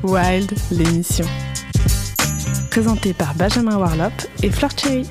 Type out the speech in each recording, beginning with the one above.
Wild, l'émission. Présentée par Benjamin Warlop et Fleur Cherry.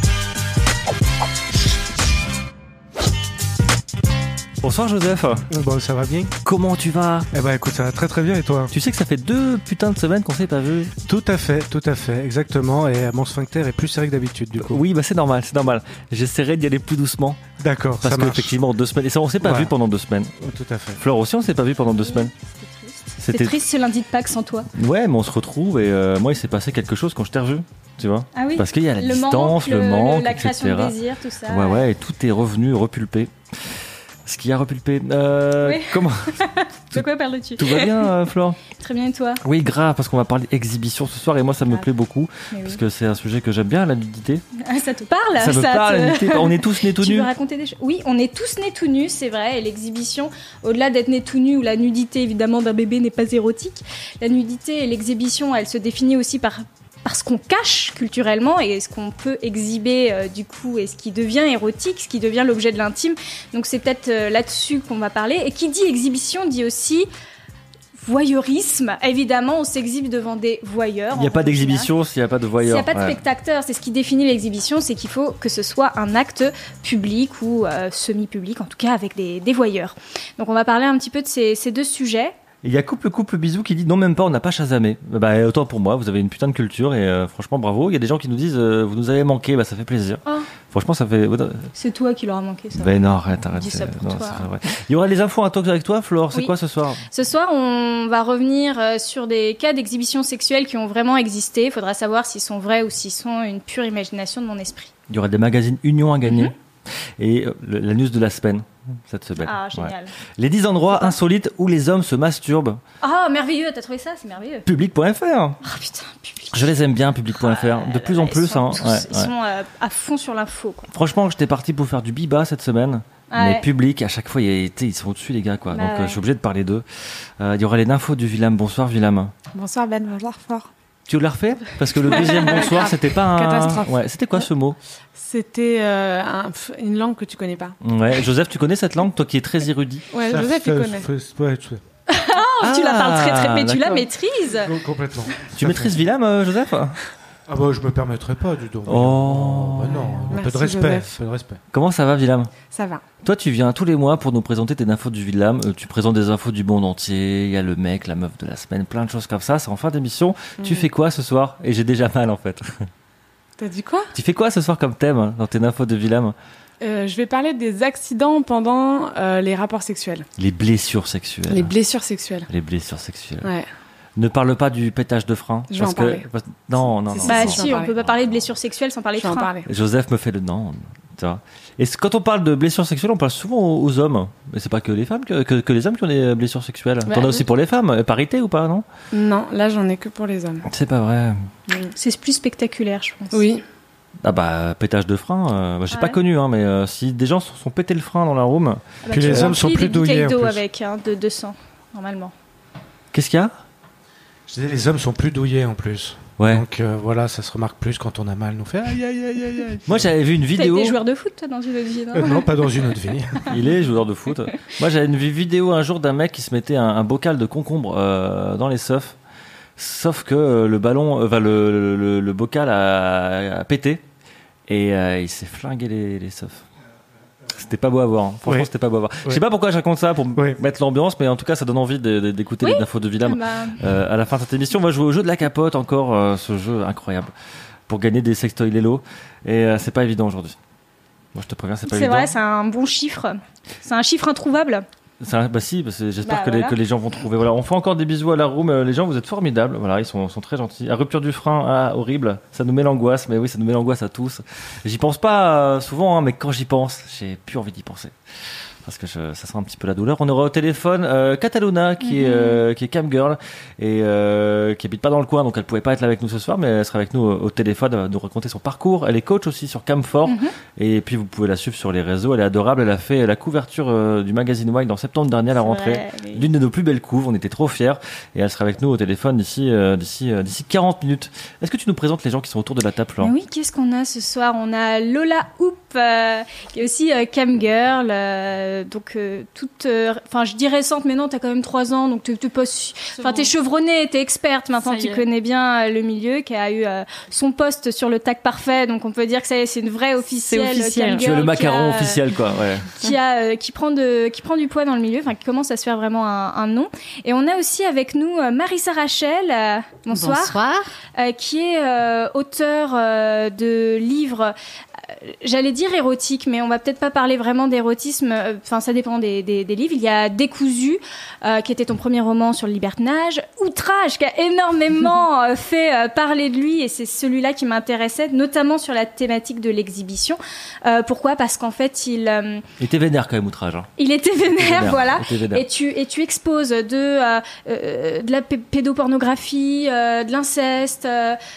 Bonsoir Joseph. Bon, ça va bien? Comment tu vas? Eh ben écoute, ça va très très bien et toi? Tu sais que ça fait 2 putains de semaines qu'on s'est pas vu. Tout à fait, exactement. Et mon sphincter est plus serré que d'habitude du coup. Oui, bah c'est normal. J'essaierai d'y aller plus doucement. D'accord, parce ça marche. qu'effectivement 2 semaines. Et ça, on s'est pas vu pendant 2 semaines. Tout à fait. Fleur aussi, on s'est pas vu pendant 2 semaines. C'est triste ce lundi de Pâques sans toi. Ouais, mais on se retrouve et moi il s'est passé quelque chose quand je t'ai revu. Tu vois? Ah oui. Parce qu'il y a la distance, le manque, la création etc. de désir, tout ça. Ouais, et tout est revenu repulpé. Ce qui a repulpé. Oui. Comment? De quoi parles-tu? Tout va bien, Flore? Très bien, et toi? Oui, grave, parce qu'on va parler exhibition ce soir et moi ça me plaît beaucoup. Oui. Parce que c'est un sujet que j'aime bien, la nudité. Ah, ça te parle? Ça me parle, la nudité. On est tous nés tout Tu nus. veux raconter des choses? Oui, on est tous nés tout nus, c'est vrai. Et l'exhibition, au-delà d'être né tout nu, où la nudité évidemment d'un bébé n'est pas érotique, la nudité et l'exhibition, elle se définit aussi par ce qu'on cache culturellement et ce qu'on peut exhiber du coup et ce qui devient érotique, ce qui devient l'objet de l'intime. Donc c'est peut-être là-dessus qu'on va parler. Et qui dit exhibition dit aussi voyeurisme. Évidemment, on s'exhibe devant des voyeurs. Il n'y a pas d'exhibition s'il n'y a pas de voyeur. S'il n'y a pas de spectateur, c'est ce qui définit l'exhibition, c'est qu'il faut que ce soit un acte public ou semi-public, en tout cas avec des voyeurs. Donc on va parler un petit peu de ces deux sujets. Il y a couple bisou qui dit non, même pas, on n'a pas Shazamé. Bah autant pour moi, vous avez une putain de culture et franchement bravo. Il y a des gens qui nous disent vous nous avez manqué, bah ça fait plaisir. Oh. Franchement ça fait. C'est toi qui leur a manqué ça. Ben non, arrête. Dis ça pour toi. C'est vrai. Il y aura les infos à talk avec toi, Flore. C'est quoi ce soir? Ce soir, on va revenir sur des cas d'exhibition sexuelle qui ont vraiment existé. Il faudra savoir s'ils sont vrais ou s'ils sont une pure imagination de mon esprit. Il y aura des magazines Union à gagner. Et la news de la semaine, cette semaine. Ah, génial. Ouais. Les 10 endroits insolites où les hommes se masturbent. Ah, merveilleux, t'as trouvé ça? C'est merveilleux. Public.fr. Ah putain, Public. Je les aime bien, Public.fr. De plus en plus. Ils sont à fond sur l'info, quoi. Franchement, j'étais parti pour faire du biba cette semaine. Mais Public, à chaque fois, ils sont au-dessus, les gars, quoi. Bah, donc, je suis obligé de parler d'eux. Il y aura les infos du Villam. Bonsoir, Villam. Bonsoir Ben, bonsoir Flore. Tu veux la refaire? Parce que le deuxième bonsoir, c'était pas un... Catastrophe. Ouais, c'était quoi ce mot? C'était une langue que tu connais pas. Ouais, Joseph, tu connais cette langue, toi qui es très érudit? Ouais, Joseph, il connaît. Tu la parles très très, mais tu la d'accord. maîtrises. Complètement. Tu maîtrises Villam, Joseph? Ah bah je me permettrai pas du tout. Oh. Bah non, un peu de Merci, respect. Joseph. Peu de respect. Comment ça va, Villam? Ça va. Toi, tu viens tous les mois pour nous présenter tes infos du Villam. Tu présentes des infos du monde entier. Il y a le mec, la meuf de la semaine, plein de choses comme ça. C'est en fin d'émission. Tu fais quoi ce soir? Et j'ai déjà mal, en fait. T'as dit quoi? Tu fais quoi ce soir comme thème dans tes infos de Villam? Je vais parler des accidents pendant les rapports sexuels. Les blessures sexuelles. Les blessures sexuelles. Les blessures sexuelles. Ouais. Ne parle pas du pétage de frein. Je vais en parler. Non. Bah je vais si, en on peut pas parler de blessures sexuelles sans parler de Je vais en frein. parler. Joseph me fait le non. Tu vois. Et quand on parle de blessures sexuelles, on parle souvent aux hommes. Mais c'est pas que les femmes, que les hommes qui ont des blessures sexuelles. Bah, T'en as aussi pour les femmes. Parité ou pas, non? Non, là j'en ai que pour les hommes. C'est pas vrai. C'est plus spectaculaire, je pense. Oui. Ah bah, pétage de frein, j'ai Ah pas ouais. connu, hein, mais si des gens se sont pété le frein dans la room, Ah bah, Puis tu les hommes sont remplis plus des bouteilles douillets, en d'eau plus. avec de 200, normalement. qu'est-ce qu'il y a? Je disais, les hommes sont plus douillés en plus. Ouais. Donc voilà, ça se remarque plus quand on a mal. Nous fait aïe aïe aïe aïe aïe. Moi j'avais vu une T'as vidéo. été joueur de foot, toi, dans une autre vie, non? Non, pas dans une autre vie. Il est joueur de foot. Moi j'avais une vidéo un jour d'un mec qui se mettait un bocal de concombre dans les seufs. Sauf que le ballon, le bocal a pété et il s'est flingué les seufs. C'était pas beau à voir. Hein. Franchement, Oui. c'était pas beau à voir. Je Oui. sais pas pourquoi je raconte ça pour Oui. mettre l'ambiance, mais en tout cas, ça donne envie d'écouter les infos de Villam. À la fin de cette émission, on va jouer au jeu de la capote encore, ce jeu incroyable pour gagner des sextoys Lelo. Et c'est pas évident aujourd'hui. Moi, je te préviens, c'est pas C'est évident. vrai, c'est un bon chiffre. C'est un chiffre introuvable. Bah si, parce que j'espère Bah, voilà. que les gens vont trouver. Voilà, on fait encore des bisous à la room. Les gens, vous êtes formidables. Voilà, ils sont très gentils. À rupture du frein, horrible. Ça nous met l'angoisse. Mais oui, ça nous met l'angoisse à tous. J'y pense pas souvent, hein, mais quand j'y pense, j'ai plus envie d'y penser. Parce que ça sent un petit peu la douleur. On aura au téléphone Cataluna qui est camgirl et qui habite pas dans le coin, donc elle pouvait pas être là avec nous ce soir, mais elle sera avec nous au téléphone, elle va nous raconter son parcours. Elle est coach aussi sur Camfort et puis vous pouvez la suivre sur les réseaux. Elle est adorable. Elle a fait la couverture du magazine Wild en septembre dernier à la rentrée. Ouais, oui. L'une de nos plus belles couves. On était trop fiers et elle sera avec nous au téléphone d'ici 40 minutes. Est-ce que tu nous présentes les gens qui sont autour de la table, Flore? Mais oui, qu'est-ce qu'on a ce soir? On a Lola Hoop, qui est aussi camgirl, je dis récente, mais non, t'as quand même 3 ans, donc t'es chevronnée, t'es experte maintenant, tu connais bien le milieu, qui a eu son poste sur le Tac Parfait, donc on peut dire que ça y est, c'est une vraie officielle. Tu es le macaron officiel, quoi. Ouais. Qui prend du poids dans le milieu, qui commence à se faire vraiment un nom. Et on a aussi avec nous Marissa Rachel, bonsoir. Qui est auteure de livres, j'allais dire érotiques, mais on va peut-être pas parler vraiment d'érotisme, ça dépend des livres. Il y a Décousu, qui était ton premier roman sur le libertinage, Outrage, qui a énormément fait parler de lui, et c'est celui-là qui m'intéressait, notamment sur la thématique de l'exhibition. Pourquoi ? Parce qu'en fait, il était vénère quand même, Outrage. Il était vénère, voilà. Et tu exposes de la pédopornographie, de l'inceste,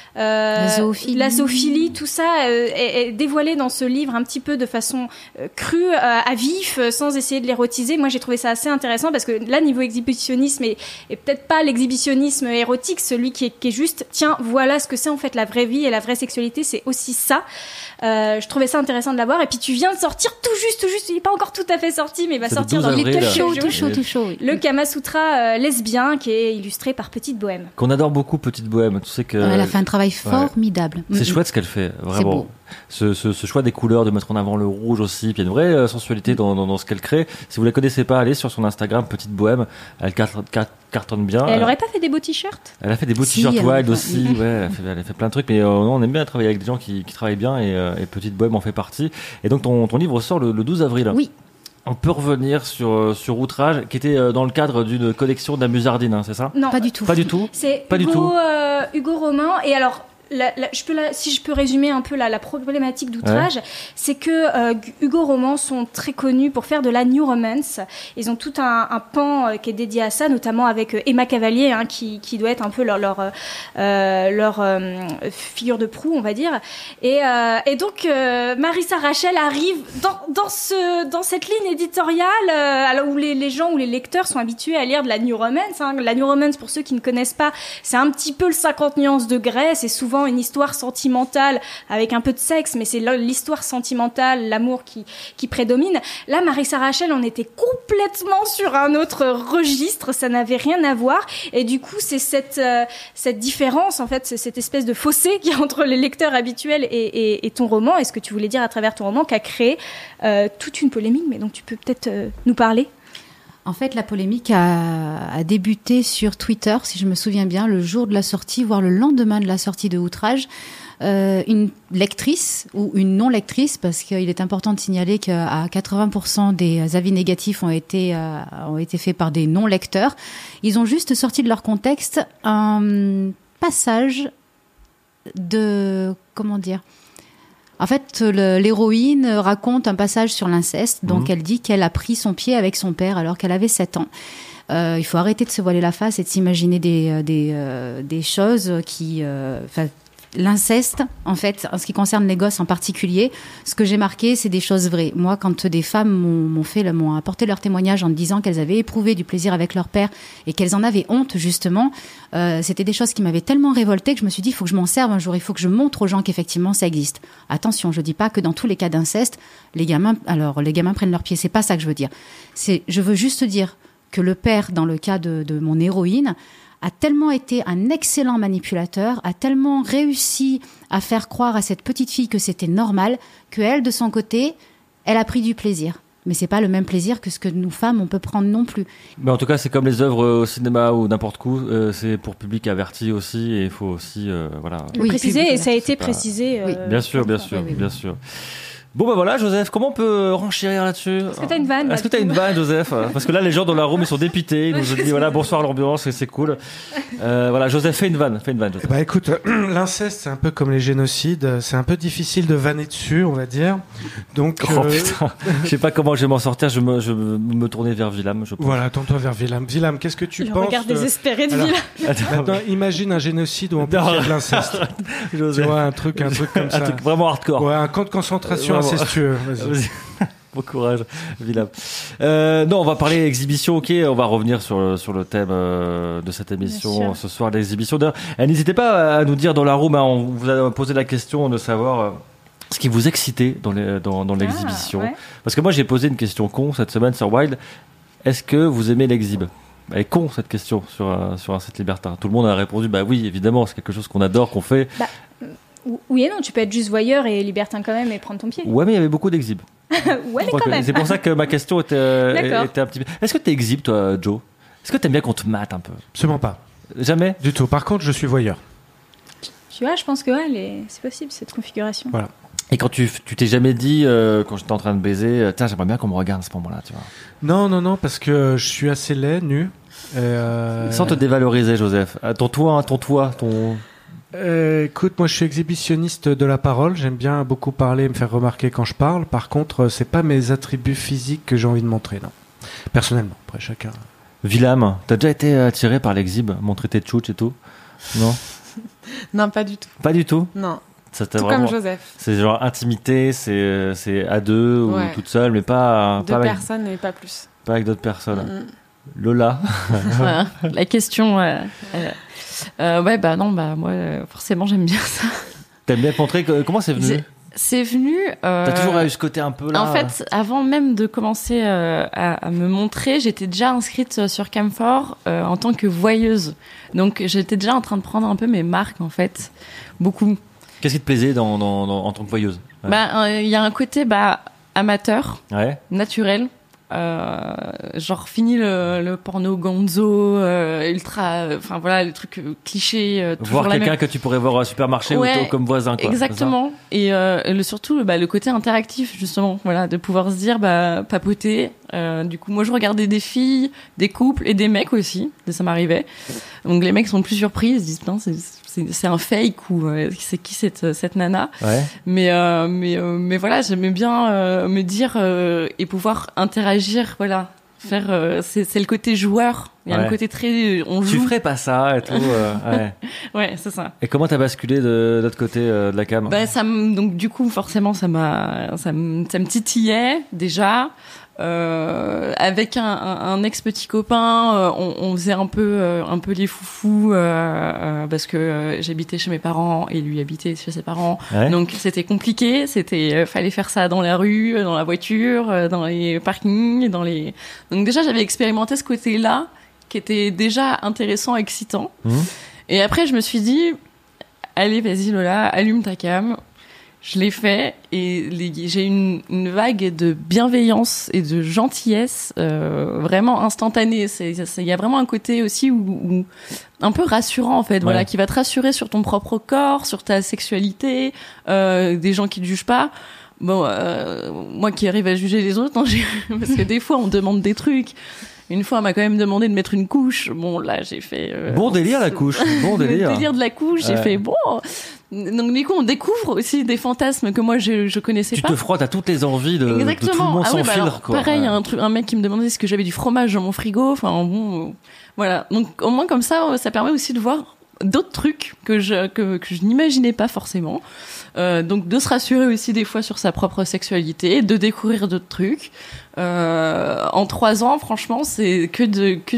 la zoophilie, tout ça est dévoilé dans ce livre un petit peu de façon crue, à vif, sans essayer de l'érotiser. Moi, j'ai trouvé ça assez intéressant parce que là, niveau exhibitionnisme, et peut-être pas l'exhibitionnisme érotique, celui qui est juste, tiens, voilà ce que c'est en fait la vraie vie et la vraie sexualité, c'est aussi ça. Je trouvais ça intéressant de l'avoir. Et puis tu viens de sortir tout juste, il n'est pas encore tout à fait sorti, mais il va sortir dans tout chaud. Oui. Le Kama Sutra lesbien, qui est illustré par Petite Bohème. Qu'on adore beaucoup, Petite Bohème. Tu sais que elle a fait un travail formidable. C'est chouette ce qu'elle fait, vraiment. Ce choix des couleurs, de mettre en avant le rouge aussi, puis il y a une vraie sensualité dans ce qu'elle crée. Si vous la connaissez pas, allez sur son Instagram, Petite Bohème. Elle cartonne bien. Et elle aurait pas fait des beaux t-shirts ? Elle a fait des beaux t-shirts wild aussi. Ouais, elle a fait plein de trucs, mais on aime bien travailler avec des gens qui travaillent bien, et Petite Bohème en fait partie. Et donc ton livre sort le 12 avril. Oui. On peut revenir sur Outrage, qui était dans le cadre d'une collection de la Musardine, hein, c'est ça ? Non, pas du tout. Pas du tout. C'est Hugo Roman. Et alors, si je peux résumer un peu la problématique d'Outrage, c'est que Hugo Roman sont très connus pour faire de la new romance. Ils ont tout un pan qui est dédié à ça, notamment avec Emma Cavalier, qui doit être un peu leur figure de proue, on va dire. Et donc Marissa Rachel arrive dans cette ligne éditoriale où les gens ou les lecteurs sont habitués à lire de la new romance. La new romance, pour ceux qui ne connaissent pas, c'est un petit peu le 50 nuances de Grey. C'est souvent une histoire sentimentale avec un peu de sexe, mais c'est l'histoire sentimentale, l'amour qui prédomine. Là, Marissa Rachel, on était complètement sur un autre registre, ça n'avait rien à voir, et du coup, c'est cette différence, en fait, c'est cette espèce de fossé qu'il y a entre les lecteurs habituels et ton roman, et ce que tu voulais dire à travers ton roman, qui a créé toute une polémique, mais donc tu peux peut-être nous parler. En fait, la polémique a débuté sur Twitter, si je me souviens bien, le jour de la sortie, voire le lendemain de la sortie de Outrage. Une lectrice ou une non-lectrice, parce qu'il est important de signaler qu'à 80% des avis négatifs ont été faits par des non-lecteurs. Ils ont juste sorti de leur contexte un passage de... comment dire ? En fait, l'héroïne raconte un passage sur l'inceste. Donc, elle dit qu'elle a pris son pied avec son père alors qu'elle avait 7 ans. Il faut arrêter de se voiler la face et de s'imaginer des choses qui... L'inceste, en fait, en ce qui concerne les gosses en particulier, ce que j'ai marqué, c'est des choses vraies. Moi, quand des femmes m'ont apporté leur témoignage en me disant qu'elles avaient éprouvé du plaisir avec leur père et qu'elles en avaient honte, justement, c'était des choses qui m'avaient tellement révoltée que je me suis dit, il faut que je m'en serve un jour, il faut que je montre aux gens qu'effectivement ça existe. Attention, je dis pas que dans tous les cas d'inceste, les gamins prennent leurs pieds, c'est pas ça que je veux dire. Je veux juste dire que le père, dans le cas de mon héroïne, a tellement été un excellent manipulateur, a tellement réussi à faire croire à cette petite fille que c'était normal, qu'elle, de son côté, elle a pris du plaisir. Mais c'est pas le même plaisir que ce que nous, femmes, on peut prendre non plus. Mais en tout cas, c'est comme les œuvres au cinéma ou n'importe où, c'est pour public averti aussi, et il faut aussi, préciser, et ça a été précisé. Oui. Bien sûr. Bon bah voilà, Joseph, comment on peut renchérir là-dessus ? Est-ce que t'as une vanne ? Est-ce que t'as une vanne, Joseph ? Parce que là, les gens dans la room, ils sont dépités. Ils nous ont dit voilà, bonsoir l'ambiance, c'est cool. Voilà, Joseph, fais une vanne, Joseph. Bah écoute, l'inceste, c'est un peu comme les génocides. C'est un peu difficile de vanner dessus, on va dire. Donc. Oh putain, je sais pas comment je vais m'en sortir. Je me tournais vers Willam, je pense. Voilà, tourne-toi vers Willam. Willam, qu'est-ce que tu penses ? Regarde désespéré de Willam. Maintenant, imagine un génocide où on peut faire de l'inceste. Tu vois, un truc comme ça. Un truc vraiment hardcore. Ouais, un camp de concentration incestueux. Vas-y. Bon courage, Willam. Non, on va parler exhibition, ok. On va revenir sur le thème de cette émission ce soir, l'exhibition. D'ailleurs, n'hésitez pas à nous dire dans la room, on vous a posé la question de savoir ce qui vous excitait dans l'exhibition. Ouais. Parce que moi, j'ai posé une question con cette semaine sur Wild. Est-ce que vous aimez l'exhib? Elle est con cette question sur un site libertin. Tout le monde a répondu bah oui, évidemment, c'est quelque chose qu'on adore, qu'on fait. Bah, oui et non, tu peux être juste voyeur et libertin quand même et prendre ton pied. Ouais, mais il y avait beaucoup d'exhib. Ouais, mais quand même. C'est pour ça que ma question était un petit peu. Est-ce que t'es exhib, toi, Joe? Est-ce que t'aimes bien qu'on te mate un peu? Absolument pas. Jamais? Du tout. Par contre, je suis voyeur. Tu vois, je pense que ouais, c'est possible cette configuration. Voilà. Et quand tu t'es jamais dit, quand j'étais en train de baiser, tiens, j'aimerais bien qu'on me regarde à ce moment-là, tu vois? Non, parce que je suis assez laid, nu. Sans te dévaloriser, Joseph. Ton toit. Écoute, moi je suis exhibitionniste de la parole. J'aime bien beaucoup parler et me faire remarquer quand je parle. Par contre, c'est pas mes attributs physiques que j'ai envie de montrer, non. Personnellement, après chacun. Willam, t'as déjà été attiré par l'exhib, montrer tes tchouches et tout? Non? Non, pas du tout. Pas du tout? Non. Ça Tout vraiment... comme Joseph. C'est genre intimité, c'est à deux ou toute seule, mais pas Deux avec, personnes et pas plus. pas avec d'autres personnes. Lola. Voilà. La question. Ouais, bah non, bah moi, forcément, j'aime bien ça. T'aimes bien te montrer comment c'est venu? C'est venu. T'as toujours eu ce côté un peu là. En fait, avant même de commencer à me montrer, j'étais déjà inscrite sur Camphor en tant que voyeuse. Donc, j'étais déjà en train de prendre un peu mes marques, en fait. Beaucoup. Qu'est-ce qui te plaisait en tant que voyeuse? Ouais. Bah, il y a un côté amateur, naturel. Genre fini le porno gonzo ultra enfin voilà le truc cliché voir quelqu'un que tu pourrais voir au supermarché ou comme voisin quoi, exactement et surtout le côté interactif justement voilà de pouvoir se dire papoter du coup moi je regardais des filles des couples et des mecs aussi ça m'arrivait donc les mecs sont plus surpris ils se disent putain c'est un fake ou c'est qui cette nana mais voilà j'aimais bien me dire et pouvoir interagir voilà faire c'est le côté joueur il y a un côté très on joue tu ferais pas ça et tout ouais c'est ça et comment t'as basculé de l'autre côté de la cam? Donc du coup forcément ça me titillait déjà avec un ex petit copain on faisait un peu les foufous parce que j'habitais chez mes parents et lui habitait chez ses parents donc c'était compliqué fallait faire ça dans la rue dans la voiture dans les parkings donc déjà j'avais expérimenté ce côté là qui était déjà intéressant excitant et après je me suis dit allez vas-y Lola allume ta cam. Je l'ai fait et j'ai une vague de bienveillance et de gentillesse vraiment instantanée. Il y a vraiment un côté aussi où un peu rassurant en fait, voilà, qui va te rassurer sur ton propre corps, sur ta sexualité, des gens qui te jugent pas. Bon, moi qui arrive à juger les autres, parce que des fois on demande des trucs. Une fois, on m'a quand même demandé de mettre une couche. Bon, là, j'ai fait... bon délire, la couche. Bon délire. Le délire de la couche, j'ai fait bon... Donc, du coup, on découvre aussi des fantasmes que moi, je connaissais pas. Tu te frottes à toutes les envies de tout le monde sans filtre, quoi. Pareil, un mec qui me demandait si que j'avais du fromage dans mon frigo. Enfin, bon... voilà. Donc, au moins, comme ça permet aussi de voir d'autres trucs que je n'imaginais pas forcément. Donc de se rassurer aussi des fois sur sa propre sexualité, de découvrir d'autres trucs. En 3 ans, franchement, c'est que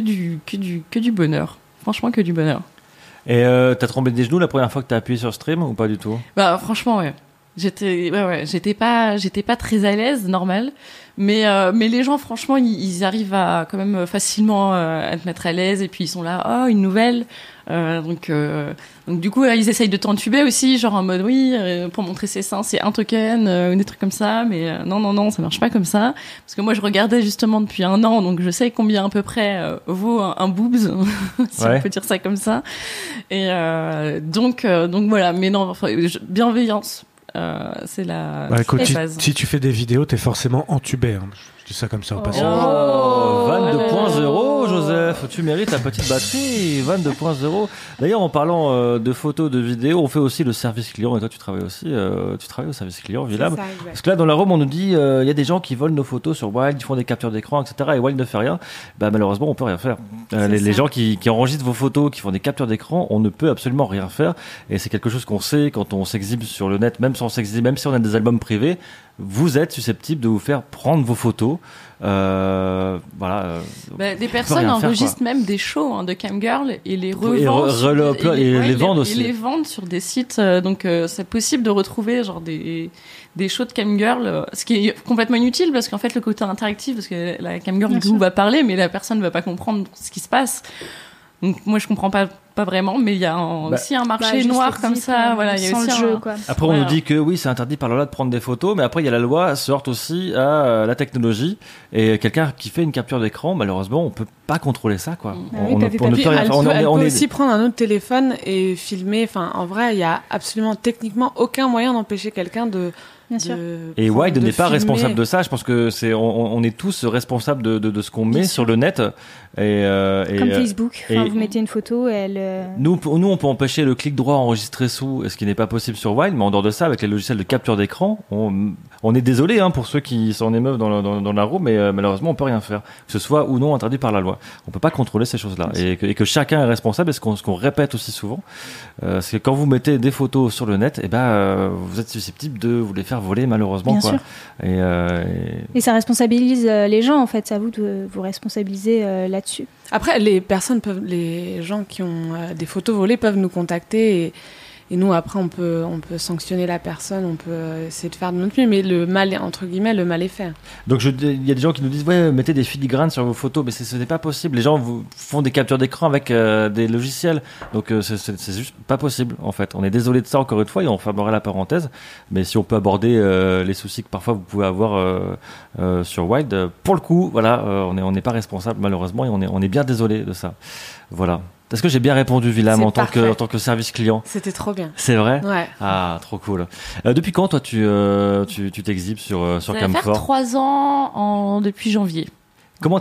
du bonheur. Franchement, que du bonheur. Et t'as tremblé des genoux la première fois que t'as appuyé sur stream ou pas du tout? Bah franchement, ouais. J'étais pas très à l'aise, normal. Mais les gens, franchement, ils arrivent à quand même facilement à te mettre à l'aise et puis ils sont là, oh, une nouvelle. Donc du coup, ils essayent de t'entuber aussi, genre en mode oui, pour montrer ses seins, c'est un token, ou des trucs comme ça. Mais non, ça marche pas comme ça. Parce que moi, je regardais justement depuis 1 an, donc je sais combien à peu près vaut un boobs, si on peut dire ça comme ça. Et donc voilà. Mais non, bienveillance. C'est la écoute, base. si tu fais des vidéos, t'es forcément entubé. Hein. Je dis ça comme ça au passage. 22.0, Joseph, tu mérites la petite batterie. 22.0. D'ailleurs, en parlant de photos, de vidéos, on fait aussi le service client. Et toi, tu travailles aussi. Tu travailles au service client, Willam. Parce que là, dans la Rome, on nous dit il y a des gens qui volent nos photos sur Wild, ils font des captures d'écran, etc. Et Wild ne fait rien. Malheureusement, on peut rien faire. Les gens qui enregistrent vos photos, qui font des captures d'écran, on ne peut absolument rien faire. Et c'est quelque chose qu'on sait quand on s'exhibe sur le net, même si on a des albums privés. Vous êtes susceptible de vous faire prendre vos photos. Voilà, Des personnes enregistrent même des shows de camgirl et les revendent les vendent aussi. Et les vendent sur des sites. Donc c'est possible de retrouver genre des shows de camgirl, ce qui est complètement inutile parce qu'en fait le côté interactif, parce que la camgirl du coup va parler, mais la personne ne va pas comprendre ce qui se passe. Donc moi je comprends pas vraiment, mais il y a aussi un marché noir comme ça. Voilà, il y a aussi le jeu, quoi. Après on nous dit que oui c'est interdit par la loi de prendre des photos, mais après il y a la loi se heurte aussi à la technologie et quelqu'un qui fait une capture d'écran, malheureusement on peut pas contrôler ça quoi. On ne peut rien faire. Elle peut aussi prendre un autre téléphone et filmer. Enfin en vrai il y a absolument techniquement aucun moyen d'empêcher quelqu'un de. Et Wild n'est pas responsable de ça. Je pense que on est tous responsables de ce qu'on met sur le net. Comme Facebook. Vous mettez une photo, Nous, on peut empêcher le clic droit enregistré sous, ce qui n'est pas possible sur Wild. Mais en dehors de ça, avec les logiciels de capture d'écran, on est désolé pour ceux qui s'en émeuvent dans la roue, mais malheureusement, on peut rien faire, que ce soit ou non interdit par la loi. On peut pas contrôler ces choses-là, et que chacun est responsable. Et ce qu'on répète aussi souvent, c'est que quand vous mettez des photos sur le net, vous êtes susceptible de vous les faire voler malheureusement. Bien sûr. Et ça responsabilise les gens en fait. C'est à vous de vous responsabiliser là-dessus. Après, les gens qui ont des photos volées peuvent nous contacter et nous après on peut sanctionner la personne, on peut essayer de faire de notre mieux, mais le mal est fait. Donc il y a des gens qui nous disent mettez des filigranes sur vos photos, mais ce n'est pas possible. Les gens vous font des captures d'écran avec des logiciels, donc c'est juste pas possible en fait. On est désolé de ça encore une fois et on fermerait la parenthèse, mais si on peut aborder les soucis que parfois vous pouvez avoir sur Wild, pour le coup voilà, on n'est pas responsable malheureusement et on est bien désolé de ça. Voilà. Est-ce que j'ai bien répondu, Willam, en tant que service client? C'était trop bien. C'est vrai? Ouais. Ah, trop cool. Depuis quand, toi, tu t'exhibes sur Camfort? Ça va faire 3 ans depuis janvier. Bon,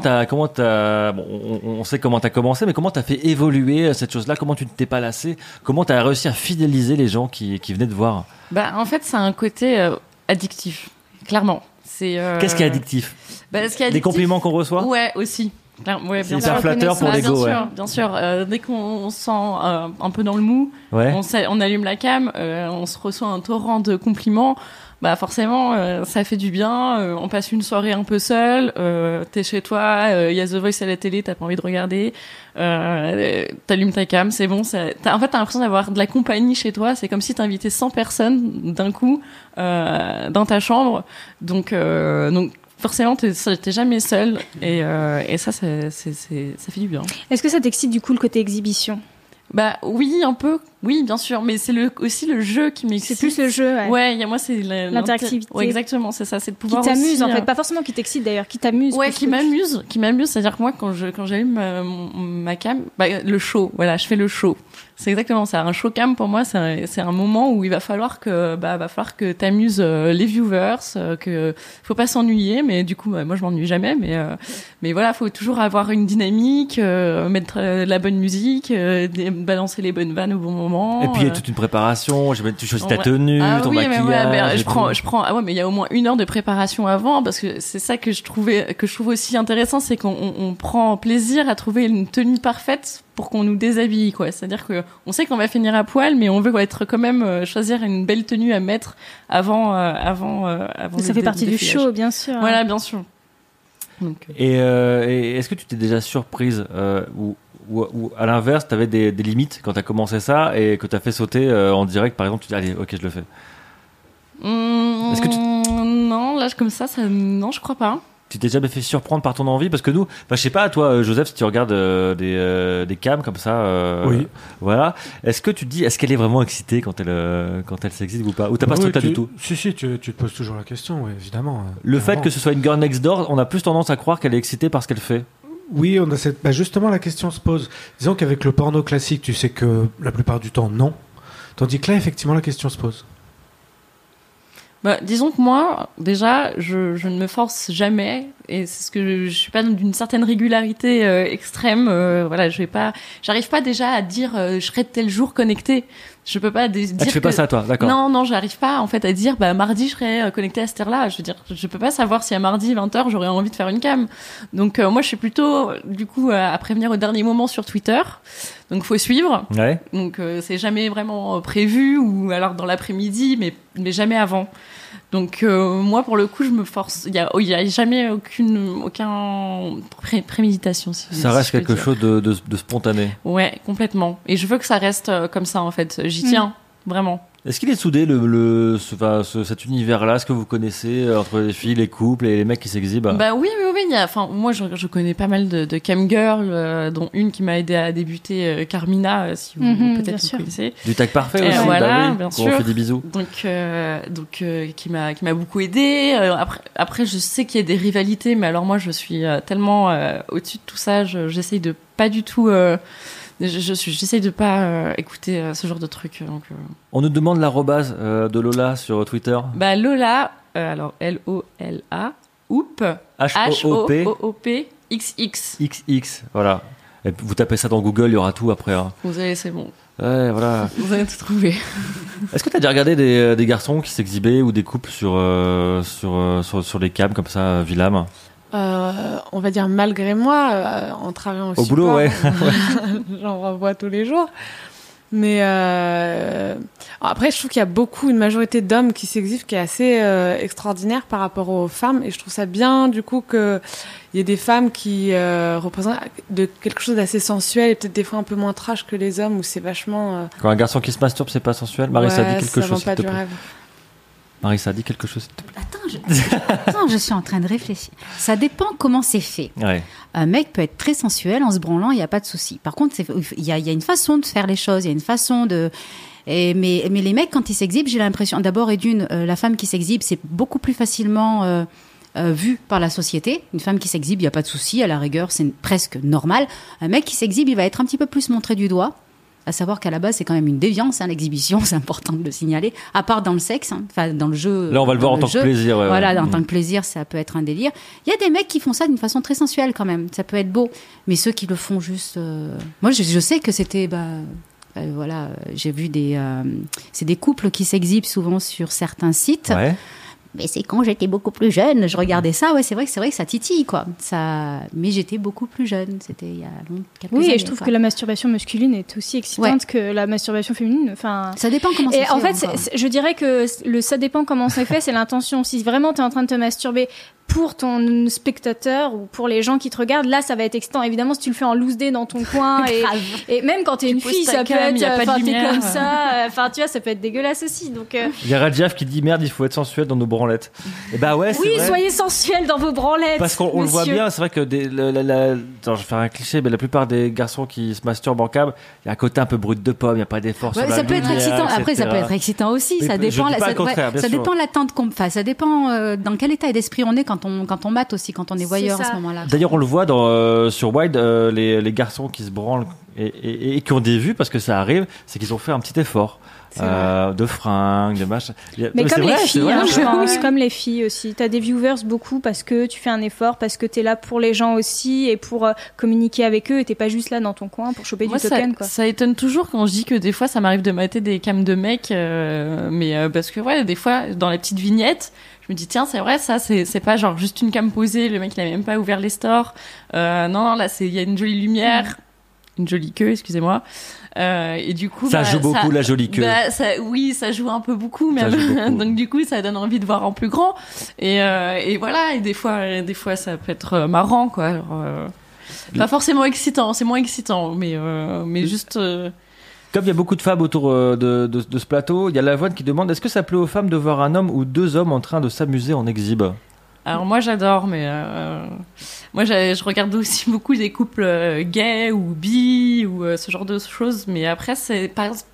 on sait comment t'as commencé, mais comment t'as fait évoluer cette chose-là? Comment tu ne t'es pas lassé? Comment t'as réussi à fidéliser les gens qui venaient te voir? En fait, c'est un côté addictif, clairement. Qu'est-ce qui est addictif? Les compliments qu'on reçoit? Ouais, aussi. Ouais, c'est hyper flatteur pour l'ego. Bien sûr. Dès qu'on se sent un peu dans le mou, on allume la cam, on se reçoit un torrent de compliments. Forcément, ça fait du bien. On passe une soirée un peu seul. T'es chez toi, y a The Voice à la télé, t'as pas envie de regarder. T'allumes ta cam, c'est bon. T'as l'impression d'avoir de la compagnie chez toi. C'est comme si t'invitais 100 personnes d'un coup dans ta chambre. Donc forcément, t'es jamais seul et ça fait du bien. Est-ce que ça t'excite du coup le côté exhibition? Oui, un peu. Oui, bien sûr, mais c'est aussi le jeu qui m'excite. C'est plus le jeu, ouais. Ouais, moi c'est l'interactivité. Ouais, exactement, c'est ça, c'est de pouvoir qui t'amuse aussi, en fait, pas forcément qui t'excite d'ailleurs, qui t'amuse. Ouais, qui m'amuse, c'est-à-dire que moi quand j'allume ma cam, le show, voilà, je fais le show. C'est exactement ça, un show cam pour moi, c'est un moment où il va falloir que t'amuses les viewers, que faut pas s'ennuyer, mais du coup moi je m'ennuie jamais, mais voilà, faut toujours avoir une dynamique, mettre la bonne musique, balancer les bonnes vannes au bon moment. Et puis il y a toute une préparation, tu choisis ta tenue, ton maquillage. Je prends mais il y a au moins 1 heure de préparation avant, parce que c'est ça que je trouve aussi intéressant, c'est qu'on prend plaisir à trouver une tenue parfaite pour qu'on nous déshabille, quoi. C'est-à-dire que on sait qu'on va finir à poil, mais on veut être quand même choisir une belle tenue à mettre avant. Ça fait partie du show, bien sûr. Voilà, bien sûr. Donc, et est-ce que tu t'es déjà surprise ou à l'inverse, t'avais des limites quand t'as commencé ça et que t'as fait sauter en direct, par exemple, tu dis allez, ok, je le fais. Est-ce que non, là comme ça, non, je crois pas. Tu t'es jamais fait surprendre par ton envie? Parce que nous, je sais pas, toi, Joseph, si tu regardes des cams comme ça, oui. Voilà. Est-ce que tu te dis, est-ce qu'elle est vraiment excitée quand elle s'excite ou pas? Ou t'as pas ce truc-là du tout? Si, tu te poses toujours la question, oui, évidemment. Le fait que ce soit une girl next door, on a plus tendance à croire qu'elle est excitée par ce qu'elle fait. Oui, on a justement, la question se pose. Disons qu'avec le porno classique, tu sais que la plupart du temps, non. Tandis que là, effectivement, la question se pose. Disons que moi, déjà, je ne me force jamais, et c'est ce que je suis pas d'une certaine régularité extrême. Voilà, j'arrive pas déjà à dire je serai tel jour connecté. Je peux pas dire. Tu fais pas ça, toi, d'accord. Non, j'arrive pas en fait à dire mardi je serai connecté à cette heure-là. Je veux dire, je peux pas savoir si à mardi 20h j'aurais envie de faire une cam. Donc moi je suis plutôt du coup à prévenir au dernier moment sur Twitter. Donc faut suivre. Ouais. Donc c'est jamais vraiment prévu, ou alors dans l'après-midi, mais jamais avant. Donc moi pour le coup je me force, il y a jamais aucun préméditation. Ça reste quelque chose de spontané. Ouais, complètement. Et je veux que ça reste comme ça en fait. J'y tiens vraiment. Est-ce qu'il est soudé cet univers-là? Est-ce que vous connaissez entre les filles, les couples et les mecs qui s'exhibent? Bah oui. Moi je connais pas mal de camgirls, dont une qui m'a aidé à débuter, Carmina, si vous peut-être vous connaissez. Du Tag Parfait aussi. Voilà, oui, bien sûr. sûr. On fait des bisous. Donc qui m'a beaucoup aidé. Après je sais qu'il y a des rivalités, mais alors moi je suis tellement au-dessus de tout ça. J'essaye de pas du tout. J'essaye de pas écouter ce genre de trucs. Donc, On nous demande l'arrobase de Lola sur Twitter. Bah Lola, alors Lola, Hoop, Hoop, XX. XX, voilà. Et vous tapez ça dans Google, il y aura tout après. Hein. Vous allez, c'est bon. Ouais, voilà. Vous allez tout trouver. Est-ce que tu as déjà regardé des garçons qui s'exhibaient ou des couples sur les cams comme ça, Villam? On va dire malgré moi, en travaillant au boulot, ouais. J'en revois tous les jours. Mais après, je trouve qu'il y a une majorité d'hommes qui s'exhibent qui est assez extraordinaire par rapport aux femmes. Et je trouve ça bien, du coup, qu'il y ait des femmes qui représentent quelque chose d'assez sensuel et peut-être des fois un peu moins trash que les hommes, où c'est vachement... Quand un garçon qui se masturbe, c'est pas sensuel? Marie, ça dit quelque chose, s'il te plaît. Marie, ça dit quelque chose, s'il te plaît. Attends, je suis en train de réfléchir. Ça dépend comment c'est fait. Ouais. Un mec peut être très sensuel en se branlant, il n'y a pas de souci. Par contre, il y a une façon de faire les choses, il y a une façon de... Mais les mecs, quand ils s'exhibent, j'ai l'impression... D'abord et d'une, la femme qui s'exhibe, c'est beaucoup plus facilement vu par la société. Une femme qui s'exhibe, il n'y a pas de souci, à la rigueur, c'est presque normal. Un mec qui s'exhibe, il va être un petit peu plus montré du doigt. À savoir qu'à la base, c'est quand même une déviance, l'exhibition, c'est important de le signaler, à part dans le sexe, enfin dans le jeu. Là, on va le voir en tant que plaisir. Ouais, voilà, en tant que plaisir, ça peut être un délire. Il y a des mecs qui font ça d'une façon très sensuelle quand même, ça peut être beau. Mais ceux qui le font juste... Moi, je sais que c'était... voilà, j'ai vu c'est des couples qui s'exhibent souvent sur certains sites. Ouais. Mais c'est quand j'étais beaucoup plus jeune, je regardais ça, ouais, c'est vrai que ça titille, quoi. Mais j'étais beaucoup plus jeune, c'était il y a quelques années. Oui, et je trouve que la masturbation masculine est aussi excitante que la masturbation féminine. Enfin, ça dépend comment c'est fait. En fait, je dirais que ça dépend comment c'est fait, c'est l'intention. Si vraiment tu es en train de te masturber pour ton spectateur ou pour les gens qui te regardent, là ça va être excitant. Évidemment, si tu le fais en loose day dans ton coin et même quand t'es une fille, ça peut être, t'es comme ça, enfin tu vois, ça peut être dégueulasse aussi. Donc il y a Radjaf qui dit merde, il faut être sensuel dans nos branlettes. Et bah ouais, c'est oui, vrai. Soyez sensuels dans vos branlettes. Parce qu'on le voit bien, c'est vrai que je vais faire un cliché, mais la plupart des garçons qui se masturbent en cam, il y a un côté un peu brut de pomme, il y a pas d'effort sur la ça peut être excitant. Après, ça peut être excitant aussi. Mais ça dépend. Ça dépend l'attente ça dépend dans quel état d'esprit on est quand on mate aussi, quand on est voyeur à ce moment-là. D'ailleurs, on le voit sur Wild, les garçons qui se branlent et qui ont des vues, parce que ça arrive, c'est qu'ils ont fait un petit effort. De fringues, de machin. Mais comme les filles, je pense, comme les filles aussi. T'as des viewers beaucoup parce que tu fais un effort, parce que t'es là pour les gens aussi et pour communiquer avec eux, et t'es pas juste là dans ton coin pour choper du token, quoi. Ça étonne toujours quand je dis que des fois ça m'arrive de mater des cams de mecs, mais parce que des fois dans les petites vignettes, je me dis tiens, c'est vrai, ça c'est pas genre juste une cam posée, le mec il a même pas ouvert les stores. Non, là il y a une jolie lumière, une jolie queue, excusez-moi. Et du coup, ça joue beaucoup la jolie queue. Oui, ça joue un peu beaucoup même. Donc du coup, ça donne envie de voir en plus grand. Et voilà. Et des fois, ça peut être marrant, quoi. Alors, pas forcément excitant, c'est moins excitant, mais juste. Comme il y a beaucoup de femmes autour de ce plateau, il y a Lavoine qui demande: est-ce que ça plaît aux femmes de voir un homme ou deux hommes en train de s'amuser en exhibe? Alors moi j'adore, mais moi je regarde aussi beaucoup des couples gays ou bi ou ce genre de choses. Mais après c'est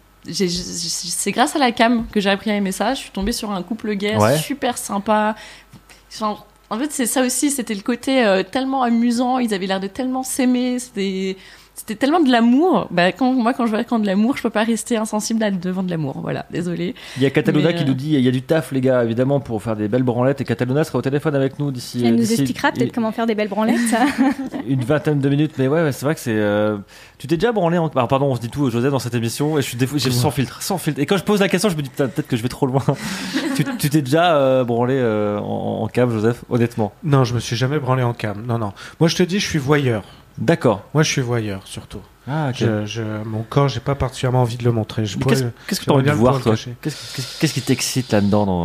grâce à la cam que j'ai appris à aimer ça. Je suis tombée sur un couple gay super sympa. En fait c'est ça aussi, c'était le côté tellement amusant. Ils avaient l'air de tellement s'aimer. C'était tellement de l'amour. Quand je vois de l'amour, je peux pas rester insensible devant de l'amour. Voilà, désolé. Il y a Catalona qui nous dit il y a du taf, les gars, évidemment, pour faire des belles branlettes. Et Catalona sera au téléphone avec nous d'ici. Elle nous expliquera peut-être comment faire des belles branlettes. Une vingtaine de minutes, mais ouais, c'est vrai que c'est. Tu t'es déjà branlé Alors, pardon, on se dit tout, Joseph, dans cette émission, et j'ai sans filtre. Et quand je pose la question, je me dis peut-être que je vais trop loin. tu t'es déjà branlé en cam, Joseph, honnêtement? Non, je me suis jamais branlé en cam. Non. Moi, je te dis, je suis voyeur. D'accord. Moi, je suis voyeur, surtout. Ah, ok. Mon corps, j'ai pas particulièrement envie de le montrer. Qu'est-ce que tu as envie de voir, toi? Qu'est-ce qui t'excite là-dedans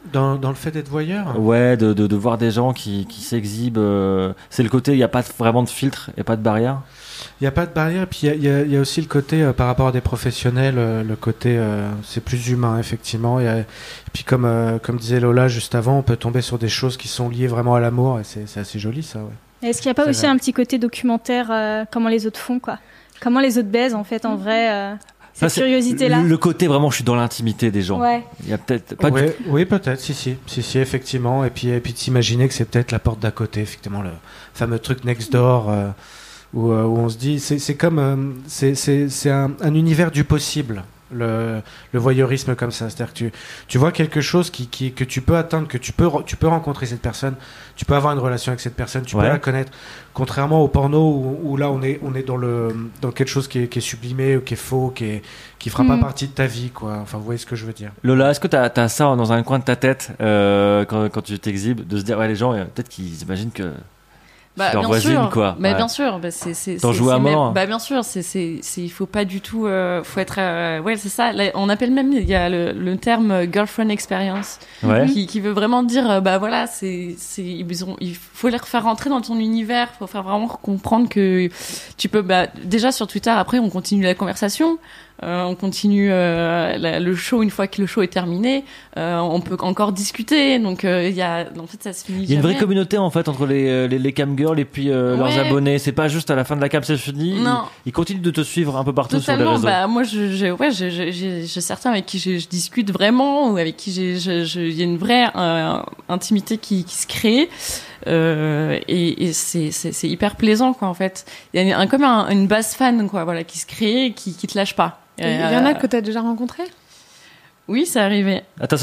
Dans le fait d'être voyeur. Ouais, de voir des gens qui s'exhibent. C'est le côté, il n'y a pas vraiment de filtre et pas de barrière. Il n'y a pas de barrière, et puis il y a aussi le côté, par rapport à des professionnels, le côté, c'est plus humain, effectivement. Et puis comme disait Lola juste avant, on peut tomber sur des choses qui sont liées vraiment à l'amour, et c'est assez joli, ça, ouais. Est-ce qu'il n'y a pas aussi un petit côté documentaire, comment les autres font, quoi? Comment les autres baisent, en fait, en vrai cette curiosité-là. Le côté vraiment, je suis dans l'intimité des gens. Ouais. Il y a peut-être pas Oui, peut-être, si, effectivement. Et puis de s'imaginer que c'est peut-être la porte d'à côté, effectivement, le fameux truc next door, où on se dit, c'est comme, c'est un univers du possible. Le voyeurisme comme ça, c'est-à-dire que tu vois quelque chose que tu peux atteindre, que tu peux rencontrer cette personne, tu peux avoir une relation avec cette personne, tu peux la connaître, contrairement au porno où là on est dans quelque chose qui est sublimé ou qui est faux, qui fera pas partie de ta vie, quoi. Enfin, vous voyez ce que je veux dire. Lola, est-ce que t'as ça dans un coin de ta tête quand tu t'exhibes, de se dire, ouais, les gens, peut-être qu'ils imaginent que bien voisine, sûr, quoi. Mais bien sûr, t'en joues à mort. Bien sûr, il faut pas du tout, faut être, ouais, c'est ça. Là, on appelle même, il y a le terme girlfriend experience, qui veut vraiment dire, voilà, il faut les faire rentrer dans ton univers, faut faire vraiment comprendre que tu peux, déjà sur Twitter, après, on continue la conversation. On continue le show une fois que le show est terminé. On peut encore discuter. Donc en fait, ça se finit. Il y a une vraie communauté en fait entre les camgirls et puis leurs abonnés. C'est pas juste à la fin de la cam c'est fini. Ils continuent de te suivre un peu partout sur les réseaux. Moi, j'ai certains avec qui je discute vraiment ou avec qui il y a une vraie intimité qui se crée. Et c'est hyper plaisant, quoi, en fait. Il y a comme une base fan, quoi, voilà, qui se crée, qui te lâche pas. Il y en a que t'as déjà rencontré? Oui, c'est arrivé. Attends.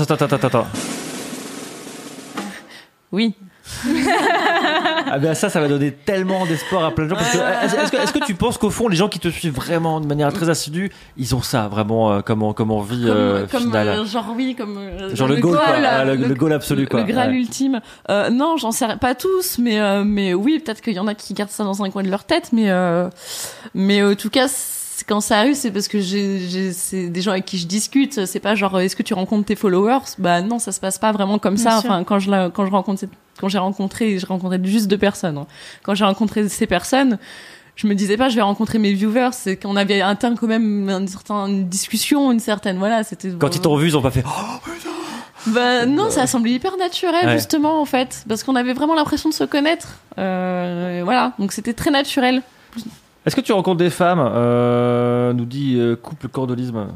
Oui. Ah ben ça va donner tellement d'espoir à plein de gens. Parce que, est-ce que tu penses qu'au fond, les gens qui te suivent vraiment de manière très assidue, ils ont ça vraiment comme envie finale genre le goal, quoi, le goal absolu, quoi. Le graal ultime. Non, j'en sais pas tous, mais oui, peut-être qu'il y en a qui gardent ça dans un coin de leur tête, mais en tout cas, quand ça arrive, c'est parce que c'est des gens avec qui je discute. C'est pas genre, est-ce que tu rencontres tes followers? Non, ça se passe pas vraiment comme ça. Enfin, quand j'ai rencontré juste 2 personnes. Quand j'ai rencontré ces personnes, je me disais pas, je vais rencontrer mes viewers. C'est qu'on avait atteint quand même une discussion, une certaine, voilà, c'était. Quand ils t'ont vu, ils ont pas fait. Non, ça a semblé hyper naturel, justement, en fait. Parce qu'on avait vraiment l'impression de se connaître. Voilà. Donc c'était très naturel. Est-ce que tu rencontres des femmes, nous dit couple cordolisme?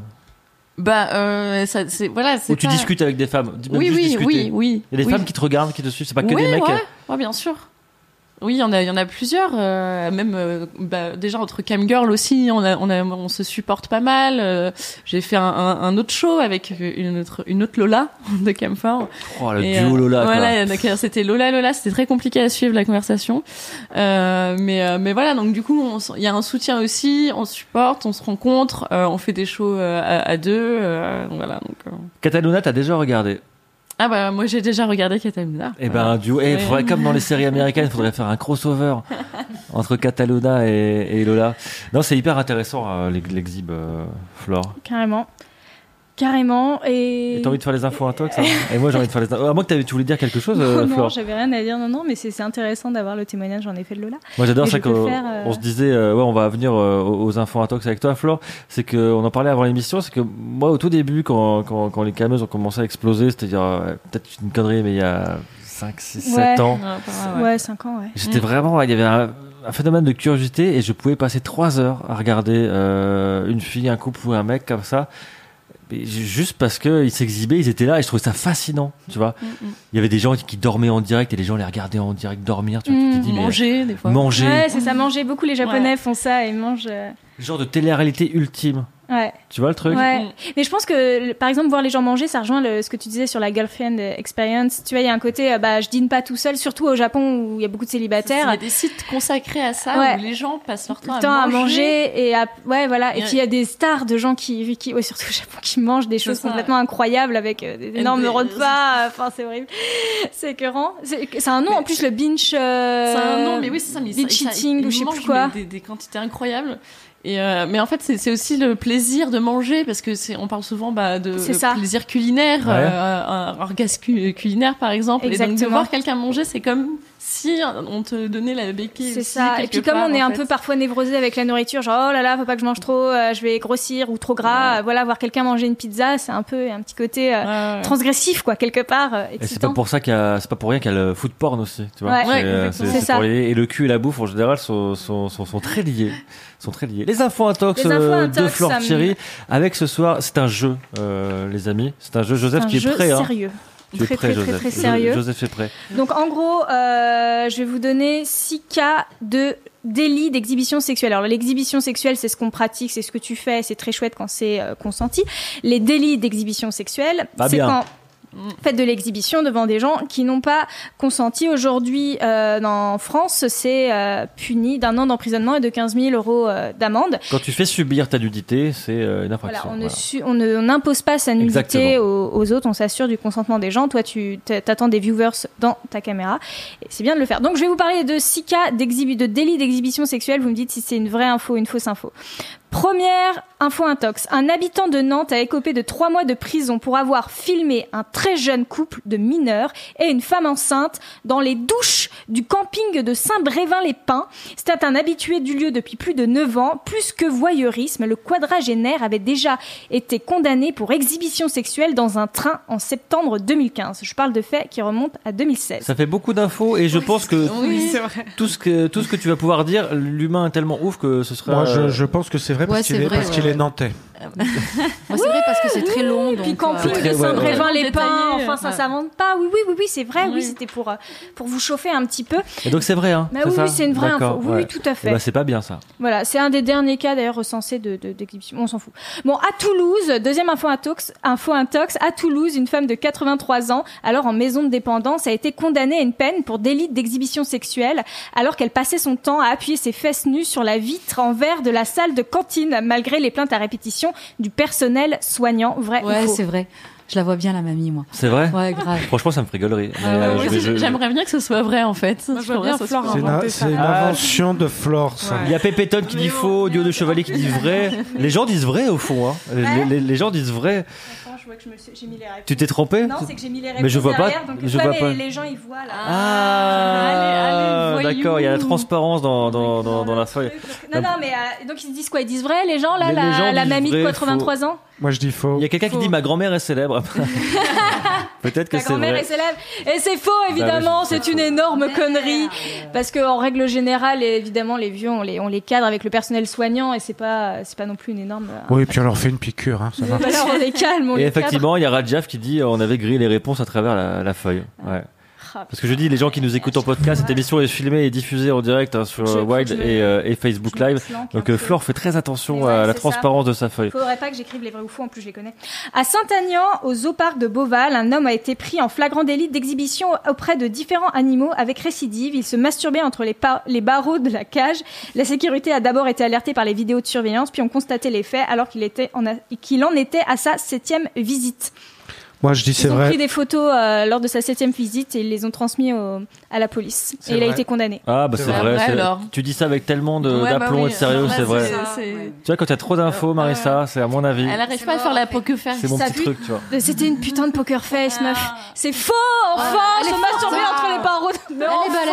Ou tu discutes avec des femmes? Oui. Il y a des femmes qui te regardent, qui te suivent, c'est pas que des mecs. Ouais, bien sûr. Oui, il y en a plusieurs, même déjà entre camgirls aussi, on se supporte pas mal. J'ai fait un autre show avec une autre Lola de Camfort. Oh, le duo Lola. Voilà, c'était Lola, c'était très compliqué à suivre la conversation. Mais voilà, donc du coup, il y a un soutien aussi, on se supporte, on se rencontre, on fait des shows à deux, voilà. Donc. Cataluna, t'as déjà regardé? Ah moi j'ai déjà regardé Cataluna. Un duo. Faudrait, comme dans les séries américaines, il faudrait faire un crossover entre Cataluna et Lola. Non, c'est hyper intéressant l'exhib, Flore. Carrément. Et t'as envie de faire les infos intox, hein? Et moi j'ai envie de faire les infos. À moins que tu voulais dire quelque chose, Flore. Non, j'avais rien à dire. Non, mais c'est intéressant d'avoir le témoignage en effet de Lola. Moi j'adore ça qu'on se disait, on va venir aux infos intox avec toi, Flore. C'est qu'on en parlait avant l'émission. C'est que moi au tout début, quand les cameuses ont commencé à exploser, c'est-à-dire peut-être une connerie, mais il y a 5, 6, 7 ans. Ouais, 5 ans, ouais. J'étais vraiment, il y avait un phénomène de curiosité et je pouvais passer 3 heures à regarder une fille, un couple ou un mec comme ça. Et juste parce qu'ils s'exhibaient, ils étaient là et je trouvais ça fascinant, tu vois. Il y avait des gens qui dormaient en direct et les gens les regardaient en direct dormir, tu vois. Tu te dis, manger, des fois. Manger. Ouais, c'est ça, manger. Beaucoup les Japonais font ça et mangent. Genre de télé-réalité ultime. Ouais. Tu vois le truc? Ouais. Mais je pense que, par exemple, voir les gens manger, ça rejoint ce que tu disais sur la girlfriend experience. Tu vois, il y a un côté, je dîne pas tout seul, surtout au Japon où il y a beaucoup de célibataires. Il y a des sites consacrés à ça où les gens passent leur temps à manger et voilà. Et puis il y a des stars de gens qui surtout au Japon, qui mangent des choses complètement incroyables avec des énormes repas. Enfin, c'est horrible. C'est écœurant. C'est un nom, en plus, le binge. C'est un nom, mais oui, c'est ça. Binge eating ou je sais plus quoi. Des quantités incroyables. Mais en fait, c'est aussi le plaisir de manger, parce que on parle souvent de plaisir culinaire, un orgasme culinaire par exemple. Exactement. Et donc de voir quelqu'un manger, c'est comme si on te donnait la béquille. C'est ça. Et puis comme on est un peu parfois névrosé avec la nourriture, genre oh là là, faut pas que je mange trop, je vais grossir ou trop gras. Voilà, voir quelqu'un manger une pizza, c'est un petit côté transgressif quoi, quelque part. Et c'est pas pour ça c'est pas pour rien qu'il y a le food porn aussi, tu vois. C'est ça. Et le cul et la bouffe en général sont très liés. Les infos intox de Flore Thierry avec ce soir, c'est un jeu, les amis. C'est un jeu, Joseph, qui est prêt. Sérieux. Tu es prêt, Joseph. Très sérieux. Joseph est prêt. Donc en gros, je vais vous donner 6 cas de délit d'exhibition sexuelle. Alors l'exhibition sexuelle, c'est ce qu'on pratique, c'est ce que tu fais, c'est très chouette quand c'est consenti. Les délits d'exhibition sexuelle, c'est quand faites de l'exhibition devant des gens qui n'ont pas consenti. Aujourd'hui, en France, c'est puni d'1 an d'emprisonnement et de 15 000 € d'amende. Quand tu fais subir ta nudité, c'est une infraction. On n'impose pas sa nudité aux autres, on s'assure du consentement des gens. Toi, tu t'attends des viewers dans ta caméra. Et c'est bien de le faire. Donc, je vais vous parler de 6 cas de délit d'exhibition sexuelle. Vous me dites si c'est une vraie info ou une fausse info. Première info intox. Un habitant de Nantes a écopé de 3 mois de prison pour avoir filmé un très jeune couple de mineurs et une femme enceinte dans les douches du camping de Saint-Brévin-les-Pins. C'était un habitué du lieu depuis plus de 9 ans. Plus que voyeurisme, le quadragénaire avait déjà été condamné pour exhibition sexuelle dans un train en septembre 2015. Je parle de faits qui remontent à 2016. Ça fait beaucoup d'infos et je pense que c'est vrai. tout ce que tu vas pouvoir dire, l'humain est tellement ouf que ce sera... Moi, je pense que c'est vrai parce qu'il est nantais. Moi, c'est vrai parce que c'est très long. Puis camping de Saint-Brévin-les-Pins, enfin ça s'invente pas. Oui, c'est vrai. Oui, c'était pour vous chauffer un petit peu. Et donc c'est vrai, hein. Oui, c'est une vraie info. Oui, tout à fait. C'est pas bien ça. Voilà, c'est un des derniers cas d'ailleurs recensés d'exhibition. On s'en fout. Bon, à Toulouse, deuxième info intox. À Toulouse, une femme de 83 ans, alors en maison de dépendance, a été condamnée à une peine pour délit d'exhibition sexuelle, alors qu'elle passait son temps à appuyer ses fesses nues sur la vitre en verre de la salle de cantine, malgré les plaintes à répétition du personnel soignant. Vrai ou faux ? C'est vrai. Je la vois bien, la mamie, moi. C'est vrai ? Ouais, grave. Franchement, ça me ferait gaulerie. J'aimerais bien que ce soit vrai, en fait. Moi, je vois bien Flore inventer ça. C'est une invention de Flore, ça. Il y a Pépétonne qui dit faux, Dio de Chevalier qui dit vrai. Les gens disent vrai, au fond. Hein. Les gens disent vrai. Je vois que j'ai mis les réponses. Tu t'es trompé ? Non, c'est que j'ai mis les réponses mais je vois derrière, pas. donc je vois pas. Les gens ils voient là. Allez, d'accord, il y a la transparence dans la feuille. Non, mais donc ils disent quoi ? Ils disent vrai, les gens là, la disent mamie vrai, de 83 ans. Moi, je dis faux. Il y a quelqu'un qui dit ma grand-mère est célèbre. Peut-être que Ta c'est grand-mère vrai. est célèbre. Et c'est faux, évidemment, c'est une énorme connerie. Parce qu'en règle générale, évidemment, les vieux, on les cadre avec le personnel soignant et c'est pas non plus une énorme. Oui, puis on leur fait une piqûre, hein, ça va. Voilà, on les calme, on Et les effectivement, il y a Radjaf qui dit on avait grillé les réponses à travers la feuille. Ouais. Parce que je dis, les gens qui nous écoutent en podcast, cette émission est filmée et diffusée en direct sur Wild et Facebook Live. Donc Flore fait très attention à la transparence de sa feuille. Faudrait pas que j'écrive les vrais ou faux, en plus je les connais. À Saint-Aignan, au zooparc de Beauval, un homme a été pris en flagrant délit d'exhibition auprès de différents animaux avec récidive. Il se masturbait entre les barreaux de la cage. La sécurité a d'abord été alertée par les vidéos de surveillance, puis ont constaté les faits alors qu'il en était à sa 7e visite. Moi, je dis c'est vrai. Ils ont pris des photos lors de sa 7e visite et ils les ont transmis à la police. Et il a été condamné. Ah, bah c'est vrai. Alors. Tu dis ça avec tellement d'aplomb et de sérieux, c'est vrai. Tu vois, quand t'as trop d'infos, Marissa, c'est à mon avis. Elle arrive pas à faire la poker face. C'est mon petit truc, tu vois. C'était une putain de poker face, meuf. C'est faux, enfin, se masturber entre les barreaux. Mais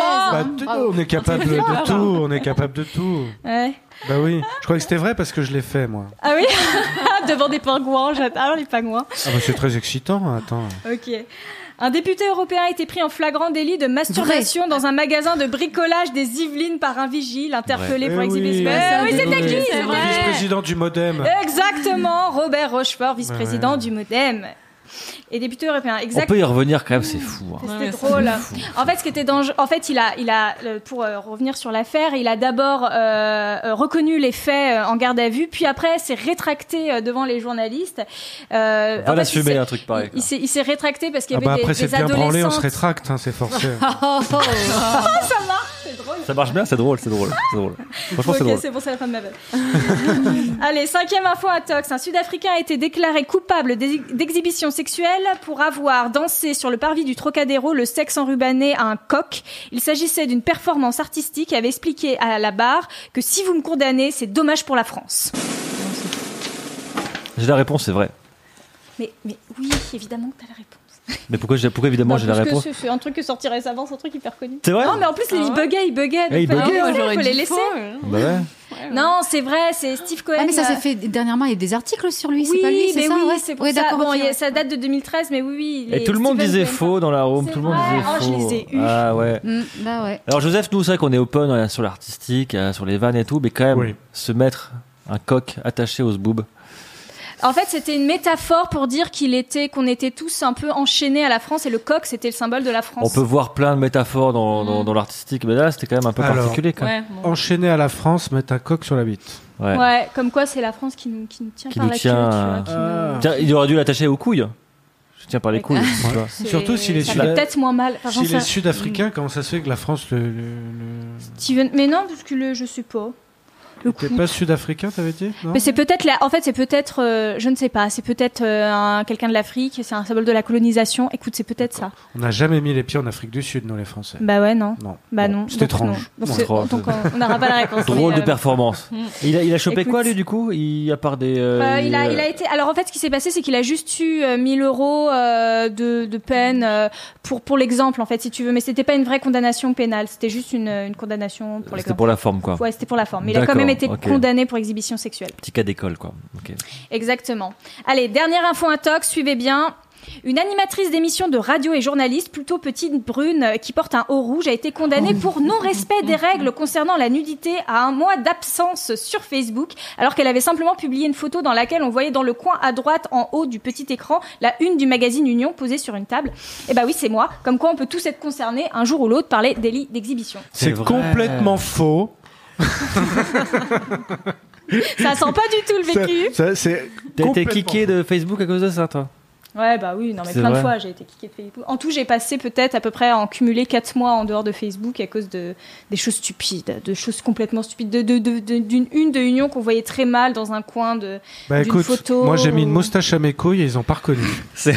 on est capable de tout. On est capable de tout. Ouais. Bah oui. Je crois que c'était vrai parce que je l'ai fait, moi. Ah oui. Devant des pingouins, j'adore les pingouins. Ah bah c'est très excitant, attends. Ok. Un député européen a été pris en flagrant délit de masturbation dans un magasin de bricolage des Yvelines par un vigile interpellé pour exhibition. Oui, c'était qui ? C'est vrai. Le vice-président du MoDem. Exactement, Robert Rochefort, vice-président du MoDem. Et député européen, exact. On peut y revenir quand même, c'est fou. Hein. C'était drôle. En fait, ce qui était dangereux, en fait, il a pour revenir sur l'affaire, il a d'abord reconnu les faits en garde à vue, puis après s'est rétracté devant les journalistes. Va l'assumer un truc pareil. Il s'est rétracté parce qu'il y avait après, des c'est bien branlé, on se adolescentes. rétracte, hein, c'est forcé. Ça marche, c'est drôle. Ça marche bien, c'est drôle. Franchement, c'est drôle. C'est bon, c'est la fin de ma vanne. Allez, 5e info à Tox. Un Sud-Africain a été déclaré coupable d'exhibition sexuelle pour avoir dansé sur le parvis du Trocadéro le sexe enrubanné à un coq. Il s'agissait d'une performance artistique et avait expliqué à la barre que si vous me condamnez, c'est dommage pour la France. J'ai la réponse, c'est vrai. Mais oui, évidemment que t'as la réponse. Mais pourquoi évidemment Non, j'ai la parce que réponse? c'est un truc que sorti récemment, c'est un truc hyper connu. C'est vrai? Non, mais en plus, il buguait. il buguait, Faut les laisser. Bah ouais. Non, c'est vrai, c'est Steve Cohen. Ah, mais ça s'est fait dernièrement, il y a des articles sur lui, Oui, c'est pas lui, c'est mais ça? oui, Ouais. c'est pour Ouais, ça. d'accord, Bon, ok, ouais. ça date de 2013, mais oui. Et tout le monde Steven disait Cohen. faux dans la room, C'est tout le monde vrai. disait Oh, faux. je les ai eus. Ah ouais. Bah ouais. Alors Joseph, nous c'est vrai qu'on est open sur l'artistique, sur les vannes et tout, mais quand même Oui. se mettre un coq attaché au zboob. En fait, c'était une métaphore pour dire qu'on était tous un peu enchaînés à la France et le coq, c'était le symbole de la France. On peut voir plein de métaphores dans l'artistique, mais là c'était quand même un peu Alors, particulier quand même. Ouais, bon. Enchaîné à la France, mettre un coq sur la bite. Ouais, comme quoi c'est la France qui nous tient Qui par nous la tient, queue, tu vois, qui nous- Tiens, il aurait dû l'attacher aux couilles. Je tiens par les couilles. tu vois. C'est- Surtout s'il est ça sud- fait peut-être moins mal. Enfin, S'il j'en est sais- sud-africain, comment ça se fait que la France Steven, mais non, parce que je sais pas. Le T'es coup. pas sud-africain, t'avais dit? Non. Mais c'est peut-être en fait c'est peut-être je ne sais pas, c'est peut-être quelqu'un de l'Afrique, c'est un symbole de la colonisation. Écoute, c'est peut-être ça. On n'a jamais mis les pieds en Afrique du Sud, nous les Français. Bah ouais, non. Non. Bah Bon, non. c'est Donc étrange. non. Donc, Non. c'est- Trop- donc on n'aura pas la réponse. Drôle Mais, de performance. Et il a chopé Écoute. quoi lui du coup? À part des. il a été. Alors en fait, ce qui s'est passé, c'est qu'il a juste eu 1000 euros de peine pour l'exemple, en fait, si tu veux. Mais c'était pas une vraie condamnation pénale. C'était juste une condamnation pour C'était l'exemple. pour la forme quoi. Ouais, c'était pour la forme. Mais il a quand D'accord, même été ok. condamné pour exhibition sexuelle. Petit cas d'école quoi. Ok. Exactement. Allez, dernière info intox, suivez bien. Une animatrice d'émission de radio et journaliste, plutôt petite brune, qui porte un haut rouge, a été condamnée pour non-respect des règles concernant la nudité à un mois d'absence sur Facebook, alors qu'elle avait simplement publié une photo dans laquelle on voyait dans le coin à droite, en haut du petit écran, la une du magazine Union posée sur une table. Et bah oui, c'est moi. Comme quoi, on peut tous être concernés un jour ou l'autre par les délits d'exhibition. C'est vrai. complètement faux. Ça sent pas du tout le vécu. C'est T'as été complètement kické faux. de Facebook à cause de ça toi? Ouais, bah oui, non, mais C'est plein de vrai. fois, j'ai été kickée de Facebook. En tout, j'ai passé peut-être à peu près en cumulé 4 mois en dehors de Facebook à cause des choses stupides, de choses complètement stupides, d'une une de Union qu'on voyait très mal dans un coin d'une Écoute, photo. moi j'ai mis une moustache à mes couilles et ils ont pas reconnu. C'est.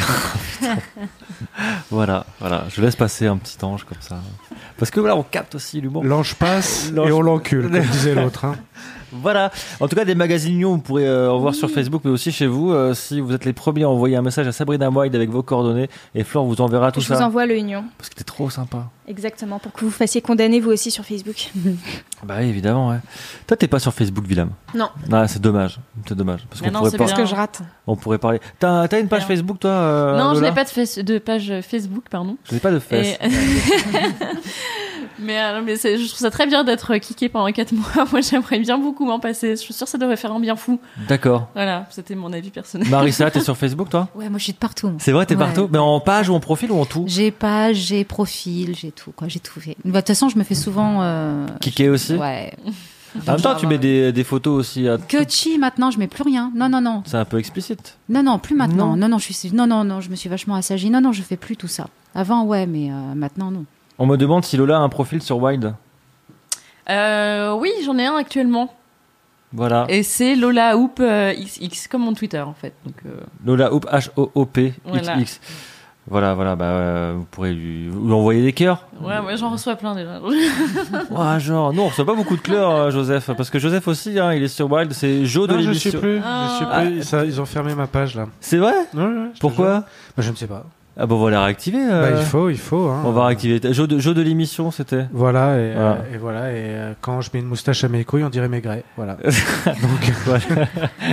voilà. Je laisse passer un petit ange comme ça. Parce que voilà, on capte aussi l'humour. L'ange passe L'ange- et on l'encule, comme disait l'autre. Hein. Voilà. En tout cas, des magazines Union, vous pourrez en voir sur Facebook, mais aussi chez vous. Si vous êtes les premiers à envoyer un message à Sabrina Moide avec vos coordonnées, et Flore vous enverra tout Je ça. vous envoie le Union. Parce que c'était trop sympa. Exactement, pour que vous fassiez condamner vous aussi sur Facebook. Bah oui, évidemment, ouais. Toi, t'es pas sur Facebook, Willem? Non. Ah, c'est dommage. C'est dommage. Parce Mais qu'on non, pourrait c'est pas. bien. Parce que je rate. On pourrait parler. T'as une page Alors. Facebook, toi? Non, je Lola n'ai pas de page Facebook, pardon. Je n'ai pas de fesses. Et- mais je trouve ça très bien d'être kické pendant 4 mois. Moi, j'aimerais bien beaucoup m'en passer. Je suis sûre que ça devrait faire un bien fou. D'accord. Voilà, c'était mon avis personnel. Marissa, t'es sur Facebook, toi? Ouais, moi je suis de partout. moi. C'est vrai, t'es Ouais. partout? Mais en page ou en profil ou en tout? J'ai page, j'ai profil, j'ai tout, quoi. J'ai tout fait. Bah, de toute façon, je me fais souvent. Kické aussi? Ouais. En même temps, tu mets des photos aussi. Que chi maintenant, je mets plus rien. Non. C'est un peu explicite. Non, plus maintenant. Non. Non, je me suis vachement assagie. Non, je fais plus tout ça. Avant, ouais, mais maintenant, non. On me demande si Lola a un profil sur Wild. Oui, j'en ai un actuellement. Voilà. Et c'est Lola Hoop XX, comme mon Twitter, en fait. Donc, Lola Hoop, H-O-O-P, Voilà. XX. Voilà, vous pourrez lui envoyer des cœurs. ouais, j'en reçois plein déjà. Ouais, genre, non, on reçoit pas beaucoup de cœurs, Joseph. Parce que Joseph aussi, hein, il est sur Wild, c'est Jo de Non, je l'émission. suis plus. Ah. Je suis plus. Ça, ils ont fermé ma page là. C'est vrai? Ouais, je te Pourquoi? jure. Bah, je ne sais pas. Ah bon, on va la réactiver. Bah, il faut. Hein. On va réactiver. Jo de l'émission, c'était. Voilà, et Voilà. quand je mets une moustache à mes couilles, on dirait Maigret. Voilà. Donc, Voilà.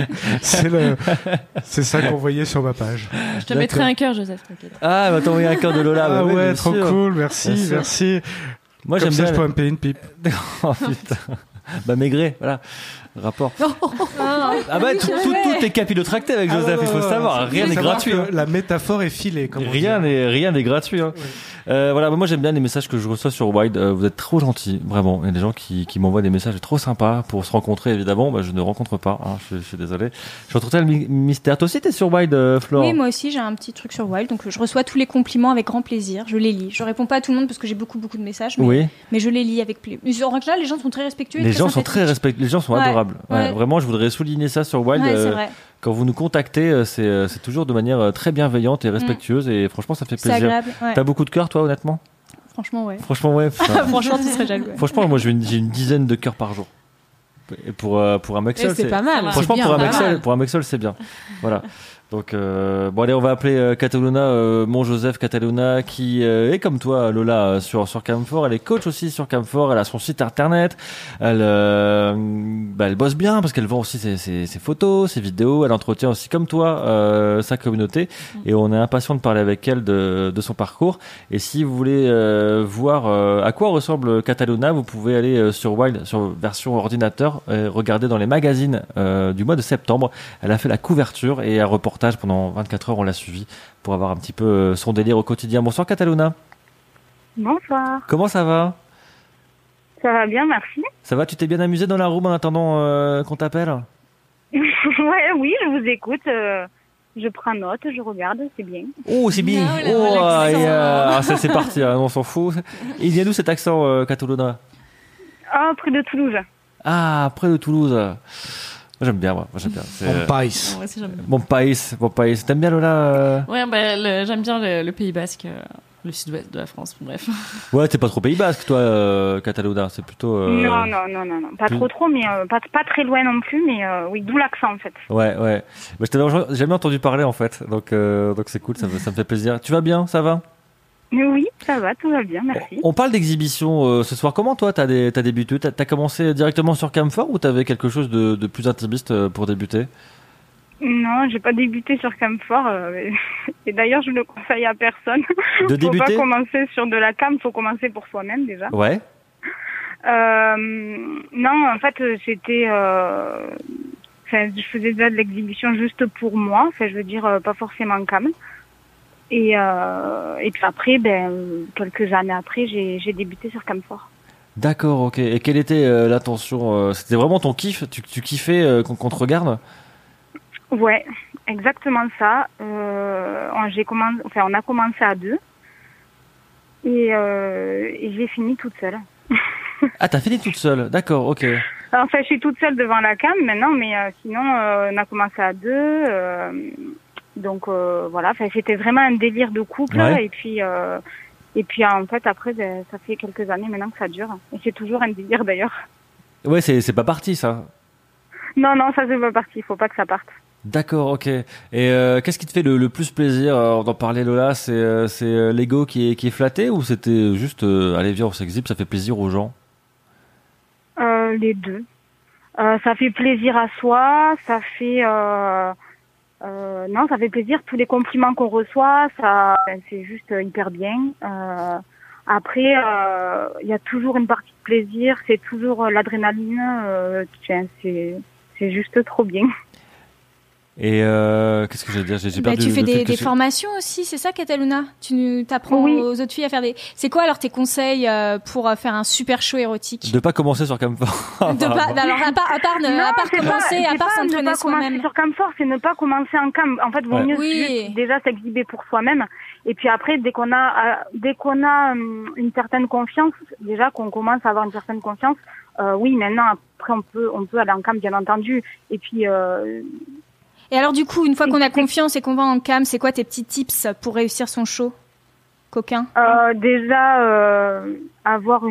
c'est ça qu'on voyait sur ma page. Je te mettrai un cœur, Joseph, t'inquiète. Ah, bah t'envoyer un cœur de Lola. Ah bah oui, ouais, bien trop sûr. cool, merci, Bien sûr. merci. Moi, Comme j'aime ça, bien. je pourrais me payer une pipe. Oh putain. Bah Maigret, voilà. Rapport. Ah bah tout est capillotracté avec Joseph, il faut savoir. Rien n'est gratuit. Hein. La métaphore est filée. Comme on dit. Rien n'est gratuit. Hein. Voilà, moi j'aime bien les messages que je reçois sur Wild. Vous êtes trop gentils, vraiment. Il y a des gens qui m'envoient des messages trop sympas pour se rencontrer. Évidemment, je ne rencontre pas. Hein, je suis désolé. Je retrouve le mystère. Toi aussi, t'es sur Wild, Flore? Oui, moi aussi, j'ai un petit truc sur Wild, donc je reçois tous les compliments avec grand plaisir. Je les lis. Je réponds pas à tout le monde parce que j'ai beaucoup de messages, mais je les lis avec plaisir. En général, les gens sont très respectueux. Les gens sont très respectueux. Les gens sont Ouais. adorables. Ouais. Vraiment, je voudrais souligner ça sur Wild. Ouais, c'est vrai. quand vous nous contactez, c'est toujours de manière très bienveillante et respectueuse et franchement ça fait C'est plaisir. agréable. Ouais. T'as beaucoup de cœur toi honnêtement? Franchement, ouais. Franchement ouais. putain. Franchement, tu serais jaloux. Ouais. Franchement moi j'ai une dizaine de cœurs par jour. Et pour un mec seul, Et c'est pas mal. hein. Franchement, bien, pour un pas mec mal. seul, pour un mec seul, c'est bien. Voilà. Donc, bon, allez, on va appeler Cataluna, mon Joseph Cataluna, qui est comme toi, Lola, sur Camfort. Elle est coach aussi sur Camfort. Elle a son site internet. Elle bosse bien parce qu'elle vend aussi ses photos, ses vidéos. Elle entretient aussi, comme toi, sa communauté. Et on est impatient de parler avec elle de son parcours. Et si vous voulez voir à quoi ressemble Cataluna, vous pouvez aller sur Wild, sur version ordinateur, regarder dans les magazines du mois de septembre. Elle a fait la couverture et un reportage pendant 24 heures, on l'a suivi pour avoir un petit peu son délire au quotidien. Bonsoir Cataluna. Bonsoir. Comment ça va? Ça va bien, merci. Ça va, tu t'es bien amusé dans la room en attendant qu'on t'appelle? Oui, je vous écoute. Je prends note, je regarde, c'est bien. Oh, c'est bien. C'est parti, on s'en fout. Il vient d'où cet accent, Cataluna? Ah, près de Toulouse. Ah, près de Toulouse. Moi, j'aime bien, moi. J'aime bien. Mon país. Moi aussi, j'aime bien. Mon pays. T'aimes bien Lola? Ouais, j'aime bien le Pays Basque, le sud-ouest de la France, bref. Ouais, t'es pas trop Pays Basque, toi, Cataluna. C'est plutôt. Non. Pas plus- trop, mais pas très loin non plus, mais oui, d'où l'accent en fait. Ouais. Mais je t'avais jamais entendu parler en fait, donc c'est cool, ça me fait plaisir. Tu vas bien, ça va? Mais oui, ça va, tout va bien, merci. On parle d'exhibition ce soir. Comment toi t'as débuté? T'as commencé directement sur Camfort ou t'avais quelque chose de plus intimiste pour débuter? Non, j'ai pas débuté sur Camfort. Et d'ailleurs, je ne le conseille à personne. De débuter? Faut pas commencer sur de la cam, faut commencer pour soi-même déjà. Ouais. Non, en fait, c'était... je faisais déjà de l'exhibition juste pour moi. Enfin, je veux dire, pas forcément en cam. Et puis après, quelques années après, j'ai débuté sur Camfort. D'accord, ok. Et quelle était l'intention? C'était vraiment ton kiff? Tu kiffais qu'on te regarde? Ouais, exactement ça. On a commencé à 2 et j'ai fini toute seule. Ah, t'as fini toute seule? D'accord, ok. Enfin, je suis toute seule devant la cam maintenant, mais sinon, on a commencé à 2. Donc voilà, c'était vraiment un délire de couple. Ouais. Et puis en fait, après, ça fait quelques années maintenant que ça dure. Et c'est toujours un délire d'ailleurs. Ouais, c'est pas parti ça. Non, ça c'est pas parti. Il faut pas que ça parte. D'accord, ok. Et qu'est-ce qui te fait le plus plaisir d'en parler, Lola? C'est l'ego qui est flatté ou c'était juste allez viens on s'exhibe, ça fait plaisir aux gens? Les deux. Ça fait plaisir à soi, ça fait ça fait plaisir. Tous les compliments qu'on reçoit, c'est juste hyper bien. Après, il y a toujours une partie de plaisir, c'est toujours l'adrénaline. C'est juste trop bien. Et qu'est-ce que j'allais dire? J'ai perdu Tu fais le fil des que formations aussi, c'est ça, Cataluna? Tu t'apprends Oui. aux autres filles à faire des... C'est quoi alors tes conseils pour faire un super show érotique? de pas commencer sur Camfort. De pas, alors à part commencer, à part s'entraîner soi-même. Sur Camfort, c'est ne pas commencer en cam. En fait, vaut Ouais. mieux Oui. juste déjà s'exhiber pour soi-même. Et puis après, dès qu'on a une certaine confiance, déjà qu'on commence à avoir une certaine confiance, oui, maintenant après on peut aller en cam, bien entendu. Et puis Et alors du coup, une fois qu'on a confiance et qu'on va en cam, c'est quoi tes petits tips pour réussir son show, coquin? déjà avoir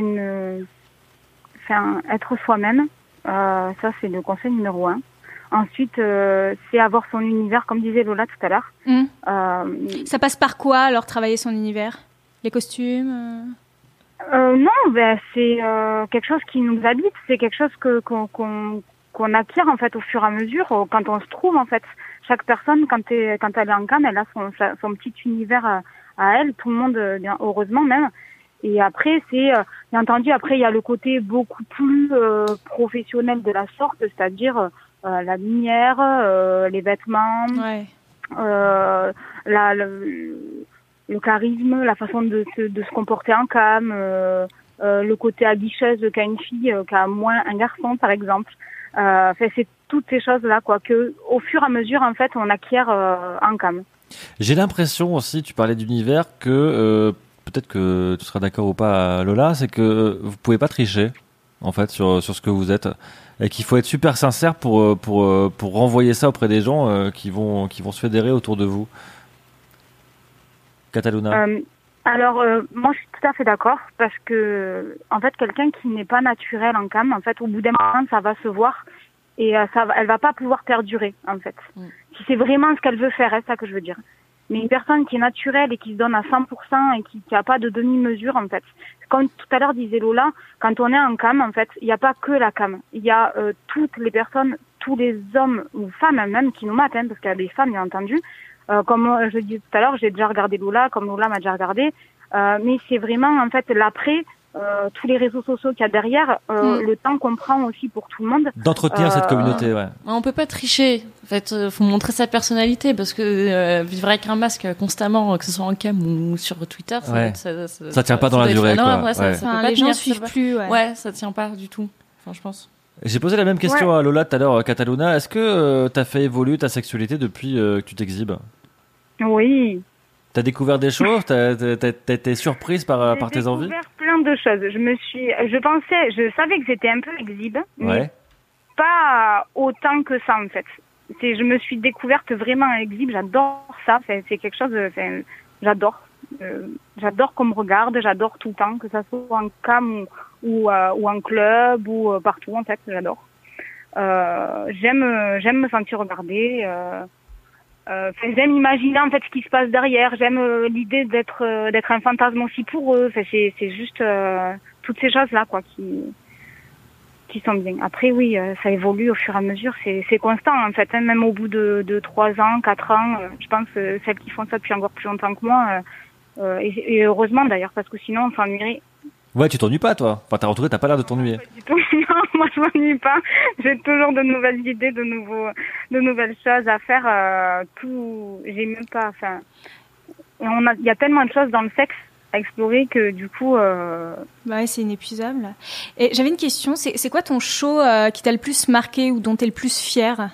être soi-même. Ça c'est le conseil numéro 1. Ensuite, c'est avoir son univers, comme disait Lola tout à l'heure. Ça passe par quoi alors travailler son univers? Les costumes Non, c'est quelque chose qui nous habite. C'est quelque chose qu'on acquiert en fait au fur et à mesure quand on se trouve en fait. Chaque personne quand elle est en cam, elle a son petit univers à elle. Tout le monde, bien heureusement même. Et après c'est bien entendu après il y a le côté beaucoup plus professionnel de la sorte, c'est-à-dire la lumière, les vêtements, ouais. le charisme, la façon de se comporter en cam, le côté aguicheuse qu'a une fille, qu'a moins un garçon par exemple. C'est toutes ces choses-là quoi que au fur et à mesure en fait on acquiert en cam. J'ai l'impression aussi, tu parlais d'univers, que peut-être que tu seras d'accord ou pas, Lola, c'est que vous pouvez pas tricher. en fait, sur ce que vous êtes. Et qu'il faut être super sincère pour renvoyer ça auprès des gens qui vont se fédérer autour de vous. Cataluna. Moi, je suis tout à fait d'accord parce que, en fait, quelqu'un qui n'est pas naturel en cam, en fait, au bout d'un moment, ça va se voir et elle va pas pouvoir perdurer, en fait. Si c'est vraiment ce qu'elle veut faire, c'est ça que je veux dire. Mais une personne qui est naturelle et qui se donne à 100% et qui a pas de demi-mesure, en fait. Comme tout à l'heure disait Lola, quand on est en cam, en fait, il n'y a pas que la cam. Il y a toutes les personnes, tous les hommes ou femmes même qui nous matent, parce qu'il y a des femmes, bien entendu. Comme je disais tout à l'heure, j'ai déjà regardé Lola, comme Lola m'a déjà regardé. Mais c'est vraiment, en fait, l'après, tous les réseaux sociaux qu'il y a derrière, le temps qu'on prend aussi pour tout le monde. D'entretenir cette communauté, ouais. On peut pas tricher. En fait, faut montrer sa personnalité parce que vivre avec un masque constamment, que ce soit en cam ou sur Twitter, ça tient pas dans la durée, quoi. Les gens suivent plus. Ouais, ça tient pas du tout. Enfin, je pense. J'ai posé la même question à Lola tout à l'heure, Cataluna. Est-ce que t'as fait évoluer ta sexualité depuis que tu t'exhibes? Oui. T'as découvert des choses? T'as été surprise par tes envies? J'ai découvert plein de choses. Je savais que j'étais un peu exhibe, mais pas autant que ça, en fait. Je me suis découverte vraiment exhibe. J'adore ça. C'est quelque chose. J'adore. J'adore qu'on me regarde. J'adore tout le temps, que ça soit en cam ou en club ou partout. En fait, j'adore. J'aime me sentir regardée. J'aime imaginer en fait ce qui se passe derrière. J'aime l'idée d'être un fantasme aussi pour eux. C'est juste toutes ces choses là quoi qui sont bien. Après oui, ça évolue au fur et à mesure. C'est constant en fait. Même au bout de 3 ans, 4 ans, je pense celles qui font ça depuis encore plus longtemps que moi. Et heureusement d'ailleurs parce que sinon on s'ennuierait. Ouais, tu t'ennuies pas, toi. Enfin, t'as pas l'air de t'ennuyer. Non, moi je m'ennuie pas. J'ai toujours de nouvelles idées, de nouvelles choses à faire. J'ai même pas. Enfin, il y a tellement de choses dans le sexe à explorer que du coup. Ouais, c'est inépuisable. Et j'avais une question. C'est quoi ton show qui t'a le plus marqué ou dont t'es le plus fier?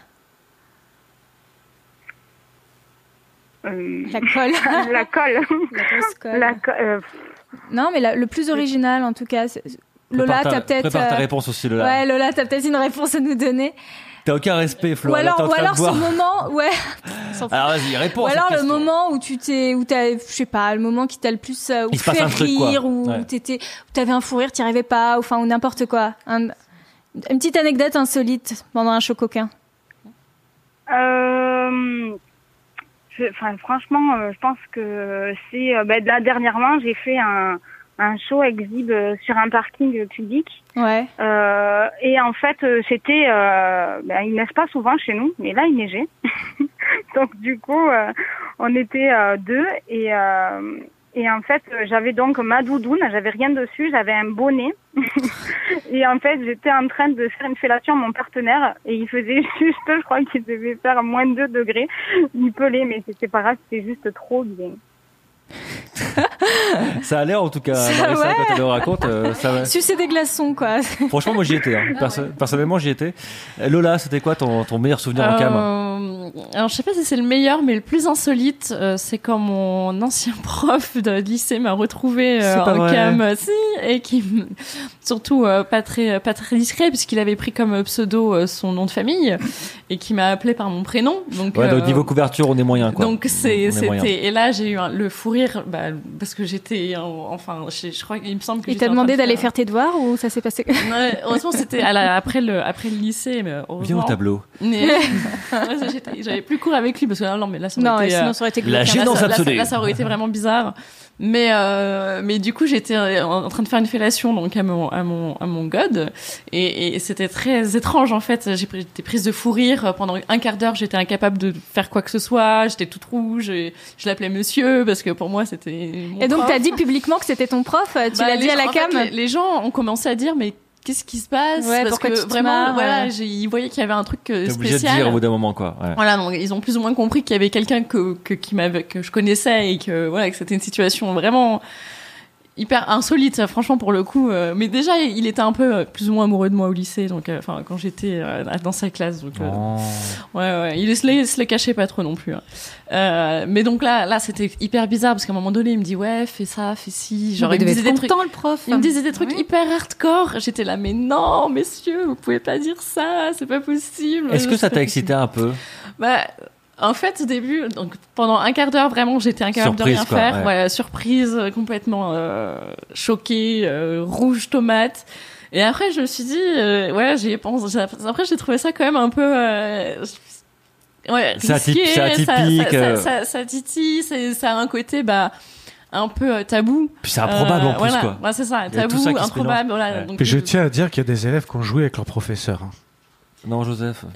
La colle. La colle. La grosse colle. Non, mais le plus original, en tout cas. Lola, t'as peut-être. Prépare ta réponse aussi, Lola. Ouais, Lola, t'as peut-être une réponse à nous donner. T'as aucun respect, Flo. Ou alors ce moment, ouais. Alors vas-y, réponds. Ou alors le moment où je sais pas, le moment qui t'a le plus fait rire, ou t'avais un fou rire, t'y arrivais pas, ou n'importe quoi. Une petite anecdote insolite pendant un show coquin. Franchement, je pense que c'est là dernièrement j'ai fait un show exhibe sur un parking public. Ouais. Et en fait c'était il neige pas souvent chez nous, mais là il neigeait. Donc du coup on était deux et en fait j'avais donc ma doudoune, j'avais rien dessus, j'avais un bonnet. Et en fait j'étais en train de faire une fellation à mon partenaire et il faisait juste, je crois qu'il devait faire moins de 2 degrés. Il pelait, mais c'était pas grave, c'était juste trop bien. Ça a l'air en tout cas, Marissa, quand elle le raconte. Sucer des glaçons, quoi. Franchement, moi j'y étais. Personnellement, j'y étais. Lola, c'était quoi ton meilleur souvenir en cam? Alors, je sais pas si c'est le meilleur, mais le plus insolite, c'est quand mon ancien prof de lycée m'a retrouvé en cam, et qui, surtout pas très discret, puisqu'il avait pris comme pseudo son nom de famille, et qui m'a appelé par mon prénom. Donc niveau couverture, on est moyen, quoi. Donc c'était, et là j'ai eu le fou rire, parce que j'étais, je crois qu'il me semble que. Il t'a demandé d'aller faire tes devoirs ou ça s'est passé? Ouais, heureusement c'était après le lycée, mais viens au tableau. Mais j'avais plus cours avec lui parce que non, mais là ça aurait été, sinon ça aurait été la gênance absolue. Là ça aurait été vraiment bizarre. Mais du coup j'étais en train de faire une fellation donc à mon god et c'était très étrange en fait. J'étais prise de fou rire pendant un quart d'heure. J'étais incapable de faire quoi que ce soit. J'étais toute rouge et je l'appelais monsieur parce que pour moi c'était mon Et donc prof. t'as dit publiquement que c'était ton prof? Tu l'as dit à la cam? En fait, les gens ont commencé à dire mais qu'est-ce qui se passe? Ouais, parce que vraiment, ils voyaient qu'il y avait un truc spécial. T'es obligé de dire au bout d'un moment, quoi. Ouais. Voilà, donc ils ont plus ou moins compris qu'il y avait quelqu'un que je connaissais et que voilà, que c'était une situation vraiment hyper insolite, franchement, pour le coup. Mais déjà, il était un peu plus ou moins amoureux de moi au lycée, donc quand j'étais dans sa classe. Donc, ouais, il se les cachait pas trop non plus. Hein. Mais donc là, c'était hyper bizarre parce qu'à un moment donné, il me dit ouais, fais ça, fais ci. Genre, il me disait des trucs. Le prof. Il me disait des trucs hyper hardcore. J'étais là, mais non, messieurs, vous pouvez pas dire ça, c'est pas possible. Est-ce que ça t'a excité un peu? Bah. En fait, au début, donc pendant un quart d'heure, vraiment, j'étais incapable de rien faire. Ouais, surprise, complètement choquée, rouge tomate. Et après, je me suis dit, ouais, j'y ai pensé. Après, j'ai trouvé ça quand même un peu, ouais, risqué. C'est atypique. Ça titille. Ça a un côté, un peu tabou. Puis c'est improbable en plus, voilà. quoi. Ouais, c'est ça, tabou, improbable. Voilà. Ouais. Donc, Et je tiens à dire qu'il y a des élèves qui ont joué avec leur professeur. Hein. Non, Joseph.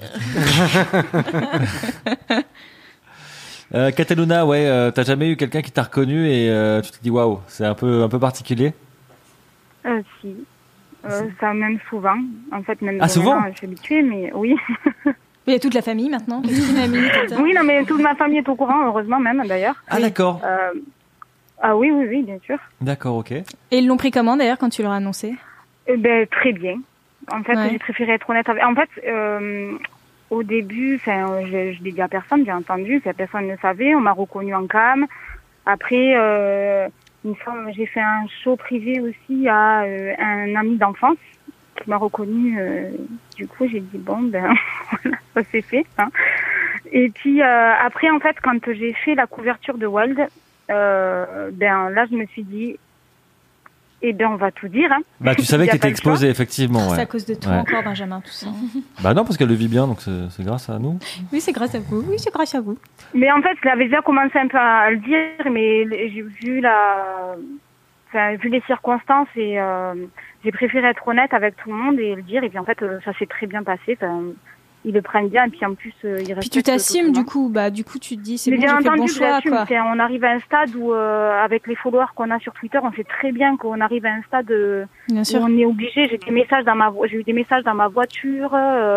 Cataluna, ouais, t'as jamais eu quelqu'un qui t'a reconnu et tu te dis waouh, c'est un peu particulier? Si. Ça même souvent. En fait, même souvent je suis habituée, mais oui. Il y a toute la famille maintenant. Oui, non, mais toute ma famille est au courant, heureusement même d'ailleurs. Ah d'accord. Ah oui, bien sûr. D'accord, ok. Et ils l'ont pris comment d'ailleurs quand tu leur as annoncé? Très bien. En fait, j'ai préféré être honnête avec... En fait, au début, je l'ai dit à personne, bien entendu, personne ne savait. On m'a reconnue en cam. Après, j'ai fait un show privé aussi à un ami d'enfance qui m'a reconnue. Du coup, j'ai dit, bon, voilà, ça c'est fait. Hein. Et puis, après, en fait, quand j'ai fait la couverture de Wild, là, je me suis dit... on va tout dire. Hein. Tu savais que t'étais exposée, effectivement. Ouais. C'est à cause de toi encore, Benjamin, tout ça. Non, parce qu'elle le vit bien, donc c'est grâce à nous. Oui, c'est grâce à vous. Oui, c'est grâce à vous. Mais en fait, j'avais déjà commencé un peu à le dire, mais j'ai vu les circonstances et j'ai préféré être honnête avec tout le monde et le dire. Et puis en fait, ça s'est très bien passé. Ils le prennent bien et puis en plus ils respectent. Puis tu t'assumes du coup tu te dis c'est bon, j'ai fait le bon choix quoi. On arrive à un stade où avec les followers qu'on a sur Twitter, on sait très bien qu'on arrive à un stade où on est obligé. J'ai eu des messages dans ma voiture.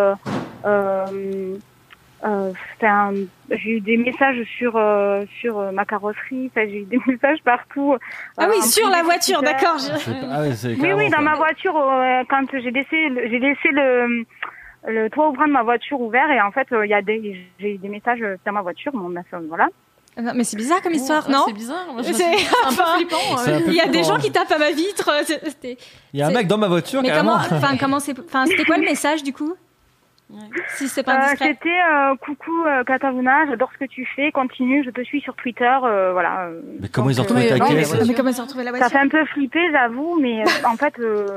J'ai eu des messages sur ma carrosserie. J'ai eu des messages partout. Ah oui, sur la voiture, d'accord. Oui, dans ma voiture quand j'ai laissé le toit ouvrant de ma voiture ouvert et en fait j'ai eu des messages dans ma voiture, voilà. Non, mais c'est bizarre comme histoire, non? C'est bizarre. Moi, c'est un peu flippant. Il y a des gens qui tapent à ma vitre. Il y a un mec dans ma voiture. Mais carrément. c'était quoi le message du coup? Si c'est pas indiscret. C'était coucou Cataluna, j'adore ce que tu fais, continue, je te suis sur Twitter, voilà. Mais comment ils ont retrouvé ta caisse? Mais comment ils ont retrouvé la voiture? Ça fait un peu flipper, j'avoue, mais en fait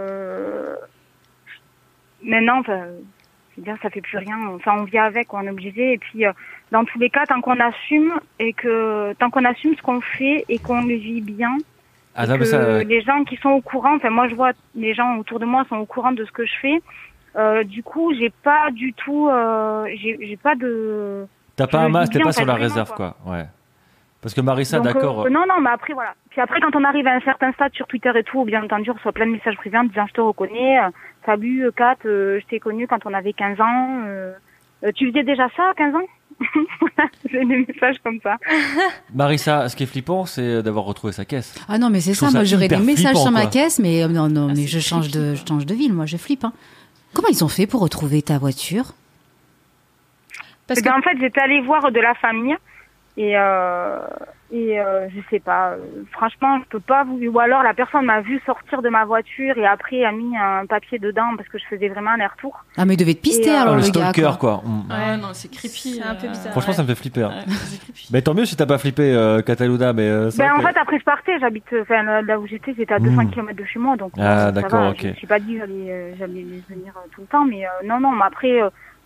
maintenant ça fait plus rien. Enfin, on vit avec, on est obligé. Et puis, dans tous les cas, tant qu'on assume ce qu'on fait et qu'on le vit bien, les gens qui sont au courant, enfin, moi, je vois les gens autour de moi sont au courant de ce que je fais. Du coup, j'ai pas du tout, j'ai pas de. T'as pas un masque, t'es pas sur la réserve, quoi. Ouais. Parce que Marissa, d'accord. Non, mais après, voilà. Puis après, quand on arrive à un certain stade sur Twitter et tout, bien entendu, on reçoit plein de messages privés en disant je te reconnais. Salut, Kat, je t'ai connue quand on avait 15 ans. Tu faisais déjà ça à 15 ans? J'ai des messages comme ça. Marissa, ce qui est flippant, c'est d'avoir retrouvé sa caisse. Ah non, mais c'est ça. Moi, j'aurais des messages sur ma caisse, mais non, mais je change de ville. Moi, je flippe. Hein. Comment ils ont fait pour retrouver ta voiture? Parce qu'en fait, j'étais allée voir de la famille. Et je sais pas, franchement, je peux pas ou alors la personne m'a vu sortir de ma voiture et après a mis un papier dedans parce que je faisais vraiment un aller-retour. Ah, mais il devait te pister alors le gars. stalker, quoi. Ouais, non, c'est creepy. C'est un peu bizarre. Franchement, ça me fait flipper. Ouais, c'est creepy. Mais tant mieux si t'as pas flippé, Cataluna, mais en fait, après je partais, là où j'étais à 200 km de chez moi, donc d'accord, va, ok. Je me suis pas dit j'allais venir tout le temps, mais non, mais après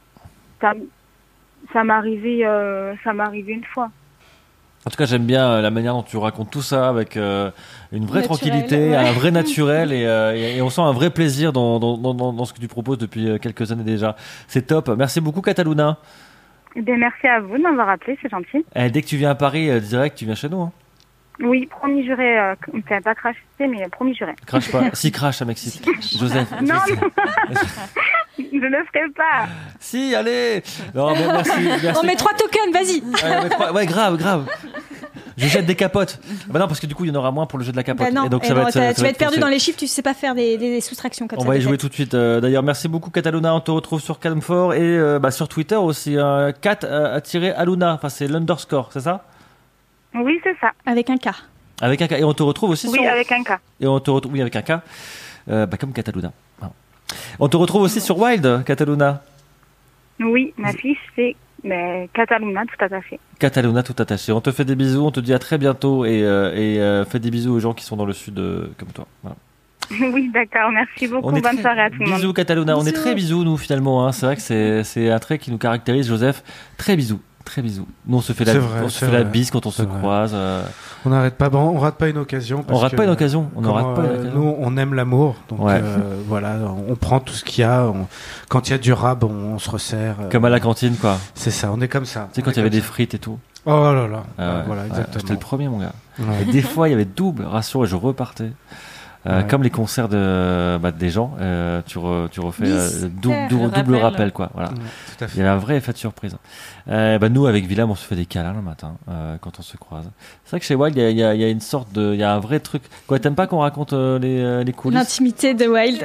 ça m'est arrivé une fois. En tout cas, j'aime bien la manière dont tu racontes tout ça avec une vraie tranquillité, un vrai naturel et on sent un vrai plaisir dans ce que tu proposes depuis quelques années déjà. C'est top. Merci beaucoup, Cataluna. Merci à vous de m'avoir appelé, c'est gentil. Dès que tu viens à Paris, direct, tu viens chez nous. Hein. Oui, promis juré. T'as pas craché, mais promis juré. Crache pas. Si crache, ça m'excite. Joseph. Non. Je ne le ferai pas. Si, allez. Non, mais merci. On met 3 tokens, vas-y. Ouais, grave. Je jette des capotes. Bah non, parce que du coup, il y en aura moins pour le jeu de la capote. Bah non, et donc, tu ça va vas être perdu forcé. dans les chiffres, tu sais pas faire des soustractions comme ça. On va y de jouer tête. tout de suite. D'ailleurs, merci beaucoup Cataluna. On te retrouve sur Camfort et sur Twitter aussi. Cat-Aluna. Enfin, c'est l'underscore, c'est ça? Oui, c'est ça. Avec un K. Avec un K. Et on te retrouve aussi Oui, sur. avec un K. Et on te retrouve, oui, avec un K. Comme Cataluna. Voilà. On te retrouve aussi sur Wild, Cataluna. Oui, ma fiche, c'est Cataluna, tout attaché. Cataluna tout attaché. On te fait des bisous, on te dit à très bientôt et fais des bisous aux gens qui sont dans le sud comme toi. Voilà. Oui, d'accord, merci beaucoup. Bonne soirée à tout le monde. Bisous Cataluna, on est Bisous. très bisous nous finalement. Hein. C'est vrai que c'est un trait qui nous caractérise, Joseph. Très bisous. Très bisous. Nous on se fait la bise quand on se croise. On n'arrête pas, on rate pas une occasion. On rate pas une occasion. On ne rate pas une occasion. Nous, on aime l'amour, donc voilà, on prend tout ce qu'il y a. Quand il y a du rab, on se resserre. Comme à la cantine, quoi. C'est ça, on est comme ça. Tu sais, quand il y avait des frites et tout. Oh là là. Ouais, voilà, exactement. J'étais le premier, mon gars. Ouais. Et des fois, il y avait double ration et je repartais. Comme les concerts des gens, tu refais double rappel, quoi. Voilà. Ouais, tout à fait. Il y avait un vrai effet de surprise. Nous, avec Willem, on se fait des câlins le matin quand on se croise. C'est vrai que chez Wild, il y a une sorte de, il y a un vrai truc. Quoi, t'aimes pas qu'on raconte les coulisses? L'intimité de Wild.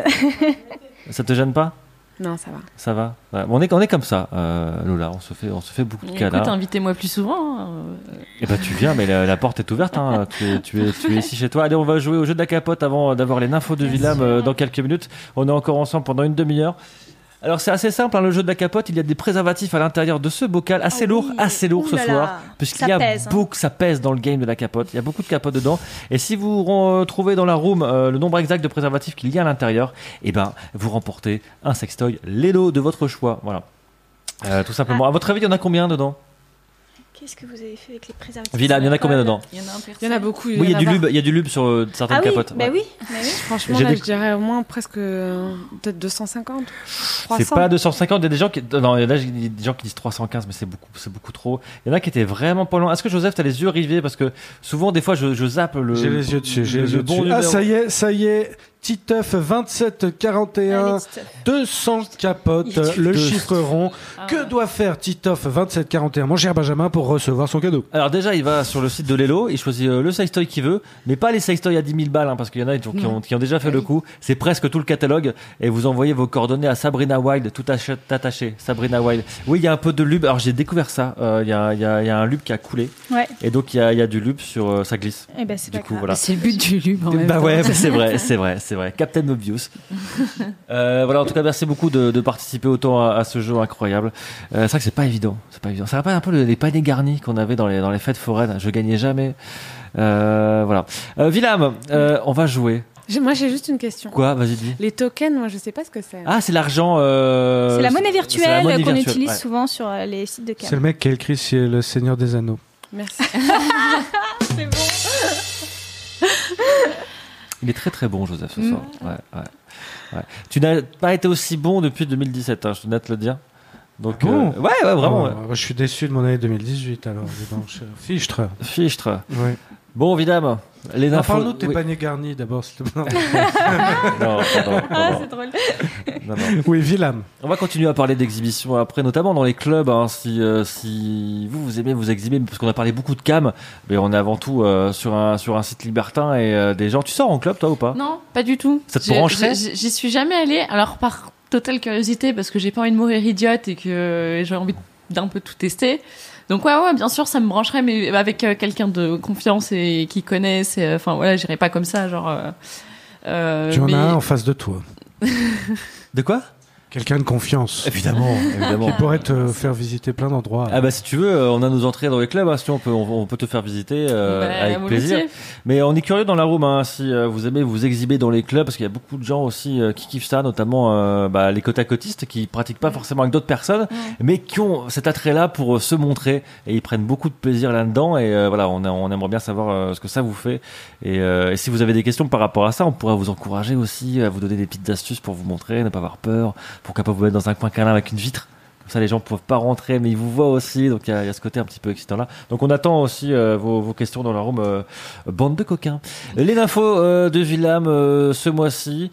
Ça te gêne pas? Non, ça va. Ça va. Ouais. On est comme ça, Lola. On se fait beaucoup de câlins. Écoute, invitez-moi plus souvent. Hein. Et tu viens, mais la porte est ouverte. Hein. tu es ici chez toi. Allez, on va jouer au jeu de la capote avant d'avoir les nymphos de Willem dans quelques minutes. On est encore ensemble pendant une demi-heure. Alors c'est assez simple, hein, le jeu de la capote. Il y a des préservatifs à l'intérieur de ce bocal, assez lourd ce soir, puisqu'il y a ça pèse dans le game de la capote. Il y a beaucoup de capotes dedans. Et si vous trouvez dans la room le nombre exact de préservatifs qu'il y a à l'intérieur, vous remportez un sextoy Lelo de votre choix. Voilà. Tout simplement. À votre avis, il y en a combien dedans? Qu'est-ce que vous avez fait avec les préservatifs? Villa, il y en a combien dedans? Il y en a beaucoup. Oui, il y a du lube sur certaines capotes. Bah oui. Franchement, là, je dirais au moins presque peut-être 250, 300. C'est pas 250. Il y a des gens qui, non, il y a des gens qui disent 315, mais c'est beaucoup trop. Il y en a qui étaient vraiment pas loin. Est-ce que Joseph, t'as les yeux rivés? Parce que souvent, des fois, je zappe le. J'ai les yeux dessus. Numéro. Ça y est. Titeuf 2741, 200 capotes, le chiffre rond. Que doit faire Titeuf 2741, mon cher Benjamin, pour recevoir son cadeau? Alors déjà, il va sur le site de Lelo, il choisit le sextoy qu'il veut, mais pas les sextoys à 10 000 balles, hein, parce qu'il y en a qui ont déjà fait le coup. C'est presque tout le catalogue, et vous envoyez vos coordonnées à Sabrina Wild, tout attaché, Sabrina Wild. Oui, il y a un peu de lube. Alors j'ai découvert ça. Il y a un lube qui a coulé, et donc il y a du lube sur ça glisse. Et ben c'est du pas coup, grave. voilà. C'est le but du lube en même temps. Ouais, c'est vrai. Captain Obvious. Voilà, en tout cas, merci beaucoup de participer autant à ce jeu incroyable. C'est vrai que c'est pas évident. Ça rappelle un peu les paniers garnis qu'on avait dans les fêtes foraines. Je gagnais jamais. Voilà. Willem, on va jouer. Moi, j'ai juste une question. Quoi? Vas-y, dis. Les tokens, moi, je sais pas ce que c'est. Ah, c'est l'argent. C'est la monnaie virtuelle qu'on utilise ouais. souvent sur les sites de cam. C'est le mec qui a écrit c'est le Seigneur des Anneaux. Merci. C'est bon. Il est très très bon, Joseph, ce soir. Ouais. Tu n'as pas été aussi bon depuis 2017, hein, je tenais à te le dire. Donc, bon. ouais, vraiment. Je suis déçu de mon année 2018, alors. Fichtre. Oui. Bon, évidemment. Les infos. Parle-nous de tes paniers garnis d'abord, s'il te plaît. Non. C'est drôle. Non. Oui, Willem. On va continuer à parler d'exhibitions après, notamment dans les clubs. Hein, si vous aimez vous exhiber, parce qu'on a parlé beaucoup de cam, mais on est avant tout sur un site libertin et des gens. Tu sors en club, toi, ou pas? Non, pas du tout. Ça te brancherait? J'y suis jamais allée. Alors, par totale curiosité, parce que j'ai pas envie de mourir idiote et que j'ai envie d'un peu tout tester. Donc ouais, bien sûr, ça me brancherait, mais avec quelqu'un de confiance et qui connaisse. Enfin voilà, j'irai pas comme ça, genre. Tu en as un en face de toi. De quoi? Quelqu'un de confiance. Évidemment. Qui pourrait te faire visiter plein d'endroits. Ah bah si tu veux, on a nos entrées dans les clubs, hein, si on peut te faire visiter avec plaisir. Mais on est curieux dans la room, hein, si vous aimez vous exhiber dans les clubs, parce qu'il y a beaucoup de gens aussi qui kiffent ça, notamment les côte-à-côtistes qui pratiquent pas forcément avec d'autres personnes, mais qui ont cet attrait-là pour se montrer, et ils prennent beaucoup de plaisir là-dedans. Et voilà, on aimerait bien savoir ce que ça vous fait. Et si vous avez des questions par rapport à ça, on pourrait vous encourager aussi à vous donner des petites astuces pour vous montrer, ne pas avoir peur. Pourquoi pas vous mettre dans un coin câlin avec une vitre? Comme ça, les gens ne peuvent pas rentrer, mais ils vous voient aussi. Donc, il y a ce côté un petit peu excitant là. Donc, on attend aussi vos questions dans la room. Bande de coquins. Les infos de Willam ce mois-ci,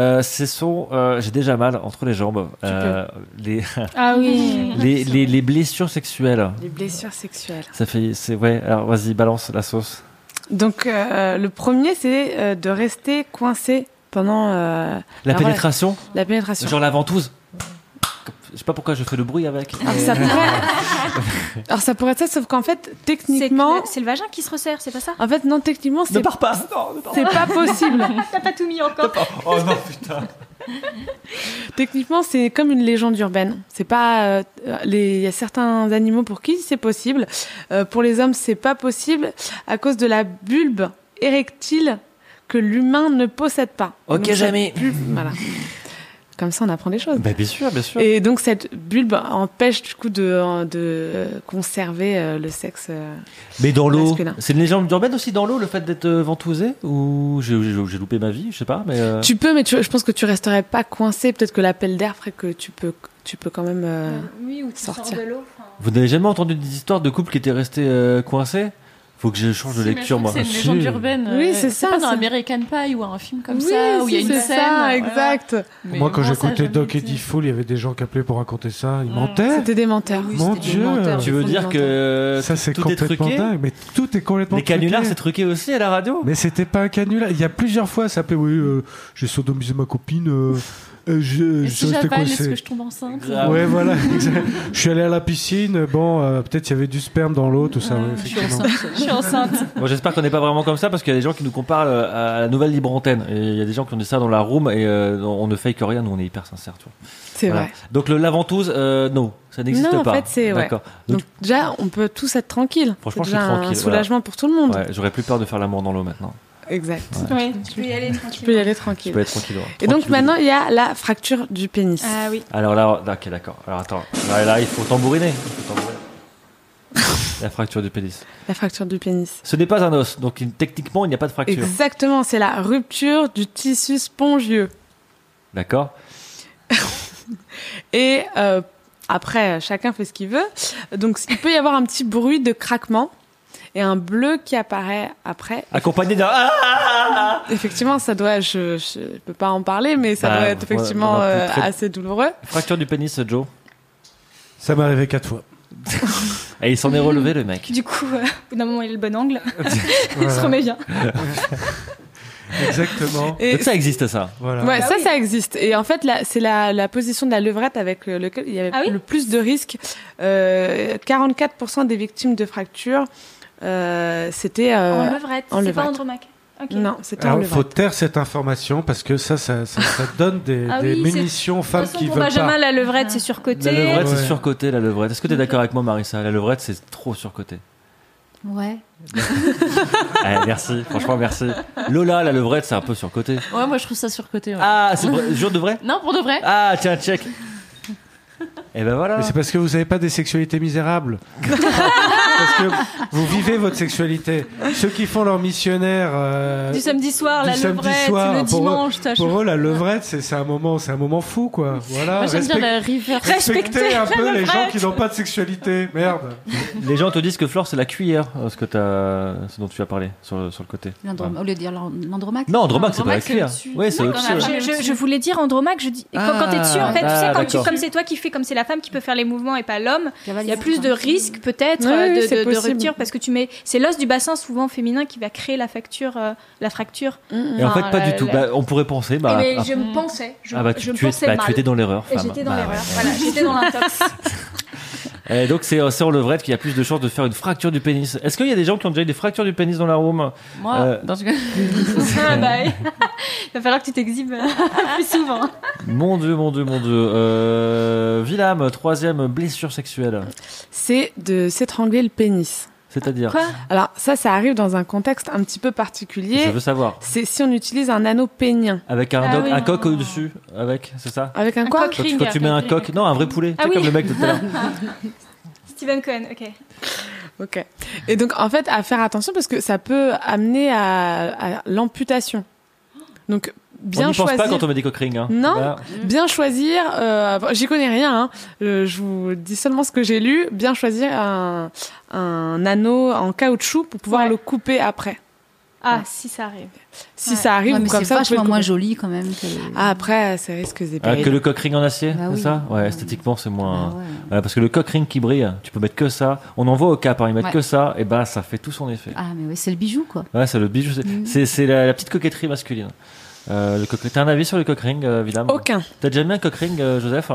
j'ai déjà mal entre les jambes. Les, Ah oui. les blessures sexuelles. Les blessures sexuelles. Ouais. Alors, vas-y, balance la sauce. Donc, le premier, c'est de rester coincé pendant La pénétration. La pénétration. Genre la ventouse. Je sais pas pourquoi je fais le bruit avec. Alors ça pourrait être ça, sauf qu'en fait, techniquement... C'est le vagin qui se resserre, c'est pas ça? En fait, non, techniquement, Ne pars pas. c'est pas possible. T'as pas tout mis encore. Oh non, putain. Techniquement, c'est comme une légende urbaine. C'est pas... Il y a certains animaux pour qui c'est possible. Pour les hommes, c'est pas possible à cause de la bulbe érectile que l'humain ne possède pas. Ok, Donc, jamais. Voilà. Comme ça, on apprend des choses. Bah, bien sûr, bien sûr. Et donc, cette bulbe empêche du coup de conserver le sexe Mais dans l'eau, masculin. c'est une légende urbaine aussi dans l'eau, le fait d'être ventousé? Ou j'ai loupé ma vie, je sais pas. Mais Tu peux, mais je pense que tu resterais pas coincé. Peut-être que l'appel d'air ferait que tu peux quand même Oui, ou tu sortir. sors de l'eau. Vous n'avez jamais entendu des histoires de couples qui étaient restés coincés? Faut que je change de lecture, moi. C'est une légende urbaine. Oui, c'est ça, pas dans c'est- American Pie ou un film comme Oui, ça, où il y a si, une c'est scène. ça, voilà. exact. Mais Moi, quand ça a j'écoutais jamais Doc été. Eddie Fool, il y avait des gens qui appelaient pour raconter ça. Ils mentaient. C'était des menteurs. Mon Dieu. Tu veux dire que Ça, c'est tout est complètement truqué? dingue. Mais tout est complètement Les canulars, truqué. c'est truqué aussi à la radio? Mais c'était pas un canular. Il y a plusieurs fois, ça s'appelait oui, j'ai sodomisé ma copine. Je Et suis si resté j'avale, est-ce coincé. que je tombe enceinte? Grave. Ouais, voilà. exact. Je suis allé à la piscine. Bon, peut-être il y avait du sperme dans l'eau, tout ça. ouais, Je suis effectivement. enceinte. Je suis enceinte. Bon, j'espère qu'on n'est pas vraiment comme ça parce qu'il y a des gens qui nous comparent à la nouvelle libre antenne. Et il y a des gens qui ont dit ça dans la room et on ne fake rien, nous on est hyper sincères. Tu vois. C'est Voilà. vrai. Donc la ventouse, non, ça n'existe Non, en pas. fait, c'est- ouais. D'accord. Donc, Donc déjà, on peut tous être tranquilles. Franchement, C'est je suis déjà tranquille, un soulagement pour tout le monde. ouais, j'aurais plus peur de faire l'amour dans l'eau maintenant. Exact. Oui, tu peux y aller Tu tranquille. peux y aller Je tranquille. peux être tranquille. ouais. Et donc Tranquille. maintenant, il y a la fracture du pénis. Ah oui. Alors là, ok, d'accord. Alors attends, là, il faut tambouriner. La fracture du pénis. La fracture du pénis. Ce n'est pas un os, donc techniquement, il n'y a pas de fracture. Exactement, c'est la rupture du tissu spongieux. D'accord. Et après, chacun fait ce qu'il veut. Donc, il peut y avoir un petit bruit de craquement et un bleu qui apparaît après. Accompagné d'un. Ah Effectivement, ça doit. Je peux pas en parler, mais ça Ah, doit être effectivement ouais, très- assez douloureux. Fracture du pénis, Joe. Ça m'est arrivé 4 fois. Et il s'en est relevé, le mec. Du coup, au bout d'un moment, il a le bon angle. Il Voilà. se remet bien. Exactement. Et Donc ça existe, ça. Voilà. ouais, Bah ça, oui. ça existe. Et en fait, c'est la position de la levrette avec lequel il y avait Ah oui le plus de risques. 44% des victimes de fractures, c'était En levrette. en C'est levrette. pas Andromaque. Ok. non, c'était en Alors, il faut levrette. taire cette information parce que ça donne des, Ah des oui, c'est- munitions aux De femmes toute façon, qui pour veulent Benjamin, pas. la levrette, c'est surcoté. La levrette, c'est Ouais. surcoté, la levrette. Est-ce que tu es d'accord avec moi, Marissa? La levrette, c'est trop surcoté. Ouais. Merci, franchement, merci. Lola, la levrette, c'est un peu surcoté. Ouais, moi je trouve ça surcoté. Ouais. Ah, c'est vrai, jure de vrai? Non, pour de vrai. Ah, tiens, check. Et ben voilà. Mais c'est parce que vous n'avez pas des sexualités misérables. Parce que vous vivez votre sexualité. Ceux qui font leur missionnaire Du samedi soir, du la samedi levrette, soir, le pour eux- dimanche, ça pour eux, la levrette, c'est un moment fou, quoi. Voilà. Moi j'aime bien Respect- la river. Respectez un peu les gens levrette. qui n'ont pas de sexualité. Merde. Les gens te disent que Flore, c'est la cuillère, ce dont tu as parlé sur le côté. Au lieu de dire l'andromaque. Non, Andromaque, c'est pas la Andromaque, c'est cuillère. au-dessus. Oui, c'est Non, au-dessus. dans la ouais. femme. Je voulais dire Andromaque, je dis quand t'es dessus, en fait, tu sais, d'accord. comme c'est toi qui fais, comme c'est la femme qui peut faire les mouvements et pas l'homme, il y a Cavalier. plus de risques peut-être Oui, oui, de c'est possible. rupture parce que c'est l'os du bassin souvent féminin qui va créer la fracture. Et en fait, pas du tout. Bah, on pourrait penser. Bah, mais ah, je me pensais, je ah bah, me tu pensais mal. étais dans l'erreur, Et femme. j'étais dans Bah, l'erreur. ouais. Voilà, j'étais dans l'intox. Et donc c'est en levrette qu'il y a plus de chances de faire une fracture du pénis. Est-ce qu'il y a des gens qui ont déjà eu des fractures du pénis dans la room? Moi, dans ce cas. Ah, bah, il va falloir que tu t'exhibes plus souvent. Mon Dieu, mon Dieu, mon Dieu. Willam, troisième blessure sexuelle. C'est de s'étrangler le pénis. C'est-à-dire? Quoi? Alors ça arrive dans un contexte un petit peu particulier. Je veux savoir. C'est si on utilise un anneau pénien. Avec un, Ah oui. un coq au-dessus, c'est ça? Avec un Un quoi coq. Quand tu, Ring. quand tu mets un coq, non, un vrai poulet, Ah tu sais, oui. comme le mec de tout à l'heure. Steven Cohen, ok. Ok. Et donc en fait à faire attention parce que ça peut amener à l'amputation. Donc bien n'y pense choisir. pas quand on met des cock rings. Hein. Non, Voilà. bien choisir. J'y connais rien. Hein. Je vous dis seulement ce que j'ai lu. Bien choisir un anneau en caoutchouc pour pouvoir le couper après. Ah, si ça arrive. Si ça arrive, Ouais, mais comme c'est ça, vous pouvez vachement le moins couper. joli quand même. Que... Ah, après, ça risque des Ah, périls. que le cock ring en acier, Bah c'est oui. ça? Ouais, esthétiquement, c'est moins. Ah ouais. Ouais, parce que le cock ring qui brille, tu peux mettre que ça. On en voit au cap, hein, ils mettent Ouais. que ça, et ben ça fait tout son effet. Ah, mais oui, c'est le bijou, quoi. Ouais, c'est le bijou, c'est la petite coquetterie masculine. T'as un avis sur le cock ring, William? Aucun. T'as déjà mis un cock ring, Joseph?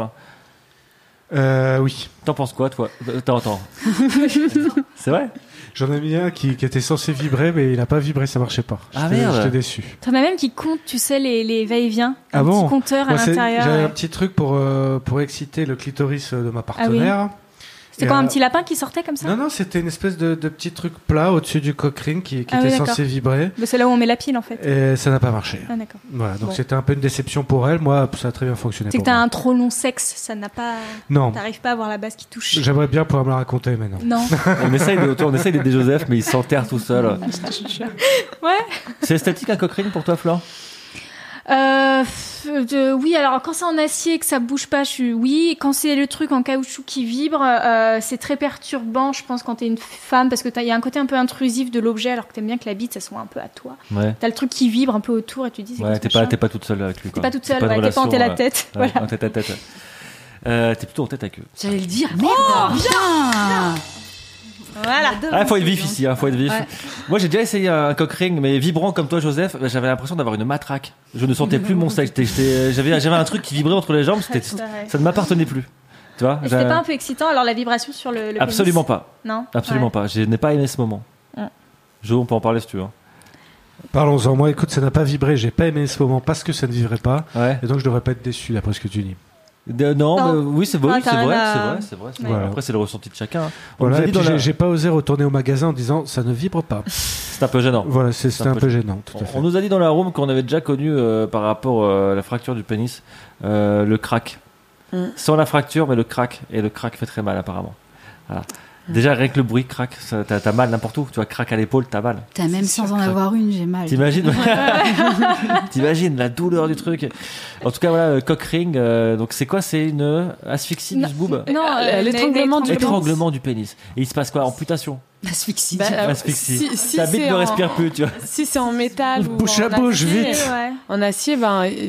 Oui. T'en penses quoi, toi? Attends. C'est vrai? J'en ai mis un qui était censé vibrer, mais il n'a pas vibré, ça marchait pas. Ah, merde. J'étais déçu. T'en as même qui comptent, tu sais, les va-et-vient. Ah Un bon petit compteur à Moi, l'intérieur. J'avais ouais. un petit truc pour exciter le clitoris de ma partenaire. C'était quoi, un petit lapin qui sortait comme ça? Non, c'était une espèce de petit truc plat au-dessus du cock ring qui Ah oui, était d'accord. censé vibrer. Bah, c'est là où on met la pile en fait. Et ça n'a pas marché. Ah, d'accord. Voilà, donc Bon. c'était un peu une déception pour elle. Moi, ça a très bien fonctionné C'est que pour t'as moi. un trop long sexe, ça n'a pas. Non, T'arrives pas à avoir la base qui touche. j'aimerais bien pouvoir me la raconter maintenant. Non. On essaye d'aider Joseph, mais il s'enterre tout seul. Ouais. C'est esthétique un cock ring pour toi, Flore? Oui, alors quand c'est en acier et que ça bouge pas, oui. Quand c'est le truc en caoutchouc qui vibre, c'est très perturbant, je pense, quand t'es une femme, parce que il y a un côté un peu intrusif de l'objet, alors que t'aimes bien que la bite, ça soit un peu à toi. Ouais. T'as le truc qui vibre un peu autour et tu te dis, c'est quoi Ouais, ce machin t'es pas toute seule avec lui. T'es quoi. pas toute C'est seule, une ouais, t'es pas en tête à relation, tête. ouais, Voilà. en tête à tête. T'es plutôt en tête avec eux. J'allais le dire. Merde, bien. Voilà. Ah, faut être vif ici, faut être vif. Ouais. Moi, j'ai déjà essayé un cock ring, mais vibrant comme toi, Joseph. J'avais l'impression d'avoir une matraque. Je ne sentais plus mon sexe. J'avais un truc qui vibrait entre les jambes. Ouais, c'est vrai. Ça ne m'appartenait plus. Tu vois? Et c'était pas un peu excitant, alors la vibration sur le Absolument pénis pas. Non. Absolument pas. Je n'ai pas aimé ce moment. Ouais. Jo, on peut en parler si tu veux. Parlons-en. Moi, écoute, ça n'a pas vibré. J'ai pas aimé ce moment parce que ça ne vibrait pas. Ouais. Et donc, je devrais pas être déçu d'après ce que tu dis. Non, Non. mais oui, c'est vrai, Ah, t'as rien à- c'est vrai. Ouais. Voilà. Après, c'est le ressenti de chacun. On nous Voilà, a et dit puis dans la- j'ai pas osé retourner au magasin en disant ça ne vibre pas. C'est un peu gênant. Voilà, c'était un peu gênant, tout à fait. On nous a dit dans la room qu'on avait déjà connu par rapport à la fracture du pénis, le crack. Sans la fracture, mais le crack. Et le crack fait très mal apparemment. Voilà. Déjà, rien que le bruit crack, t'as mal n'importe où. Tu vois, crack à l'épaule, t'as mal. T'as même sans en avoir une, j'ai mal. T'imagines T'imagines la douleur du truc. En tout cas, voilà, cock ring. Donc, c'est quoi? C'est une asphyxie du boob? Non, l'étranglement du Étranglement du pénis. Et il se passe quoi? Amputation? Asphyxie. Asphyxie. si Ta bite c'est ne en- respire plus, tu vois. Si c'est en métal ou Bouche à en bouche, acier, vite. Ouais. En acier,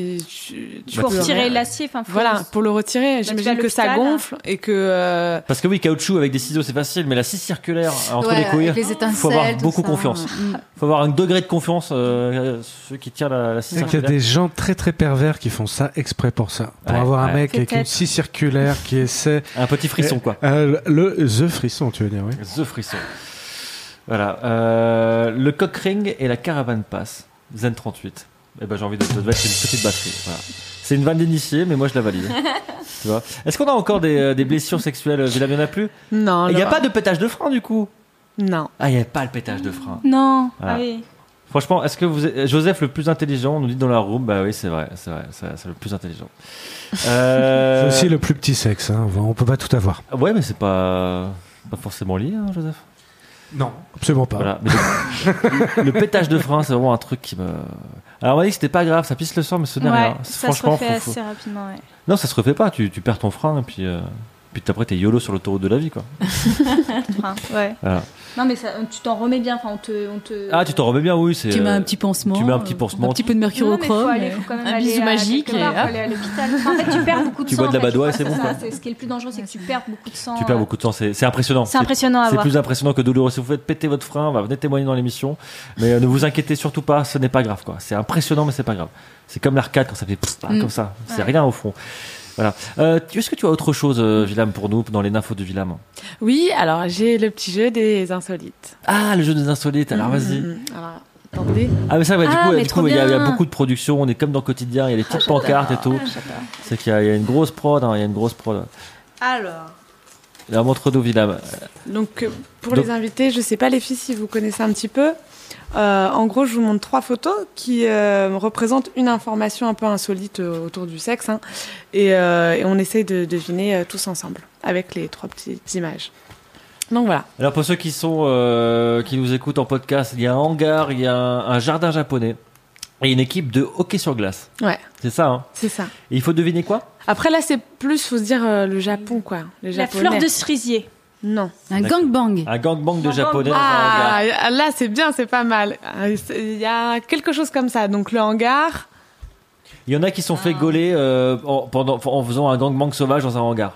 tu Pour peux retirer rien- l'acier, enfin, faut- Voilà, pour le retirer, tu vas j'imagine à que ça l'hôpital. gonfle et que. Parce que oui, caoutchouc avec des ciseaux, c'est facile, mais la scie circulaire entre Ouais, les couilles, avec les étincelles, faut avoir tout beaucoup ça. confiance. Mm. Faut avoir un degré de confiance, ceux qui tirent la scie C'est qu'il y a circulaire. des gens très très pervers qui font ça exprès pour ça. Pour Ouais, avoir un ouais. mec avec une Peut-être. scie circulaire qui essaie. Un petit frisson, quoi. The frisson, tu veux dire, oui. The frisson. Voilà. Le cock ring et la caravane passe. Zen 38. Eh ben, j'ai envie de te mettre une petite batterie. Voilà. C'est une vanne d'initié, mais moi je la valide. Tu vois. Est-ce qu'on a encore des blessures sexuelles? Willem, il n'y en a plus? Non, Il n'y a Laura. pas de pétage de frein, du coup? Non. Ah, il n'y a pas le pétage de frein. Non. Voilà. Ah oui. Franchement, est-ce que vous êtes Joseph le plus intelligent? On nous dit dans la room. Bah oui, c'est vrai, c'est le plus intelligent. C'est aussi le plus petit sexe, hein. On peut pas tout avoir. Ouais, mais c'est pas forcément lié, hein, Joseph. Non, absolument pas. Voilà. Mais le pétage de frein, c'est vraiment un truc qui me. Alors on m'a dit que c'était pas grave, ça pisse le sang, mais ce n'est Ouais, rien. ça se Franchement, refait faut- assez rapidement, ouais. non, ça se refait pas. Tu perds ton frein et puis après t'es YOLO sur l'autoroute de la vie, quoi. Enfin, ouais. Voilà. Non, mais ça, tu t'en remets bien. Enfin, on te... Ah, tu t'en remets bien, oui. C'est. Tu mets un petit pansement. tu mets un petit pansement. Un petit peu de Non, mais faut mercurochrome. aller, faut quand même Un aller bisou à magique quelque part, et faut hop. aller à l'hôpital. Enfin, en fait, tu perds beaucoup de Tu sang. bois de la en fait, badoie et je c'est crois bon, que quoi. c'est ce qui est le plus dangereux, c'est que tu perds beaucoup de sang. Tu perds beaucoup de temps, c'est impressionnant. C'est impressionnant à C'est voir. plus impressionnant que douloureux. Si vous faites péter votre frein, venez témoigner dans l'émission. Mais ne vous inquiétez surtout pas, ce n'est pas grave, quoi. C'est impressionnant, mais c'est pas grave. C'est comme l'arcade quand ça fait pfff, comme ça. C'est Ouais. rien au fond. Voilà. Est-ce que tu as autre chose, Willam, pour nous, dans les nymphos de Willam? Oui, alors j'ai le petit jeu des insolites. Ah, le jeu des insolites. Alors vas-y. Alors, attendez. Ah mais ça, ouais, Ah, mais du trop coup, il y a bien. beaucoup de productions. On est comme dans le quotidien. Il y a les petites pancartes et tout. C'est qu'il y a une grosse prod. Hein, il y a une grosse prod. Alors. Alors montre-nous, Willam. Donc, pour Donc- les invités, je sais pas les filles si vous connaissez un petit peu. En gros, je vous montre 3 photos qui représentent une information un peu insolite autour du sexe. Hein. Et on essaye de deviner tous ensemble avec les 3 petites images. Donc voilà. Alors pour ceux qui sont qui nous écoutent en podcast, il y a un hangar, il y a un jardin japonais. et une équipe de hockey sur glace. Ouais, C'est ça, hein. c'est ça. Et il faut deviner quoi? Après, là, c'est plus, faut se dire le Japon, quoi. Les La Japonais. fleur de cerisier. Non. Un D'accord. gangbang. Un gangbang de Gangbang. japonais dans un hangar. Ah, là, c'est bien, c'est pas mal. Il y a quelque chose comme ça. Donc, le hangar. Il y en a qui sont fait gauler en faisant un gangbang sauvage dans un hangar.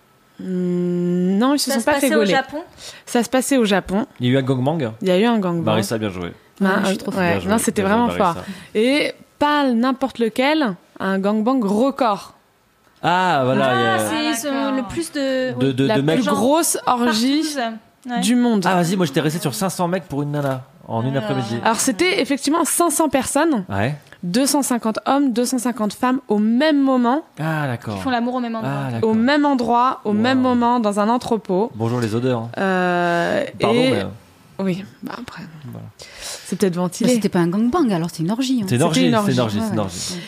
Non, ils se Ça sont se pas fait passait au gauler. Japon. Ça se passait au Japon. Il y a eu un gangbang. Il y a eu un gangbang. Marissa, bien joué. Ah, je suis trop ouais, Bien joué, non, c'était bien joué, vraiment fort. Marissa. Et pas n'importe lequel, un gangbang record. Ah, voilà. il y a- C'est le plus de. La de mecs. plus grosse orgie Ouais. du monde. Ah, vas-y, moi j'étais resté sur 500 mecs pour une nana en une après-midi. Alors, c'était effectivement 500 personnes, Ouais. 250 hommes, 250 femmes au même moment, Ah, d'accord. Ils font l'amour au même endroit. Ah, d'accord. au même endroit, au Wow. même moment, dans un entrepôt. Bonjour les odeurs. Et... Pardon, mais Oui, bah après. Voilà. C'est peut-être Mais ventilé. c'était pas un gangbang, alors c'est une orgie. hein. c'est une orgie, une c'est orgie. une orgie, Ouais, c'est une ouais.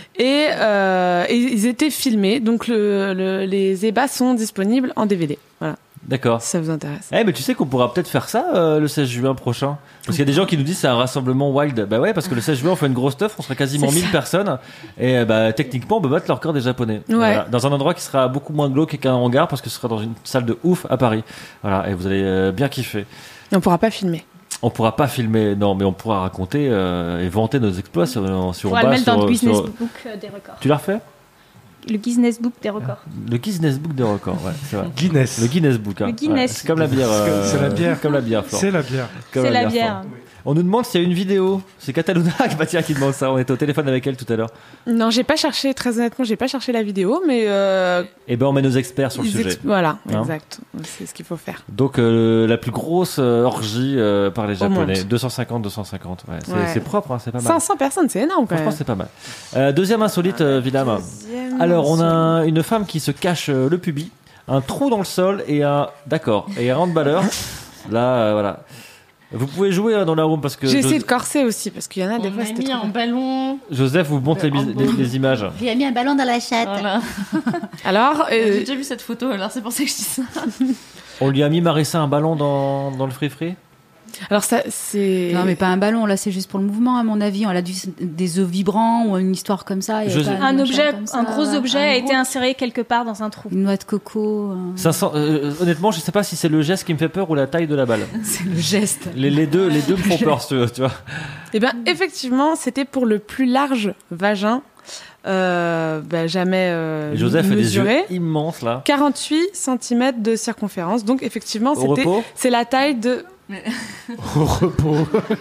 orgie. Et ils étaient filmés, donc les ébats sont disponibles en DVD. Voilà, D'accord. si ça vous intéresse. Eh, mais tu sais qu'on pourra peut-être faire ça le 16 juin prochain. Parce qu'il y a des gens qui nous disent c'est un rassemblement wild. Bah ouais, parce que le 16 juin on fait une grosse teuf, on sera quasiment C'est 1000 ça. personnes. Et bah techniquement on peut battre le record des Japonais. Ouais. Voilà. Dans un endroit qui sera beaucoup moins glauque qu'un hangar parce que ce sera dans une salle de ouf à Paris. Voilà, et vous allez bien kiffer. Et on pourra pas filmer. On pourra pas filmer, non, mais on pourra raconter et vanter nos exploits sur On sur pourra le bas, mettre dans sur- le Guinness sur- Book des records. Tu l'as refait? Le Guinness Book des records. Le Guinness Book des records, ouais, c'est vrai. Guinness. Le Guinness Book, hein. Le Guinness. Ouais, c'est comme la bière. C'est la bière. Comme la bière, Flore. C'est la bière. Comme C'est la Flore. bière. On nous demande s'il y a une vidéo. C'est Cataluna qui demande ça. On était au téléphone avec elle tout à l'heure. Non, j'ai pas cherché, très honnêtement, j'ai pas cherché la vidéo, mais Et ben on met nos experts sur le sujet. voilà, Hein. exact. C'est ce qu'il faut faire. Donc la plus grosse orgie par les Au monde. Japonais. 250. Ouais. C'est Ouais. c'est propre, hein, c'est pas mal. 500 personnes, c'est énorme quand Franchement, même. c'est pas mal. Deuxième insolite, Villam. Deuxième Alors, on a insolite. une femme qui se cache le pubis, un trou dans le sol et un handballeur. Là, voilà. Vous pouvez jouer dans la room parce que J'ai essayé de corser aussi, parce qu'il y en a des On fois a c'était mis trop un ballon. Joseph vous montre les images. Il a mis un ballon dans la chatte. Voilà. Alors, J'ai déjà vu cette photo, alors c'est pour ça que je dis ça. On lui a mis Marissa un ballon dans le free-free. alors ça, c'est... Non, mais pas un ballon, là c'est juste pour le mouvement, à mon avis. Elle a dû des œufs vibrants ou une histoire comme ça. Il y avait José- pas Un machin objet, comme ça. un gros objet Un a gros- été inséré quelque part dans un trou. Une noix de coco. 500, honnêtement, je sais pas si c'est le geste qui me fait peur ou la taille de la balle. C'est le geste. Les deux me font peur, tu vois. Eh bien, effectivement, c'était pour le plus large vagin jamais Et Joseph a des yeux mesuré. immenses là. 48 cm de circonférence. Donc, effectivement, Au repos. c'est la taille de... Au repos.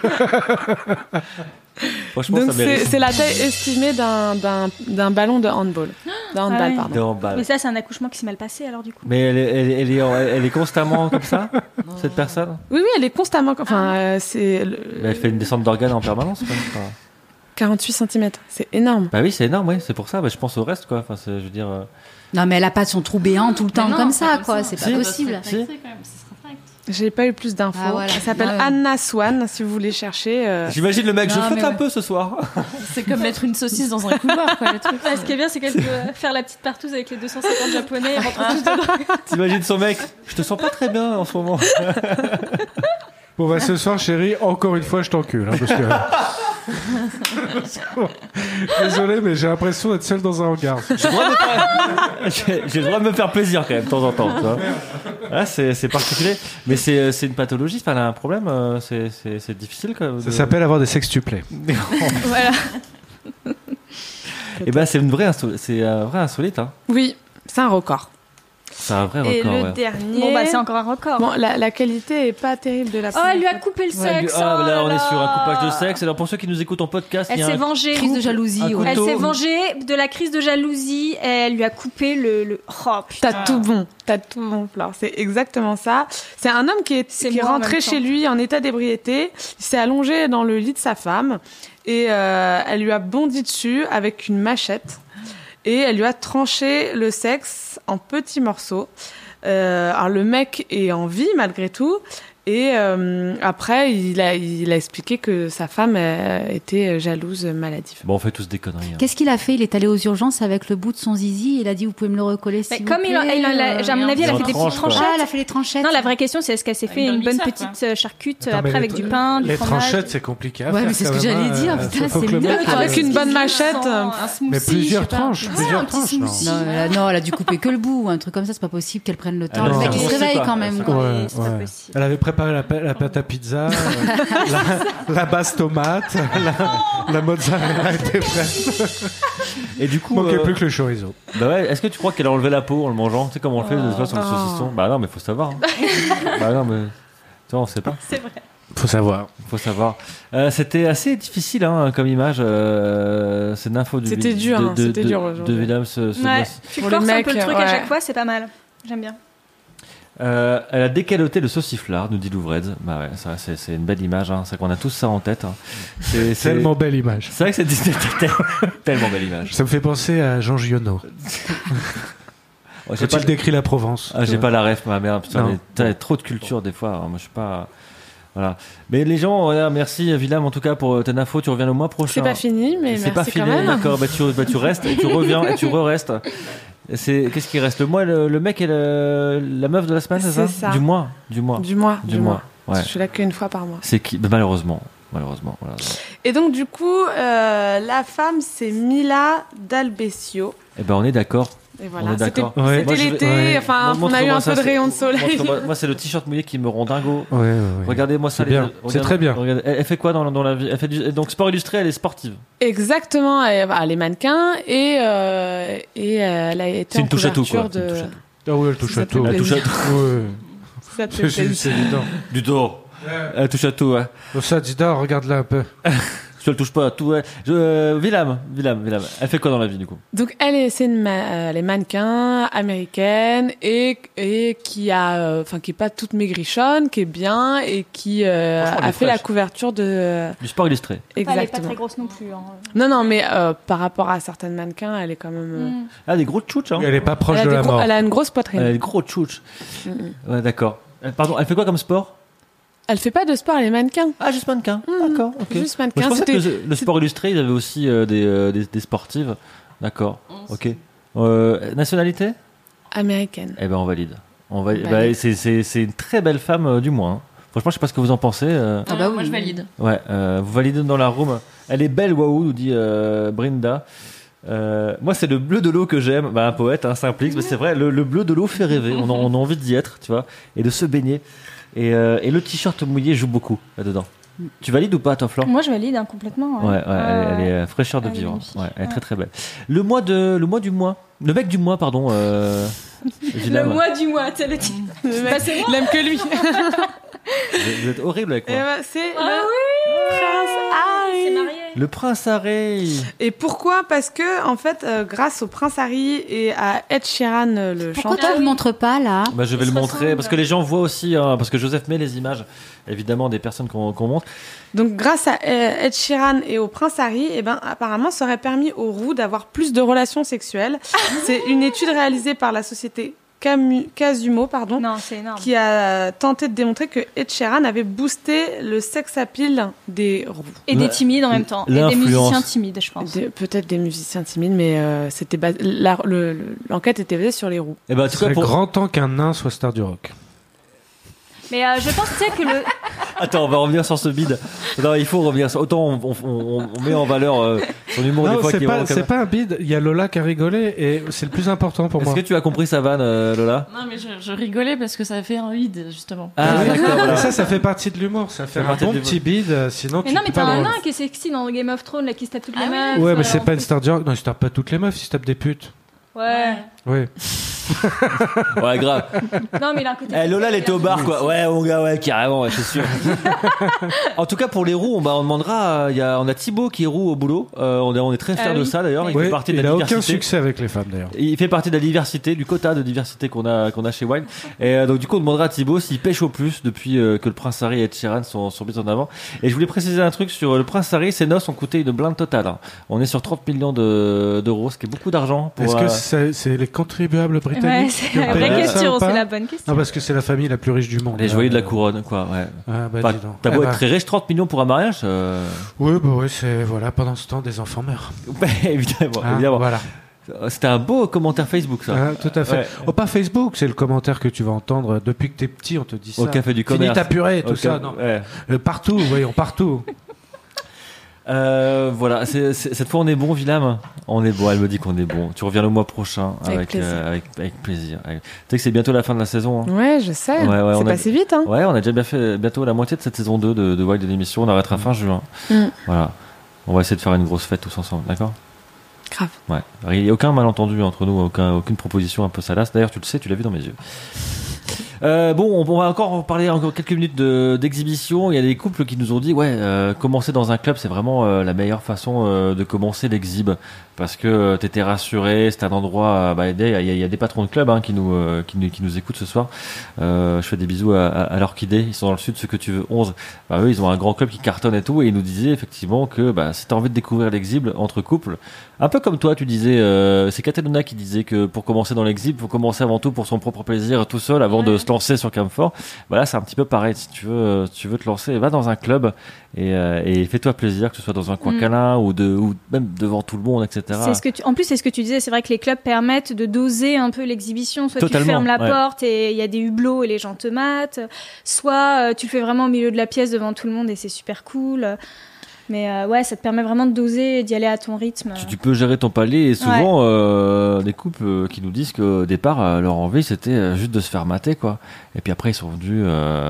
Franchement, Donc, ça mérite. c'est la taille estimée d'un ballon de handball. De handball, Ah ouais. pardon. Des handballs. Mais ça, c'est un accouchement qui s'est mal passé alors du coup. Mais elle est constamment comme ça, cette personne. Oui, elle est constamment... Enfin, c'est Mais elle fait une descente d'organes en permanence. Quoi. Enfin, 48 cm. C'est énorme. bah oui, c'est énorme, oui. C'est pour ça. Bah, je pense au reste, quoi. Enfin, je veux dire. Non, mais elle a pas son trou béant tout le temps Mais non, comme c'est ça, comme quoi. ça. C'est Si. pas possible. Si. Ça serait quand même, ce serait correct. J'ai pas eu plus d'infos. Ah, voilà. Elle s'appelle Ouais. Anna Swan, si vous voulez chercher. J'imagine le mec, je Non, flotte mais un ouais. peu ce soir. C'est comme mettre une saucisse dans un couloir, quoi, le truc. Ah, ce qui est bien, c'est qu'elle peut faire la petite partouze avec les 250 japonais et rentrer tous dedans. T'imagines son mec, je te sens pas très bien en ce moment. Bon, bah, ce soir, chérie, encore une fois, je t'encule. Hein, parce que... Désolé, mais j'ai l'impression d'être seul dans un hangar. J'ai le droit de me faire plaisir quand même de temps en temps. Tu vois. Ah, c'est particulier, mais c'est une pathologie. Enfin, elle a un problème. C'est difficile. Quoi, Ça s'appelle avoir des sextuplés. Voilà. Et ben, c'est un vrai insolite. Hein. Oui, c'est un record. C'est un vrai Et record. le Ouais. dernier... Bon, bah, c'est encore un record. Bon, la qualité est pas terrible de la Oh, elle lui a coupé le sexe. Ah, oh là, on là est sur un là. coupage de sexe. Alors pour ceux qui nous écoutent en podcast, il Elle y a s'est un- vengée. Crise de jalousie. Un ouais. Elle couteau. s'est vengée de la crise de jalousie. Elle lui a coupé le... Oh putain. T'as tout bon, Flore. C'est exactement ça. C'est un homme qui est moi en rentré même chez temps. lui en état d'ébriété. Il s'est allongé dans le lit de sa femme et elle lui a bondi dessus avec une machette et elle lui a tranché le sexe en petits morceaux. Alors le mec est en vie malgré tout Et après, il a expliqué que sa femme était jalouse maladive. Bon, on fait tous des conneries. Hein. Qu'est-ce qu'il a fait? Il est allé aux urgences avec le bout de son zizi. Il a dit, vous pouvez me le recoller s'il vous plaît. Comme à mon avis, elle a fait des petites tranchettes. Ah, elle a fait les tranchettes. Non, la vraie question, c'est est-ce qu'elle s'est fait une bonne petite charcute après avec du pain, du les fromage. tranchettes, c'est compliqué à Ouais, faire. mais c'est ce que quand même, j'allais dire. hein. Putain, Faut c'est que le mieux. mec, Avec une bonne machette. Un smoothie, Mais plusieurs je sais pas. tranches. Ouais, Plusieurs un petit tranches, non. smoothie. Non, elle a dû couper que le bout ou un truc comme ça. C'est pas possible qu'elle prenne le temps. Ah Le non, mec, il on se sait réveille pas. quand même. Ouais, quoi. Ouais, c'est pas ouais. possible. Elle avait préparé la pâte à pizza, la base tomate, la mozzarella était prête. Et du coup, Il manquait plus que le chorizo. bah ouais, est-ce que tu crois qu'elle a enlevé la peau en le mangeant? Tu sais comment on le fait des fois sur le saucisson? Bah non, mais faut savoir. Hein. Bah non, mais tu vois, on sait pas. C'est vrai. Faut savoir. Faut savoir. C'était assez difficile hein, comme image. Cette info du C'était dur, hein, c'était dur de aujourd'hui. William. Ouais, tu Pour corses les un peu le mecs, truc à ouais. chaque fois, c'est pas mal. J'aime bien. Elle a décaloté le sauciflard, nous dit Louvreds. Bah ouais, ça, c'est une belle image. Hein. C'est qu'on a tous ça en tête. Hein. C'est Tellement belle image. C'est vrai que c'est tellement belle image. Ça me fait penser à Jean Giono. Oh, Quand il décrit la Provence. Ah, j'ai pas la ref, ma mère. Putain, Non. mais t'as trop de culture des fois. Alors, moi, je suis pas. Voilà. Mais les gens, voilà, merci William en tout cas pour tes infos. Tu reviens le mois prochain. C'est pas fini, mais C'est merci pas quand fini, même. d'accord. Bah tu restes, et tu reviens, et tu re-restes. Qu'est-ce qui reste? Le mec et la meuf de la semaine, c'est C'est ça? ça. Du mois. Du mois. Ouais. Je suis là qu'une fois par mois. C'est qui? Bah, malheureusement. Voilà. Et donc, du coup, la femme, c'est Mila D'Albesio. Eh ben, on est d'accord. Et On voilà, est c'était d'accord. Ouais. c'était l'été, Ouais. enfin, on a eu un peu de rayon de soleil. Moi, c'est le t-shirt mouillé qui me rend dingo. Ouais. Regardez-moi ça. C'est bien. Regardez- C'est très bien. regardez. Elle fait quoi dans la vie? Elle fait donc sport illustré. Elle est sportive. Exactement, elle est mannequin et elle a été C'est en une touche à tout, couverture quoi. C'est une touche à de... tout. Ah oui, elle touche Ça à te fait tout. Elle touche à tout. Ouais. Ça te fait plaisir. C'est évident. Du dos. Elle touche à tout. Ouais. Donc ça, Dida, regarde-la un peu. Je le touche pas à tout. Ouais. Willam. Elle fait quoi dans la vie du coup? Donc elle est mannequin américaine et qui a, enfin qui est pas toute maigrichonne, qui est bien et qui Franchement, elle a est fait la fraîche. couverture de. Du sport illustré. Elle est pas Exactement. très grosse non plus. Hein. Non, mais par rapport à certaines mannequins, elle est quand même. Ah, des gros tchouches. Hein. Elle est pas proche Elle de a, la mort. elle a une grosse poitrine. Elle a des gros tchouches. Ouais, d'accord. Pardon. Elle fait quoi comme sport? Elle fait pas de sport, elle est mannequin. Ah, juste mannequin. D'accord. Ok. Juste Moi, mannequin. je pensais C'était que le sport illustré, il avait aussi des sportives. D'accord. Ok. Nationalité? américaine. Eh ben, on valide. On valide. Valide. Bah, c'est une très belle femme du mois. Hein. Franchement, je sais pas ce que vous en pensez. Ah bah oui. Moi, je valide. Ouais. Vous validez dans la room. Elle est belle, waouh, nous dit Brinda. Moi, c'est le bleu de l'eau que j'aime. Bah, un poète, hein, simpliste, mais c'est vrai. Le bleu de l'eau fait rêver. On a envie d'y être, tu vois, et de se baigner. Et le t-shirt mouillé joue beaucoup là-dedans. Tu valides ou pas, toi, Flore? Moi, je valide hein, complètement. Ouais, elle est fraîcheur de Elle est vivre. magnifique. Ouais, elle est Ouais. très très belle. Le mec du mois, pardon. Le Willam. mois du mois, tu sais, le titre. Le Bah, mec, c'est moi. il aime que lui. Vous êtes horrible avec Et moi. ben, c'est Ah le prince Harry. C'est marié. Le prince Harry. Et pourquoi? Parce que, en fait, grâce au prince Harry et à Ed Sheeran, le Pourquoi chanteur. tu le montres pas là? Bah, je vais Ils le se montrer ressemblent. parce que les gens voient aussi, hein, parce que Joseph met les images, évidemment, des personnes qu'on montre. Donc, grâce à Ed Sheeran et au prince Harry, eh ben, apparemment, ça aurait permis aux roux d'avoir plus de relations sexuelles. C'est une étude réalisée par la société Casumo, Non, c'est énorme. qui a tenté de démontrer que Ed Sheeran avait boosté le sex appeal des roux. Et des timides en même temps. Et des l'influence. musiciens timides, je pense. Peut-être des musiciens timides, mais c'était l'enquête était basée sur les roux. Et bah, en Ce tout cas, serait pour... grand temps qu'un nain soit star du rock. Mais je pense, tu sais, que le. Attends, on va revenir sur ce bide. Non, il faut revenir sur... Autant on met en valeur son humour des Non, fois qui c'est est pas, vraiment c'est pas un bide. Il y a Lola qui a rigolé et c'est le plus important pour Est-ce moi. que tu as compris sa vanne, Lola? Non, mais je rigolais parce que ça fait un vide, justement. Ah, Oui, d'accord, voilà. mais ça fait partie de l'humour. Ça fait fait un partie bon de petit bide. Sinon, Mais tu non, mais peux t'as pas un drôle. nain qui est sexy dans Game of Thrones, là, qui se tape toutes les Ah oui. meufs. Ouais, mais c'est pas une star du rock. Non, il se tape pas toutes les meufs, il se tape des putes. Ouais. Oui. Ouais, grave. Non, mais il a un côté. Eh, Lola, elle était au bar, quoi. Ouais, mon gars, ouais, carrément, ouais, c'est sûr. En tout cas, pour les roux, on demandera. On a Thibaut qui est roux au boulot. On est très fiers Ah de oui. ça, d'ailleurs. Il Ouais, fait partie de il la a diversité. aucun succès avec les femmes d'ailleurs. Il fait partie de la diversité, du quota de diversité qu'on a chez Wild. Et donc, du coup, on demandera à Thibaut s'il pêche au plus depuis que le prince Harry et Ed Sheeran sont mis en avant. Et je voulais préciser un truc sur le prince Harry. Ses noces ont coûté une blinde totale. Hein. On est sur 30 millions d'euros, ce qui est beaucoup d'argent. Est-ce que c'est les contribuables britanniques britanniques. Ouais, c'est la vraie Ça question, ou pas c'est la bonne question. Non, parce que c'est la famille la plus riche du monde. Les joyaux de la couronne, quoi, ouais. Ah, bah, Bah, dis donc. t'as beau Eh être bah, très riche, 30 millions pour un mariage Oui, c'est voilà, pendant ce temps, des enfants meurent. évidemment, Hein, évidemment. Voilà. C'était un beau commentaire Facebook, ça. Tout à fait. Ouais. Oh, pas Facebook, c'est le commentaire que tu vas entendre depuis que t'es petit, on te dit ça. Au café du Finis commerce. ta purée, tout Ok, ça. Non. ouais. Partout, voyons, partout. Voilà, cette fois on est bon, Villam. On est bon, elle me dit qu'on est bon. Tu reviens le mois prochain Avec plaisir. avec plaisir. Tu sais que c'est bientôt la fin de la saison. Hein. Ouais, je sais. Ouais, on C'est a- passé vite, hein. Ouais, on a déjà bien fait bientôt la moitié de cette saison 2 de Wild de l'émission. On arrêtera fin juin. Mm. Voilà. On va essayer de faire une grosse fête tous ensemble, d'accord? Grave. Ouais. Il n'y a aucun malentendu entre nous, aucune proposition un peu salace. D'ailleurs, tu le sais, tu l'as vu dans mes yeux. Bon, on va encore parler encore quelques minutes d'exhibition. Il y a des couples qui nous ont dit, commencer dans un club, c'est vraiment la meilleure façon de commencer l'exhib, parce que t'étais rassuré, c'est un endroit. Il y a des patrons de club qui nous écoutent ce soir. Je fais des bisous à l'Orchidée. Ils sont dans le sud, ce que tu veux 11. Eux, ils ont un grand club qui cartonne et tout, et ils nous disaient effectivement que si t'as envie de découvrir l'exhib entre couples, un peu comme toi, tu disais, c'est Cataluna qui disait que pour commencer dans l'exhib, faut commencer avant tout pour son propre plaisir, tout seul, avant de se lancer sur Camfort. Là, c'est un petit peu pareil. Si tu veux te lancer, va dans un club et fais-toi plaisir, que ce soit dans un coin câlin ou même devant tout le monde, etc. En plus, c'est ce que tu disais. C'est vrai que les clubs permettent de doser un peu l'exhibition. Soit Totalement, tu fermes la ouais. porte et il y a des hublots et les gens te matent. Soit tu le fais vraiment au milieu de la pièce devant tout le monde et c'est super cool. Mais ça te permet vraiment de doser et d'y aller à ton rythme. Tu peux gérer ton palier et souvent des couples qui nous disent qu'au départ leur envie c'était juste de se faire mater quoi. Et puis après ils sont venus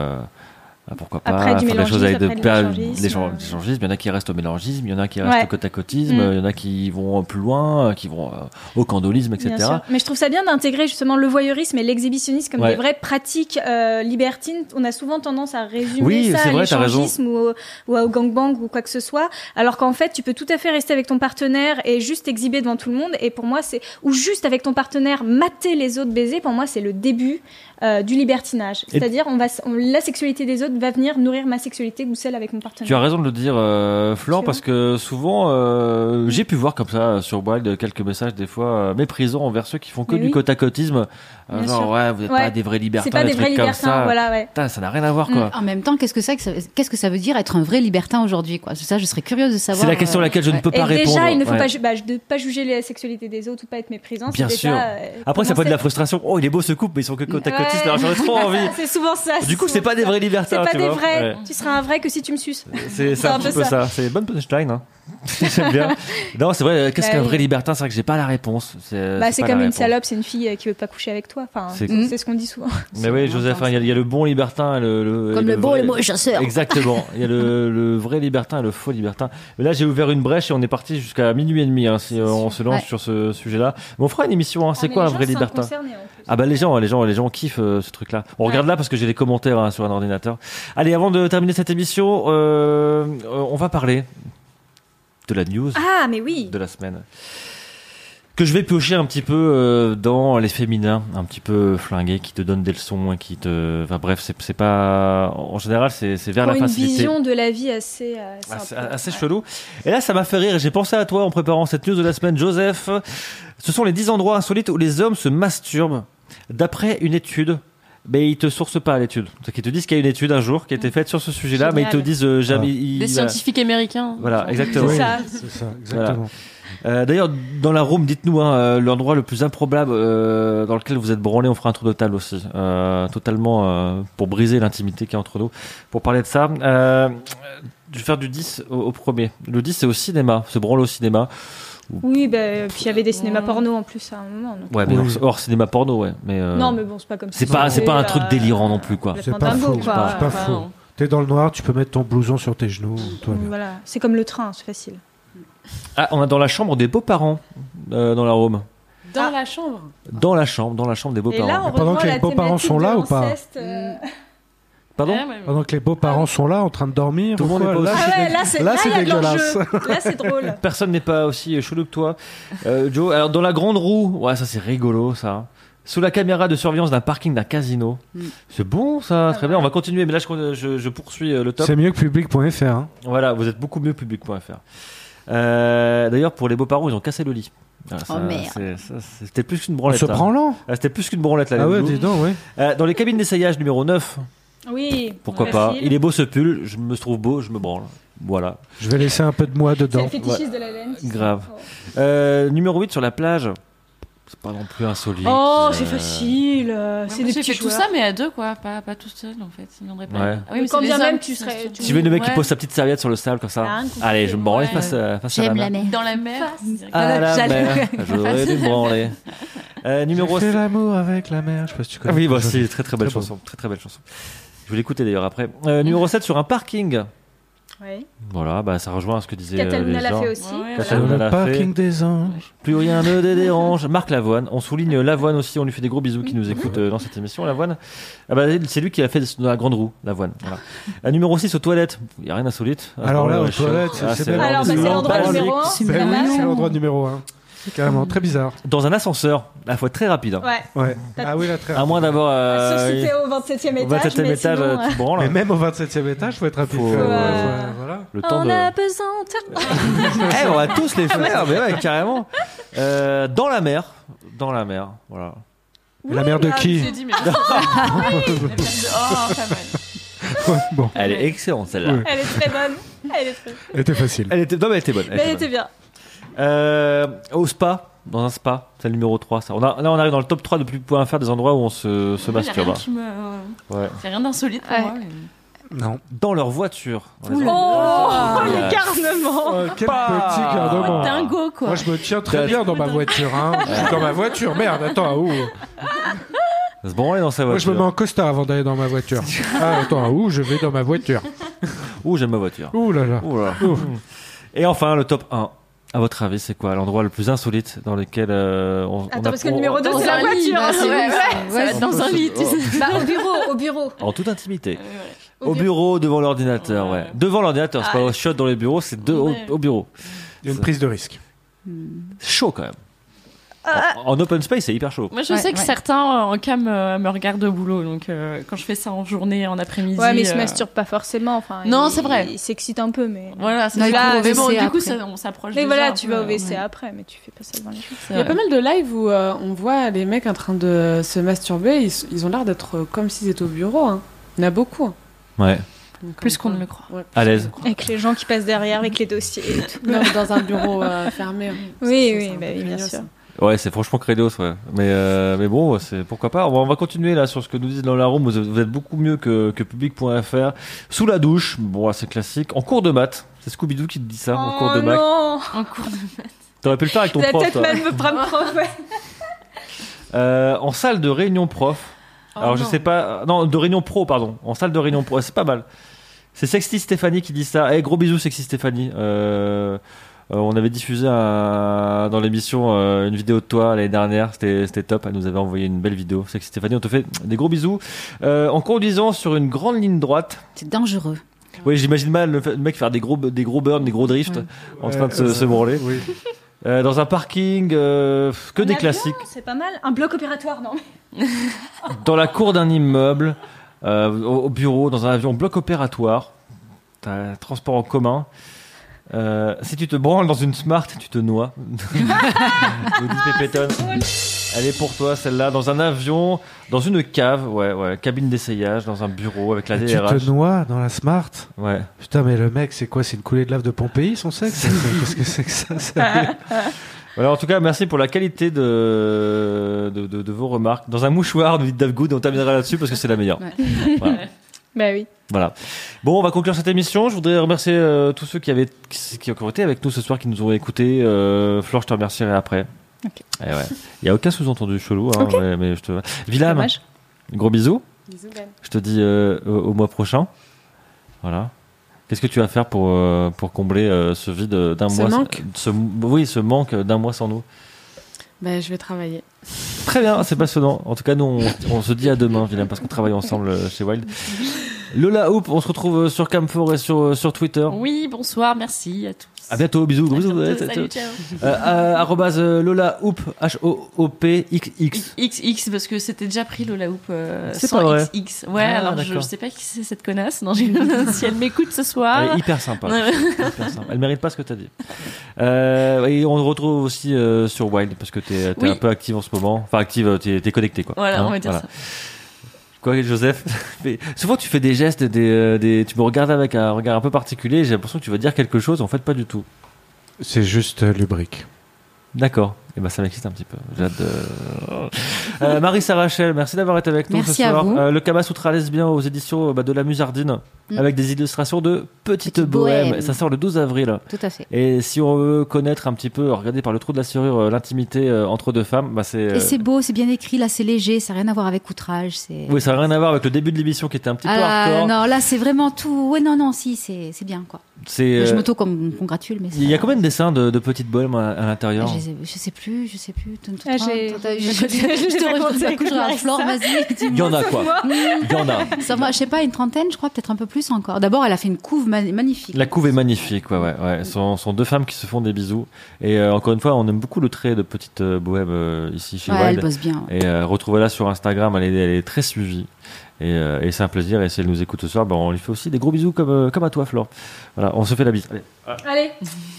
pourquoi pas Après, du faire des choses avec mélangisme, l'échangisme. Il y en a qui restent au mélangisme, il y en a qui restent au côte-à-côtisme, il y en a qui vont plus loin, qui vont au candolisme, etc. Bien sûr. Mais je trouve ça bien d'intégrer justement le voyeurisme et l'exhibitionnisme comme des vraies pratiques libertines. On a souvent tendance à résumer ça à l'échangisme ou au gangbang ou quoi que ce soit, alors qu'en fait tu peux tout à fait rester avec ton partenaire et juste exhiber devant tout le monde. Et pour moi ou juste avec ton partenaire mater les autres baiser. Pour moi c'est le début du libertinage. C'est-à-dire la sexualité des autres va venir nourrir ma sexualité ou celle avec mon partenaire. Tu as raison de le dire, Florent, parce que souvent, j'ai pu voir comme ça sur Wild quelques messages des fois méprisants envers ceux qui font que du côte-à-côtisme. Genre, vous n'êtes pas des vrais libertins. C'est pas des vrais libertins, voilà, ouais. Putain, ça n'a rien à voir, quoi. En même temps, qu'est-ce que ça veut dire être un vrai libertin aujourd'hui, quoi? Ça, je serais curieuse de savoir. C'est la question à laquelle je ne peux pas répondre. Déjà, il ne faut pas juger la sexualité des autres ou pas être méprisant. Bien sûr. Après, ça peut être de la frustration. Oh, il est beau ce couple, mais ils sont que côte-à-côtisme. Alors j'aurais trop envie. C'est souvent ça. Du coup, c'est pas des vrais libertins. C'est pas des vrais. Ouais. Tu seras un vrai que si tu me suces. C'est un petit peu ça. C'est bonne punchline. Hein. J'aime bien. Non, c'est vrai. Qu'est-ce qu'un vrai libertin? C'est vrai que j'ai pas la réponse. C'est comme une salope, c'est une fille qui veut pas coucher avec toi. Enfin, c'est ce qu'on dit souvent. Mais oui, Joseph, il y a le bon libertin et comme le bon et le mauvais chasseur. Exactement. Il y a le vrai libertin et le faux libertin. Mais là, j'ai ouvert une brèche et on est parti jusqu'à minuit et demi. Si on se lance sur ce sujet-là, mais on fera une émission. C'est quoi un vrai libertin? Les gens kiffent ce truc-là. On regarde là parce que j'ai les commentaires sur un ordinateur. Allez, avant de terminer cette émission, on va parler de la news de la semaine. Que je vais piocher un petit peu dans les féminins, un petit peu flingués, qui te donnent des leçons et qui te... Enfin bref, c'est pas... En général, c'est vers la facilité. Une vision de la vie assez chelou. Et là, ça m'a fait rire. J'ai pensé à toi en préparant cette news de la semaine, Joseph. Ce sont les 10 endroits insolites où les hommes se masturbent d'après une étude. Mais ils te sourcent pas à l'étude. C'est qu'ils te disent qu'il y a une étude un jour qui a été faite sur ce sujet-là, mais ils te disent jamais. Des scientifiques américains. Voilà, exactement. C'est ça, exactement. Voilà. D'ailleurs, dans la room, dites-nous l'endroit le plus improbable dans lequel vous êtes branlé. On fera un tour de table aussi, totalement pour briser l'intimité qu'il y a entre nous. Pour parler de ça, je vais faire du 10 au premier. Le 10, c'est au cinéma, se branler au cinéma. Oui, puis il y avait des cinémas porno en plus à un moment. Donc. Ouais, mais hors cinéma porno, ouais. Mais non, mais bon, c'est pas comme ça. C'est pas un truc délirant non plus, quoi. C'est pas fou. C'est pas fou. T'es dans le noir, tu peux mettre ton blouson sur tes genoux. Voilà, c'est comme le train, c'est facile. Ah, on a dans la chambre des beaux-parents dans la Rome. Dans la chambre. Dans la chambre des beaux-parents. Et là, on pendant que les beaux-parents sont là ou pas? Pardon? Pendant que les beaux-parents sont là en train de dormir. Tout le monde est pas là, c'est dégueulasse. Là, c'est drôle. Personne n'est pas aussi chelou que toi. Joe, alors dans la grande roue, ouais, ça c'est rigolo ça. Sous la caméra de surveillance d'un parking d'un casino. C'est bon ça, très bien. On va continuer, mais là je poursuis le top. C'est mieux que public.fr. Voilà, vous êtes beaucoup mieux que public.fr. D'ailleurs, pour les beaux-parents, ils ont cassé le lit. Ah, Oh, merde. C'était plus qu'une En branlette. se hein. branlant. Ah, c'était plus qu'une branlette là. Ah les ouais, loups. dis donc, ouais. Dans les cabines d'essayage numéro 9, Oui. pourquoi le pas. fil. Il est beau ce pull, je me trouve beau, je me branle. Voilà. Je vais laisser un peu de moi C'est le dedans. fétichiste de la laine. tu sais. Grave. Numéro 8 sur la plage. C'est pas non plus insolite. Oh, Euh, c'est facile. C'est Moi, des j'ai petits fait tout joueurs. ça, mais à deux, quoi. Pas tout seul, en fait. Ça ne viendrait pas. Ouais. Ah oui, mais Quand c'est bien les même hommes tu qui serais- sont tu- Tu veux le mec qui Ouais. pose sa petite serviette sur le sable comme ça. Ah, un coup. Allez, je me branle Ouais. face à J'aime la mer. Dans la mer. À la J'allais- mer. J'aurais dû me branler. Numéro J'ai fait 7. l'amour avec la mer. Je sais pas si tu connais. Ah oui, bah, Je- c'est très très belle Très beau. chanson. Très très belle chanson. Je vais l'écouter d'ailleurs après. Numéro 7 sur un parking. Ouais. Voilà, bah, ça rejoint ce que disaient Catalina les l'a gens. fait aussi. Ouais, Catalina Sur le l'a parking fait. des anges. Plus rien ne dérange. Marc Lavoine. On souligne Lavoine aussi. On lui fait des gros bisous qui nous écoute dans cette émission. Lavoine. Ah bah, c'est lui qui a fait dans la grande roue. Lavoine. Voilà. Numéro 6 aux toilettes. Il n'y a rien d'insolite. Alors là, aux ouais, toilettes, ah, c'est c'est même- Alors, bah, c'est l'endroit basique. numéro 1. C'est Ben la oui, mer. c'est l'endroit numéro 1. C'est carrément très bizarre. Dans un ascenseur. Il faut être très rapide. hein. Ouais. Ouais. Ah oui, là, très À moins d'avoir. Sauf si t'es au 27e au étage. 27e mais étage, sinon, tu te branles. Mais même au 27e étage, faut être rapide. Faut- Voilà. Le temps on de. a besoin. Eh, on va tous les faire, mais ouais, carrément. Dans la mer. Dans la mer. Voilà. Et la mère de qui J'ai dit, mais. Oh, pas mal. Ouais, bon, Elle est excellente celle-là. Ouais. Elle est très bonne. Elle est très. elle était facile. Elle était, non, mais elle était bonne. Mais elle était bien. Au spa, dans un spa, c'est le numéro 3. Ça. Là, on arrive dans le top 3 de plus points à faire des endroits où on se Il y a rien masturbe. qui me. Ouais. Il y a rien d'insolite pour Ouais. moi. mais- Non. Dans leur voiture. Dans les Oh, endroits- le garnement. Oh, quel Pas- petit garnement. Dingo, quoi. Moi, je me tiens très bien dans ma voiture. Hein. Je suis dans ma voiture. Merde, attends, où Se branler dans sa Moi, je voiture. me mets en costard avant d'aller dans ma voiture. Ah, attends, où je vais dans ma voiture Ouh, j'aime ma voiture. Ouh là là. Ouh là. Ouh. Et enfin, le top 1. À votre avis, c'est quoi l'endroit le plus insolite dans lequel on Attends, parce que le on- numéro 2, Dans c'est la un lit, voiture. bah, c'est Ouais, vrai. ouais. Ça va être dans un lit. tu sais. Bah, au bureau. En toute intimité. Ouais. Au bureau, devant l'ordinateur, ouais. Ouais. Devant l'ordinateur, c'est Ah. pas au shot dans les bureaux, c'est au Ouais. bureau. Il y a une prise de risque. C'est chaud quand même. En open space, c'est hyper chaud. Moi, je Ouais, sais que ouais. certains en cam me regardent au boulot. Donc, quand je fais ça en journée, en après-midi. Ouais, mais il se masturbe pas forcément. Enfin, Non, il- c'est vrai. Il s'excite un peu, mais. Voilà, c'est Non, il ça. court au Mais bon, WC du coup, après. on s'approche. Mais déjà voilà, un tu peu, vas au WC ouais. après, mais tu fais pas ça devant les gens. C'est Il y a vrai. pas mal de lives où on voit les mecs en train de se masturber. Ils ont l'air d'être comme s'ils étaient au bureau. Hein. Il y en a beaucoup. Hein. Ouais. Donc, Plus comme qu'on ne quoi. le croit. Ouais, À plus l'aise. qu'on ne le croit. Avec les gens qui passent derrière, avec les dossiers et tout. Non, mais dans un bureau fermé. hein. Oui, Ça, oui, c'est un bah peu oui, bien craignos, sûr. hein. Ouais, c'est franchement crédos, ouais. Mais bon, c'est pourquoi pas. On va continuer là sur ce que nous disent dans la room. Vous êtes beaucoup mieux que public.fr. Sous la douche, bon, c'est classique. En cours de maths, c'est Scooby-Doo qui te dit ça. En cours de maths. non. En cours de. T'aurais pu le faire avec ton Vous allez prof. peut-être toi. même me prendre prof, ouais. En salle de réunion prof. Alors je sais pas. Non, de réunion pro, pardon. En salle de réunion pro, c'est pas mal. C'est Sexy Stéphanie qui dit ça. Gros bisous Sexy Stéphanie. On avait diffusé dans l'émission une vidéo de toi l'année dernière. C'était top. Elle nous avait envoyé une belle vidéo. Sexy Stéphanie, on te fait des gros bisous. En conduisant sur une grande ligne droite. C'est dangereux. Oui, j'imagine mal le mec faire des gros burns, des gros drifts en train de se branler. Oui. Dans un parking, que Un des avion, classiques. C'est pas mal. Un bloc opératoire, non. Dans la cour d'un immeuble, au bureau, dans un avion, bloc opératoire, t'as transport en commun. Si tu te branles dans une Smart, tu te noies. Nous dit Pépétonne. Elle est pour toi, celle-là. Dans un avion, dans une cave, ouais, cabine d'essayage, dans un bureau avec la Tu DRH. te noies dans la Smart. Ouais. Putain, mais le mec, c'est quoi? C'est une coulée de lave de Pompéi, son sexe? Mais qu'est-ce que c'est que ça? Voilà, en tout cas, merci pour la qualité de vos remarques. Dans un mouchoir, nous dit Dave Good, on terminera là-dessus parce que c'est la meilleure. Ouais. Voilà. Bah oui. Voilà. Bon, on va conclure cette émission. Je voudrais remercier tous ceux qui ont été avec nous ce soir, qui nous ont écoutés. Flore, je te remercierai après. Ok. Et ouais. Il n'y a aucun sous-entendu chelou. Hein, Ok. mais je te... Villam, Dommage. gros bisous. Bisous, Ben. Je te dis au mois prochain. Voilà. Qu'est-ce que tu vas faire pour combler ce vide d'un Ce mois manque ce manque d'un mois sans nous. Ben, je vais travailler. Très bien, c'est passionnant. En tout cas, nous, on se dit à demain, Villam, parce qu'on travaille ensemble chez Wild. Lola Hoop, on se retrouve sur Camphor et sur Twitter. Oui, bonsoir, merci à tous. À bientôt, bisous. Salut, ciao. Arrobase Lola Hoop, HOOPXX. XX, parce que c'était déjà pris Lola Hoop C'est sans pas vrai. XX. Ouais, Ah, alors je d'accord. sais pas qui c'est cette connasse. Non, si elle m'écoute ce soir. Elle est hyper sympa. Ouais. Hyper sympa. Elle mérite pas ce que t'as dit. Et on te retrouve aussi sur Wild parce que t'es Oui. un peu active en ce moment. Enfin, active, t'es connecté quoi. Voilà, Hein, on va dire voilà. ça. Quoi, Joseph? Souvent, tu fais des gestes, tu me regardes avec un regard un peu particulier. J'ai l'impression que tu vas dire quelque chose. En fait, pas du tout. C'est juste lubrique. D'accord. Et ben, ça m'excite un petit peu. J'ai hâte de... Marissa Rachel, merci d'avoir été avec nous Merci ce soir. à vous. Le Kama Sutra lesbien aux éditions de la Musardine, avec des illustrations de Petite Petite Bohème. Bohème. Ça sort le 12 avril. Tout à fait. Et si on veut connaître un petit peu, regarder par le trou de la serrure l'intimité entre deux femmes, bah c'est. Et c'est beau, c'est bien écrit, là c'est léger, ça n'a rien à voir avec outrage. Oui, ça n'a rien à voir avec le début de l'émission qui était un petit peu Ah, hardcore. non, là c'est vraiment tout. Ouais, non, si, c'est bien quoi. C'est. Je m'auto-congratule, mais Il y a combien de dessins de Petite Bohème à l'intérieur? Je sais plus. Ah, j'ai- Je j'ai te raconté rejoins, avec Flore, Marissa. vas-y. Il y en a quoi? Il y en a. Ça va, je sais pas, une trentaine, je crois, peut-être un peu plus encore. D'abord, elle a fait une couve magnifique. La couve est magnifique, ouais. Ce sont deux femmes qui se font des bisous. Et encore une fois, on aime beaucoup le trait de Petite Bohème ici chez Ouais, elle Wild. bosse bien. Et retrouvez-la sur Instagram, elle est très suivie. Et c'est un plaisir. Et si elle nous écoute ce soir, ben, on lui fait aussi des gros bisous comme à toi, Flore. Voilà, on se fait la bise. Allez. Allez,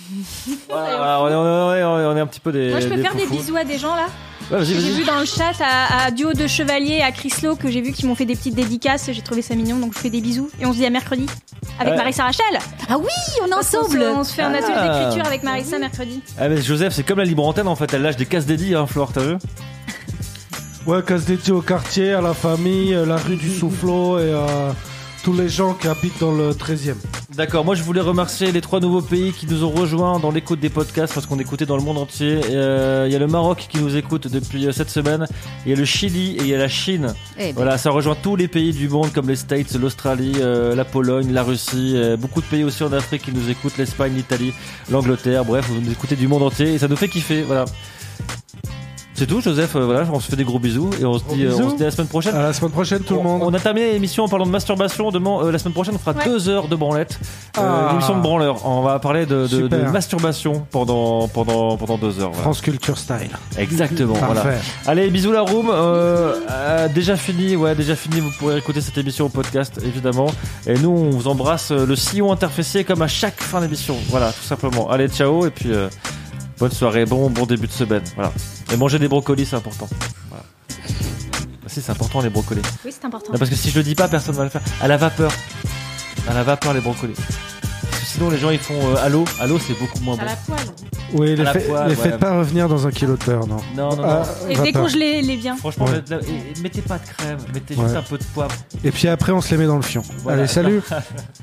Voilà, on est un petit peu des. moi je peux faire des foufous. bisous à des gens là. Ouais, vas-y, J'ai vas-y. vu dans le chat à Duo de Chevalier, à Chryslo, que j'ai vu qui m'ont fait des petites dédicaces. J'ai trouvé ça mignon, donc je fais des bisous. Et on se dit à mercredi avec Ouais. Marissa Rachel. Ah oui, on est ensemble. On se fait un atelier Ah. d'écriture avec Marissa mercredi. Ah, mais Joseph, c'est comme la libre antenne en fait. Elle lâche des casse dédiées, hein, Flore, t'as vu? Ouais, casse dédié au quartier, à la famille, la rue du Soufflot et tous les gens qui habitent dans le 13e. D'accord, moi je voulais remercier les 3 nouveaux pays qui nous ont rejoints dans l'écoute des podcasts parce qu'on écoutait dans le monde entier. Il y a le Maroc qui nous écoute depuis cette semaine, il y a le Chili et il y a la Chine. Eh ben, Voilà, ça rejoint tous les pays du monde comme les States, l'Australie, la Pologne, la Russie, beaucoup de pays aussi en Afrique qui nous écoutent, l'Espagne, l'Italie, l'Angleterre, bref, vous nous écoutez du monde entier et ça nous fait kiffer, voilà. C'est tout, Joseph, voilà, on se fait des gros bisous et on se dit à la semaine prochaine. À la semaine prochaine, tout le monde. On a terminé l'émission en parlant de masturbation. Demain, la semaine prochaine, on fera 2 heures de branlette. Ah. L'émission de branleur. On va parler de Super. masturbation pendant 2 heures. Voilà. France Culture Style. Exactement. Voilà. Parfait. Allez, bisous la room. Déjà fini. Vous pourrez écouter cette émission au podcast, évidemment. Et nous, on vous embrasse le sillon interfessier comme à chaque fin d'émission. Voilà, tout simplement. Allez, ciao. Et puis, bonne soirée. Bon début de semaine. Voilà. Et manger des brocolis, c'est important. Voilà. Bah, si, c'est important les brocolis. Oui, c'est important. Non, parce que si je le dis pas, personne va le faire. À la vapeur. À la vapeur, les brocolis. Parce que sinon, les gens, ils font à l'eau. À l'eau, c'est beaucoup moins bon. À la poêle. Oui, À la poêle, les ouais. faites pas revenir dans 1 kilo de beurre, non. Non. Et vapeur. décongelez-les bien. Franchement, Ouais. mettez pas de crème. Mettez juste Ouais. un peu de poivre. Et puis après, on se les met dans le fion. Voilà. Allez, salut.